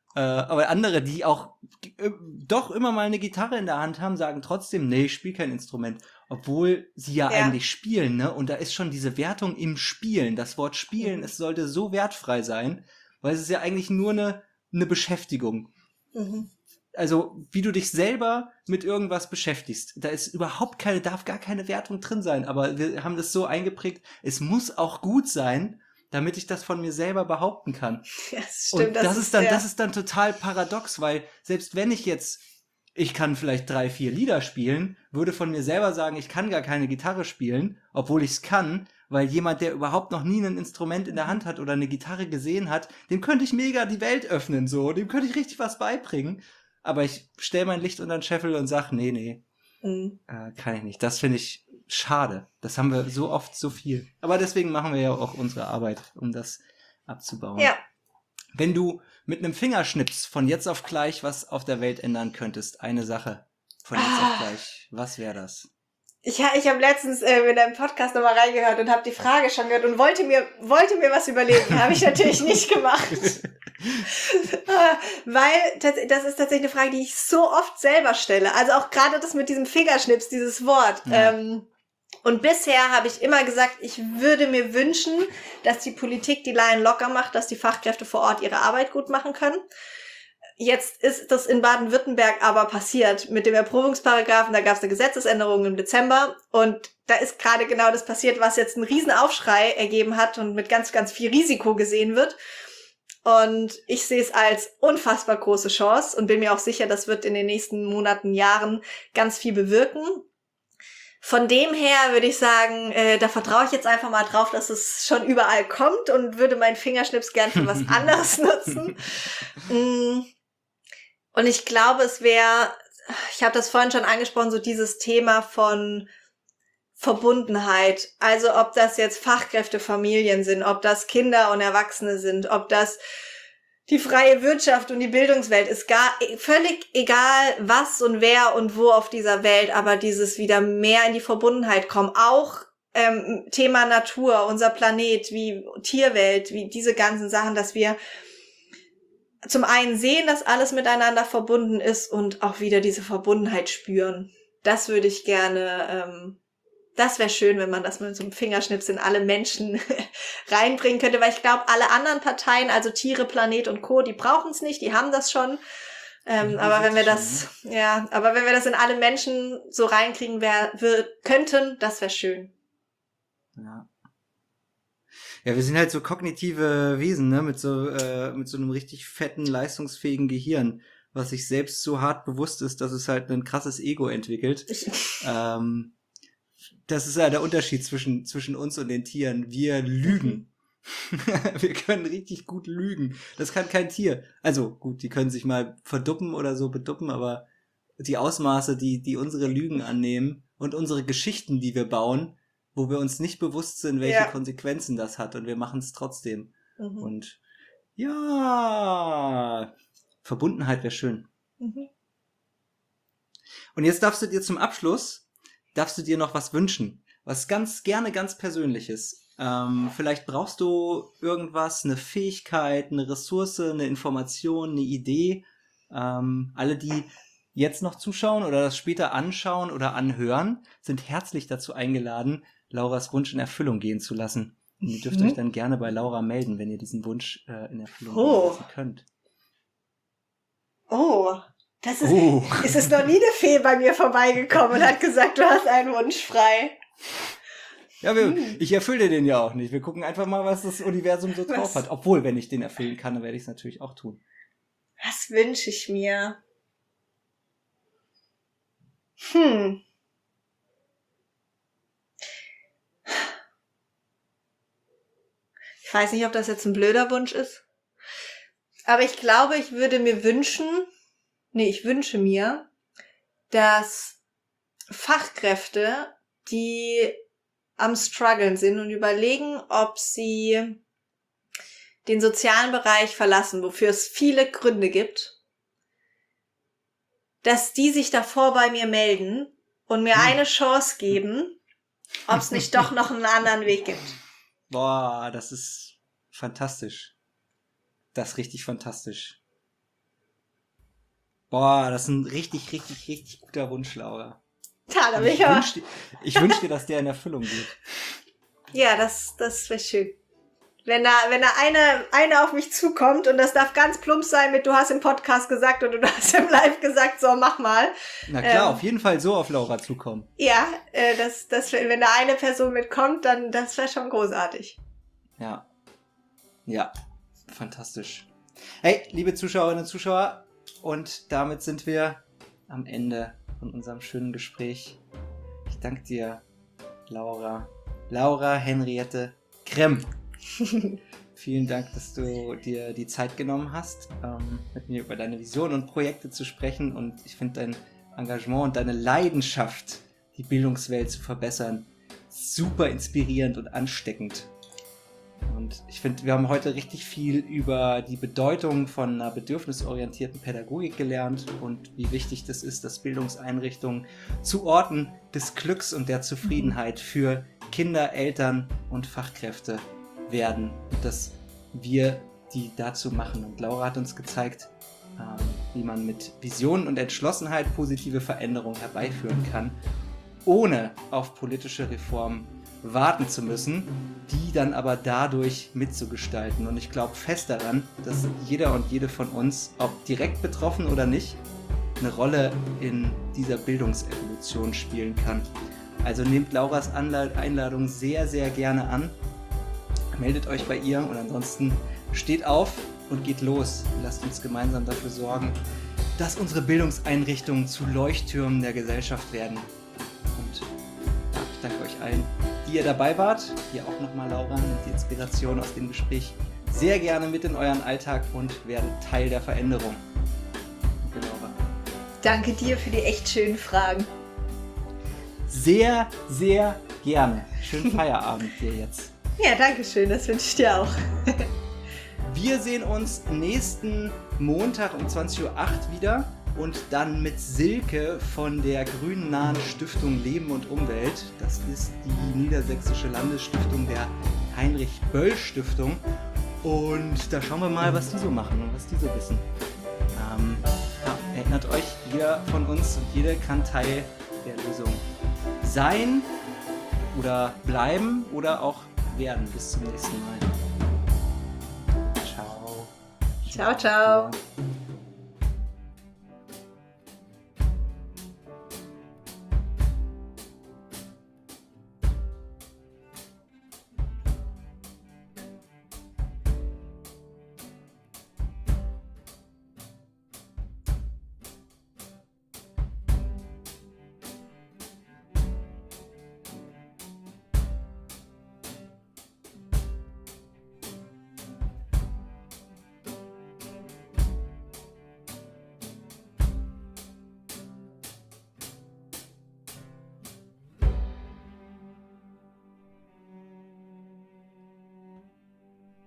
Aber andere, die auch doch immer mal eine Gitarre in der Hand haben, sagen trotzdem, nee, ich spiele kein Instrument. Obwohl sie ja eigentlich spielen, ne? Und da ist schon diese Wertung im Spielen. Das Wort Spielen, es sollte so wertfrei sein, weil es ist ja eigentlich nur eine Beschäftigung. Also, wie du dich selber mit irgendwas beschäftigst. Da ist überhaupt darf gar keine Wertung drin sein. Aber wir haben das so eingeprägt, es muss auch gut sein, damit ich das von mir selber behaupten kann. Ja, das stimmt. Und das ist dann total paradox, weil selbst wenn ich kann vielleicht 3, 4 Lieder spielen, würde von mir selber sagen, ich kann gar keine Gitarre spielen, obwohl ich es kann, weil jemand, der überhaupt noch nie ein Instrument in der Hand hat oder eine Gitarre gesehen hat, dem könnte ich mega die Welt öffnen, so, dem könnte ich richtig was beibringen. Aber ich stelle mein Licht unter den Scheffel und sage, nee, kann ich nicht. Das finde ich schade. Das haben wir so oft, so viel. Aber deswegen machen wir ja auch unsere Arbeit, um das abzubauen. Ja. Wenn du mit einem Fingerschnips von jetzt auf gleich was auf der Welt ändern könntest, eine Sache von jetzt auf gleich, was wäre das? Ich habe letztens in deinem Podcast nochmal reingehört und habe die Frage schon gehört und wollte mir was überlegen. Habe ich natürlich nicht gemacht. Weil das ist tatsächlich eine Frage, die ich so oft selber stelle. Also auch gerade das mit diesem Fingerschnips, dieses Wort. Ja. Und bisher habe ich immer gesagt, ich würde mir wünschen, dass die Politik die Leinen locker macht, dass die Fachkräfte vor Ort ihre Arbeit gut machen können. Jetzt ist das in Baden-Württemberg aber passiert mit dem Erprobungsparagraphen. Da gab es eine Gesetzesänderung im Dezember und da ist gerade genau das passiert, was jetzt einen riesen Aufschrei ergeben hat und mit ganz, ganz viel Risiko gesehen wird. Und ich sehe es als unfassbar große Chance und bin mir auch sicher, das wird in den nächsten Monaten, Jahren ganz viel bewirken. Von dem her würde ich sagen, da vertraue ich jetzt einfach mal drauf, dass es schon überall kommt und würde meinen Fingerschnips gern für was anderes nutzen. Und ich glaube, ich habe das vorhin schon angesprochen, so dieses Thema von Verbundenheit. Also ob das jetzt Fachkräftefamilien sind, ob das Kinder und Erwachsene sind, ob das die freie Wirtschaft und die Bildungswelt ist, völlig egal, was und wer und wo auf dieser Welt, aber dieses wieder mehr in die Verbundenheit kommen. Auch Thema Natur, unser Planet, wie Tierwelt, wie diese ganzen Sachen, dass wir zum einen sehen, dass alles miteinander verbunden ist und auch wieder diese Verbundenheit spüren. Das würde ich gerne, das wäre schön, wenn man das mit so einem Fingerschnips in alle Menschen reinbringen könnte, weil ich glaube, alle anderen Parteien, also Tiere, Planet und Co., die brauchen es nicht, die haben das schon. Aber wenn wir das in alle Menschen so reinkriegen könnten, das wäre schön. Ja, wir sind halt so kognitive Wesen, ne, mit so einem richtig fetten, leistungsfähigen Gehirn, was sich selbst so hart bewusst ist, dass es halt ein krasses Ego entwickelt. Das ist ja der Unterschied zwischen uns und den Tieren. Wir lügen. Wir können richtig gut lügen. Das kann kein Tier. Also gut, die können sich mal verduppen oder so beduppen, aber die Ausmaße, die unsere Lügen annehmen und unsere Geschichten, die wir bauen, wo wir uns nicht bewusst sind, welche Konsequenzen das hat und wir machen es trotzdem. Und ja, Verbundenheit wäre schön. Und jetzt darfst du dir zum Abschluss noch was wünschen. Was ganz gerne, ganz Persönliches. Vielleicht brauchst du irgendwas, eine Fähigkeit, eine Ressource, eine Information, eine Idee. Alle, die jetzt noch zuschauen oder das später anschauen oder anhören, sind herzlich dazu eingeladen, Lauras Wunsch in Erfüllung gehen zu lassen. Und ihr dürft euch dann gerne bei Laura melden, wenn ihr diesen Wunsch in Erfüllung gehen lassen könnt. Es ist noch nie eine Fee bei mir vorbeigekommen und hat gesagt, du hast einen Wunsch frei. Ja, ich erfülle den ja auch nicht. Wir gucken einfach mal, was das Universum so drauf hat. Obwohl, wenn ich den erfüllen kann, dann werde ich es natürlich auch tun. Was wünsche ich mir? Ich weiß nicht, ob das jetzt ein blöder Wunsch ist. Aber ich glaube, ich wünsche mir, dass Fachkräfte, die am Struggeln sind und überlegen, ob sie den sozialen Bereich verlassen, wofür es viele Gründe gibt, dass die sich davor bei mir melden und mir eine Chance geben, ob es nicht doch noch einen anderen Weg gibt. Boah, das ist fantastisch. Das ist richtig fantastisch. Boah, das ist ein richtig, richtig, richtig guter Wunsch, Laura. Ja, da bin ich aber... Ich wünsche dir, dass der in Erfüllung geht. Ja, das wäre schön. Wenn da eine auf mich zukommt und das darf ganz plump sein mit, du hast im Podcast gesagt und du hast im Live gesagt, so, mach mal. Na klar, auf jeden Fall so auf Laura zukommen. Ja, wenn da eine Person mitkommt, dann das wäre schon großartig. Ja, fantastisch. Hey, liebe Zuschauerinnen und Zuschauer, und damit sind wir am Ende von unserem schönen Gespräch. Ich danke dir, Laura Henriette Kremm. Vielen Dank, dass du dir die Zeit genommen hast, mit mir über deine Vision und Projekte zu sprechen. Und ich finde dein Engagement und deine Leidenschaft, die Bildungswelt zu verbessern, super inspirierend und ansteckend. Und ich finde, wir haben heute richtig viel über die Bedeutung von einer bedürfnisorientierten Pädagogik gelernt und wie wichtig das ist, dass Bildungseinrichtungen zu Orten des Glücks und der Zufriedenheit für Kinder, Eltern und Fachkräfte werden und dass wir die dazu machen. Und Laura hat uns gezeigt, wie man mit Visionen und Entschlossenheit positive Veränderungen herbeiführen kann, ohne auf politische Reformen warten zu müssen, die dann aber dadurch mitzugestalten. Und ich glaube fest daran, dass jeder und jede von uns, ob direkt betroffen oder nicht, eine Rolle in dieser Bildungsevolution spielen kann. Also nehmt Lauras Einladung sehr, sehr gerne an. Meldet euch bei ihr und ansonsten steht auf und geht los. Lasst uns gemeinsam dafür sorgen, dass unsere Bildungseinrichtungen zu Leuchttürmen der Gesellschaft werden. Und ja, ich danke euch allen, die ihr dabei wart. Hier auch nochmal, Laura, nimmt die Inspiration aus dem Gespräch sehr gerne mit in euren Alltag und werdet Teil der Veränderung. Danke, Laura. Danke dir für die echt schönen Fragen. Sehr, sehr gerne. Schönen Feierabend dir jetzt. Ja, danke schön, das wünsche ich dir auch. Wir sehen uns nächsten Montag um 20.08 Uhr wieder und dann mit Silke von der Grünen Nahen Stiftung Leben und Umwelt. Das ist die niedersächsische Landesstiftung der Heinrich-Böll-Stiftung. Und da schauen wir mal, was die so machen und was die so wissen. Erinnert euch, jeder von uns und jede kann Teil der Lösung sein oder bleiben oder auch werden. Bis zum nächsten Mal. Ciao. Ciao, ciao.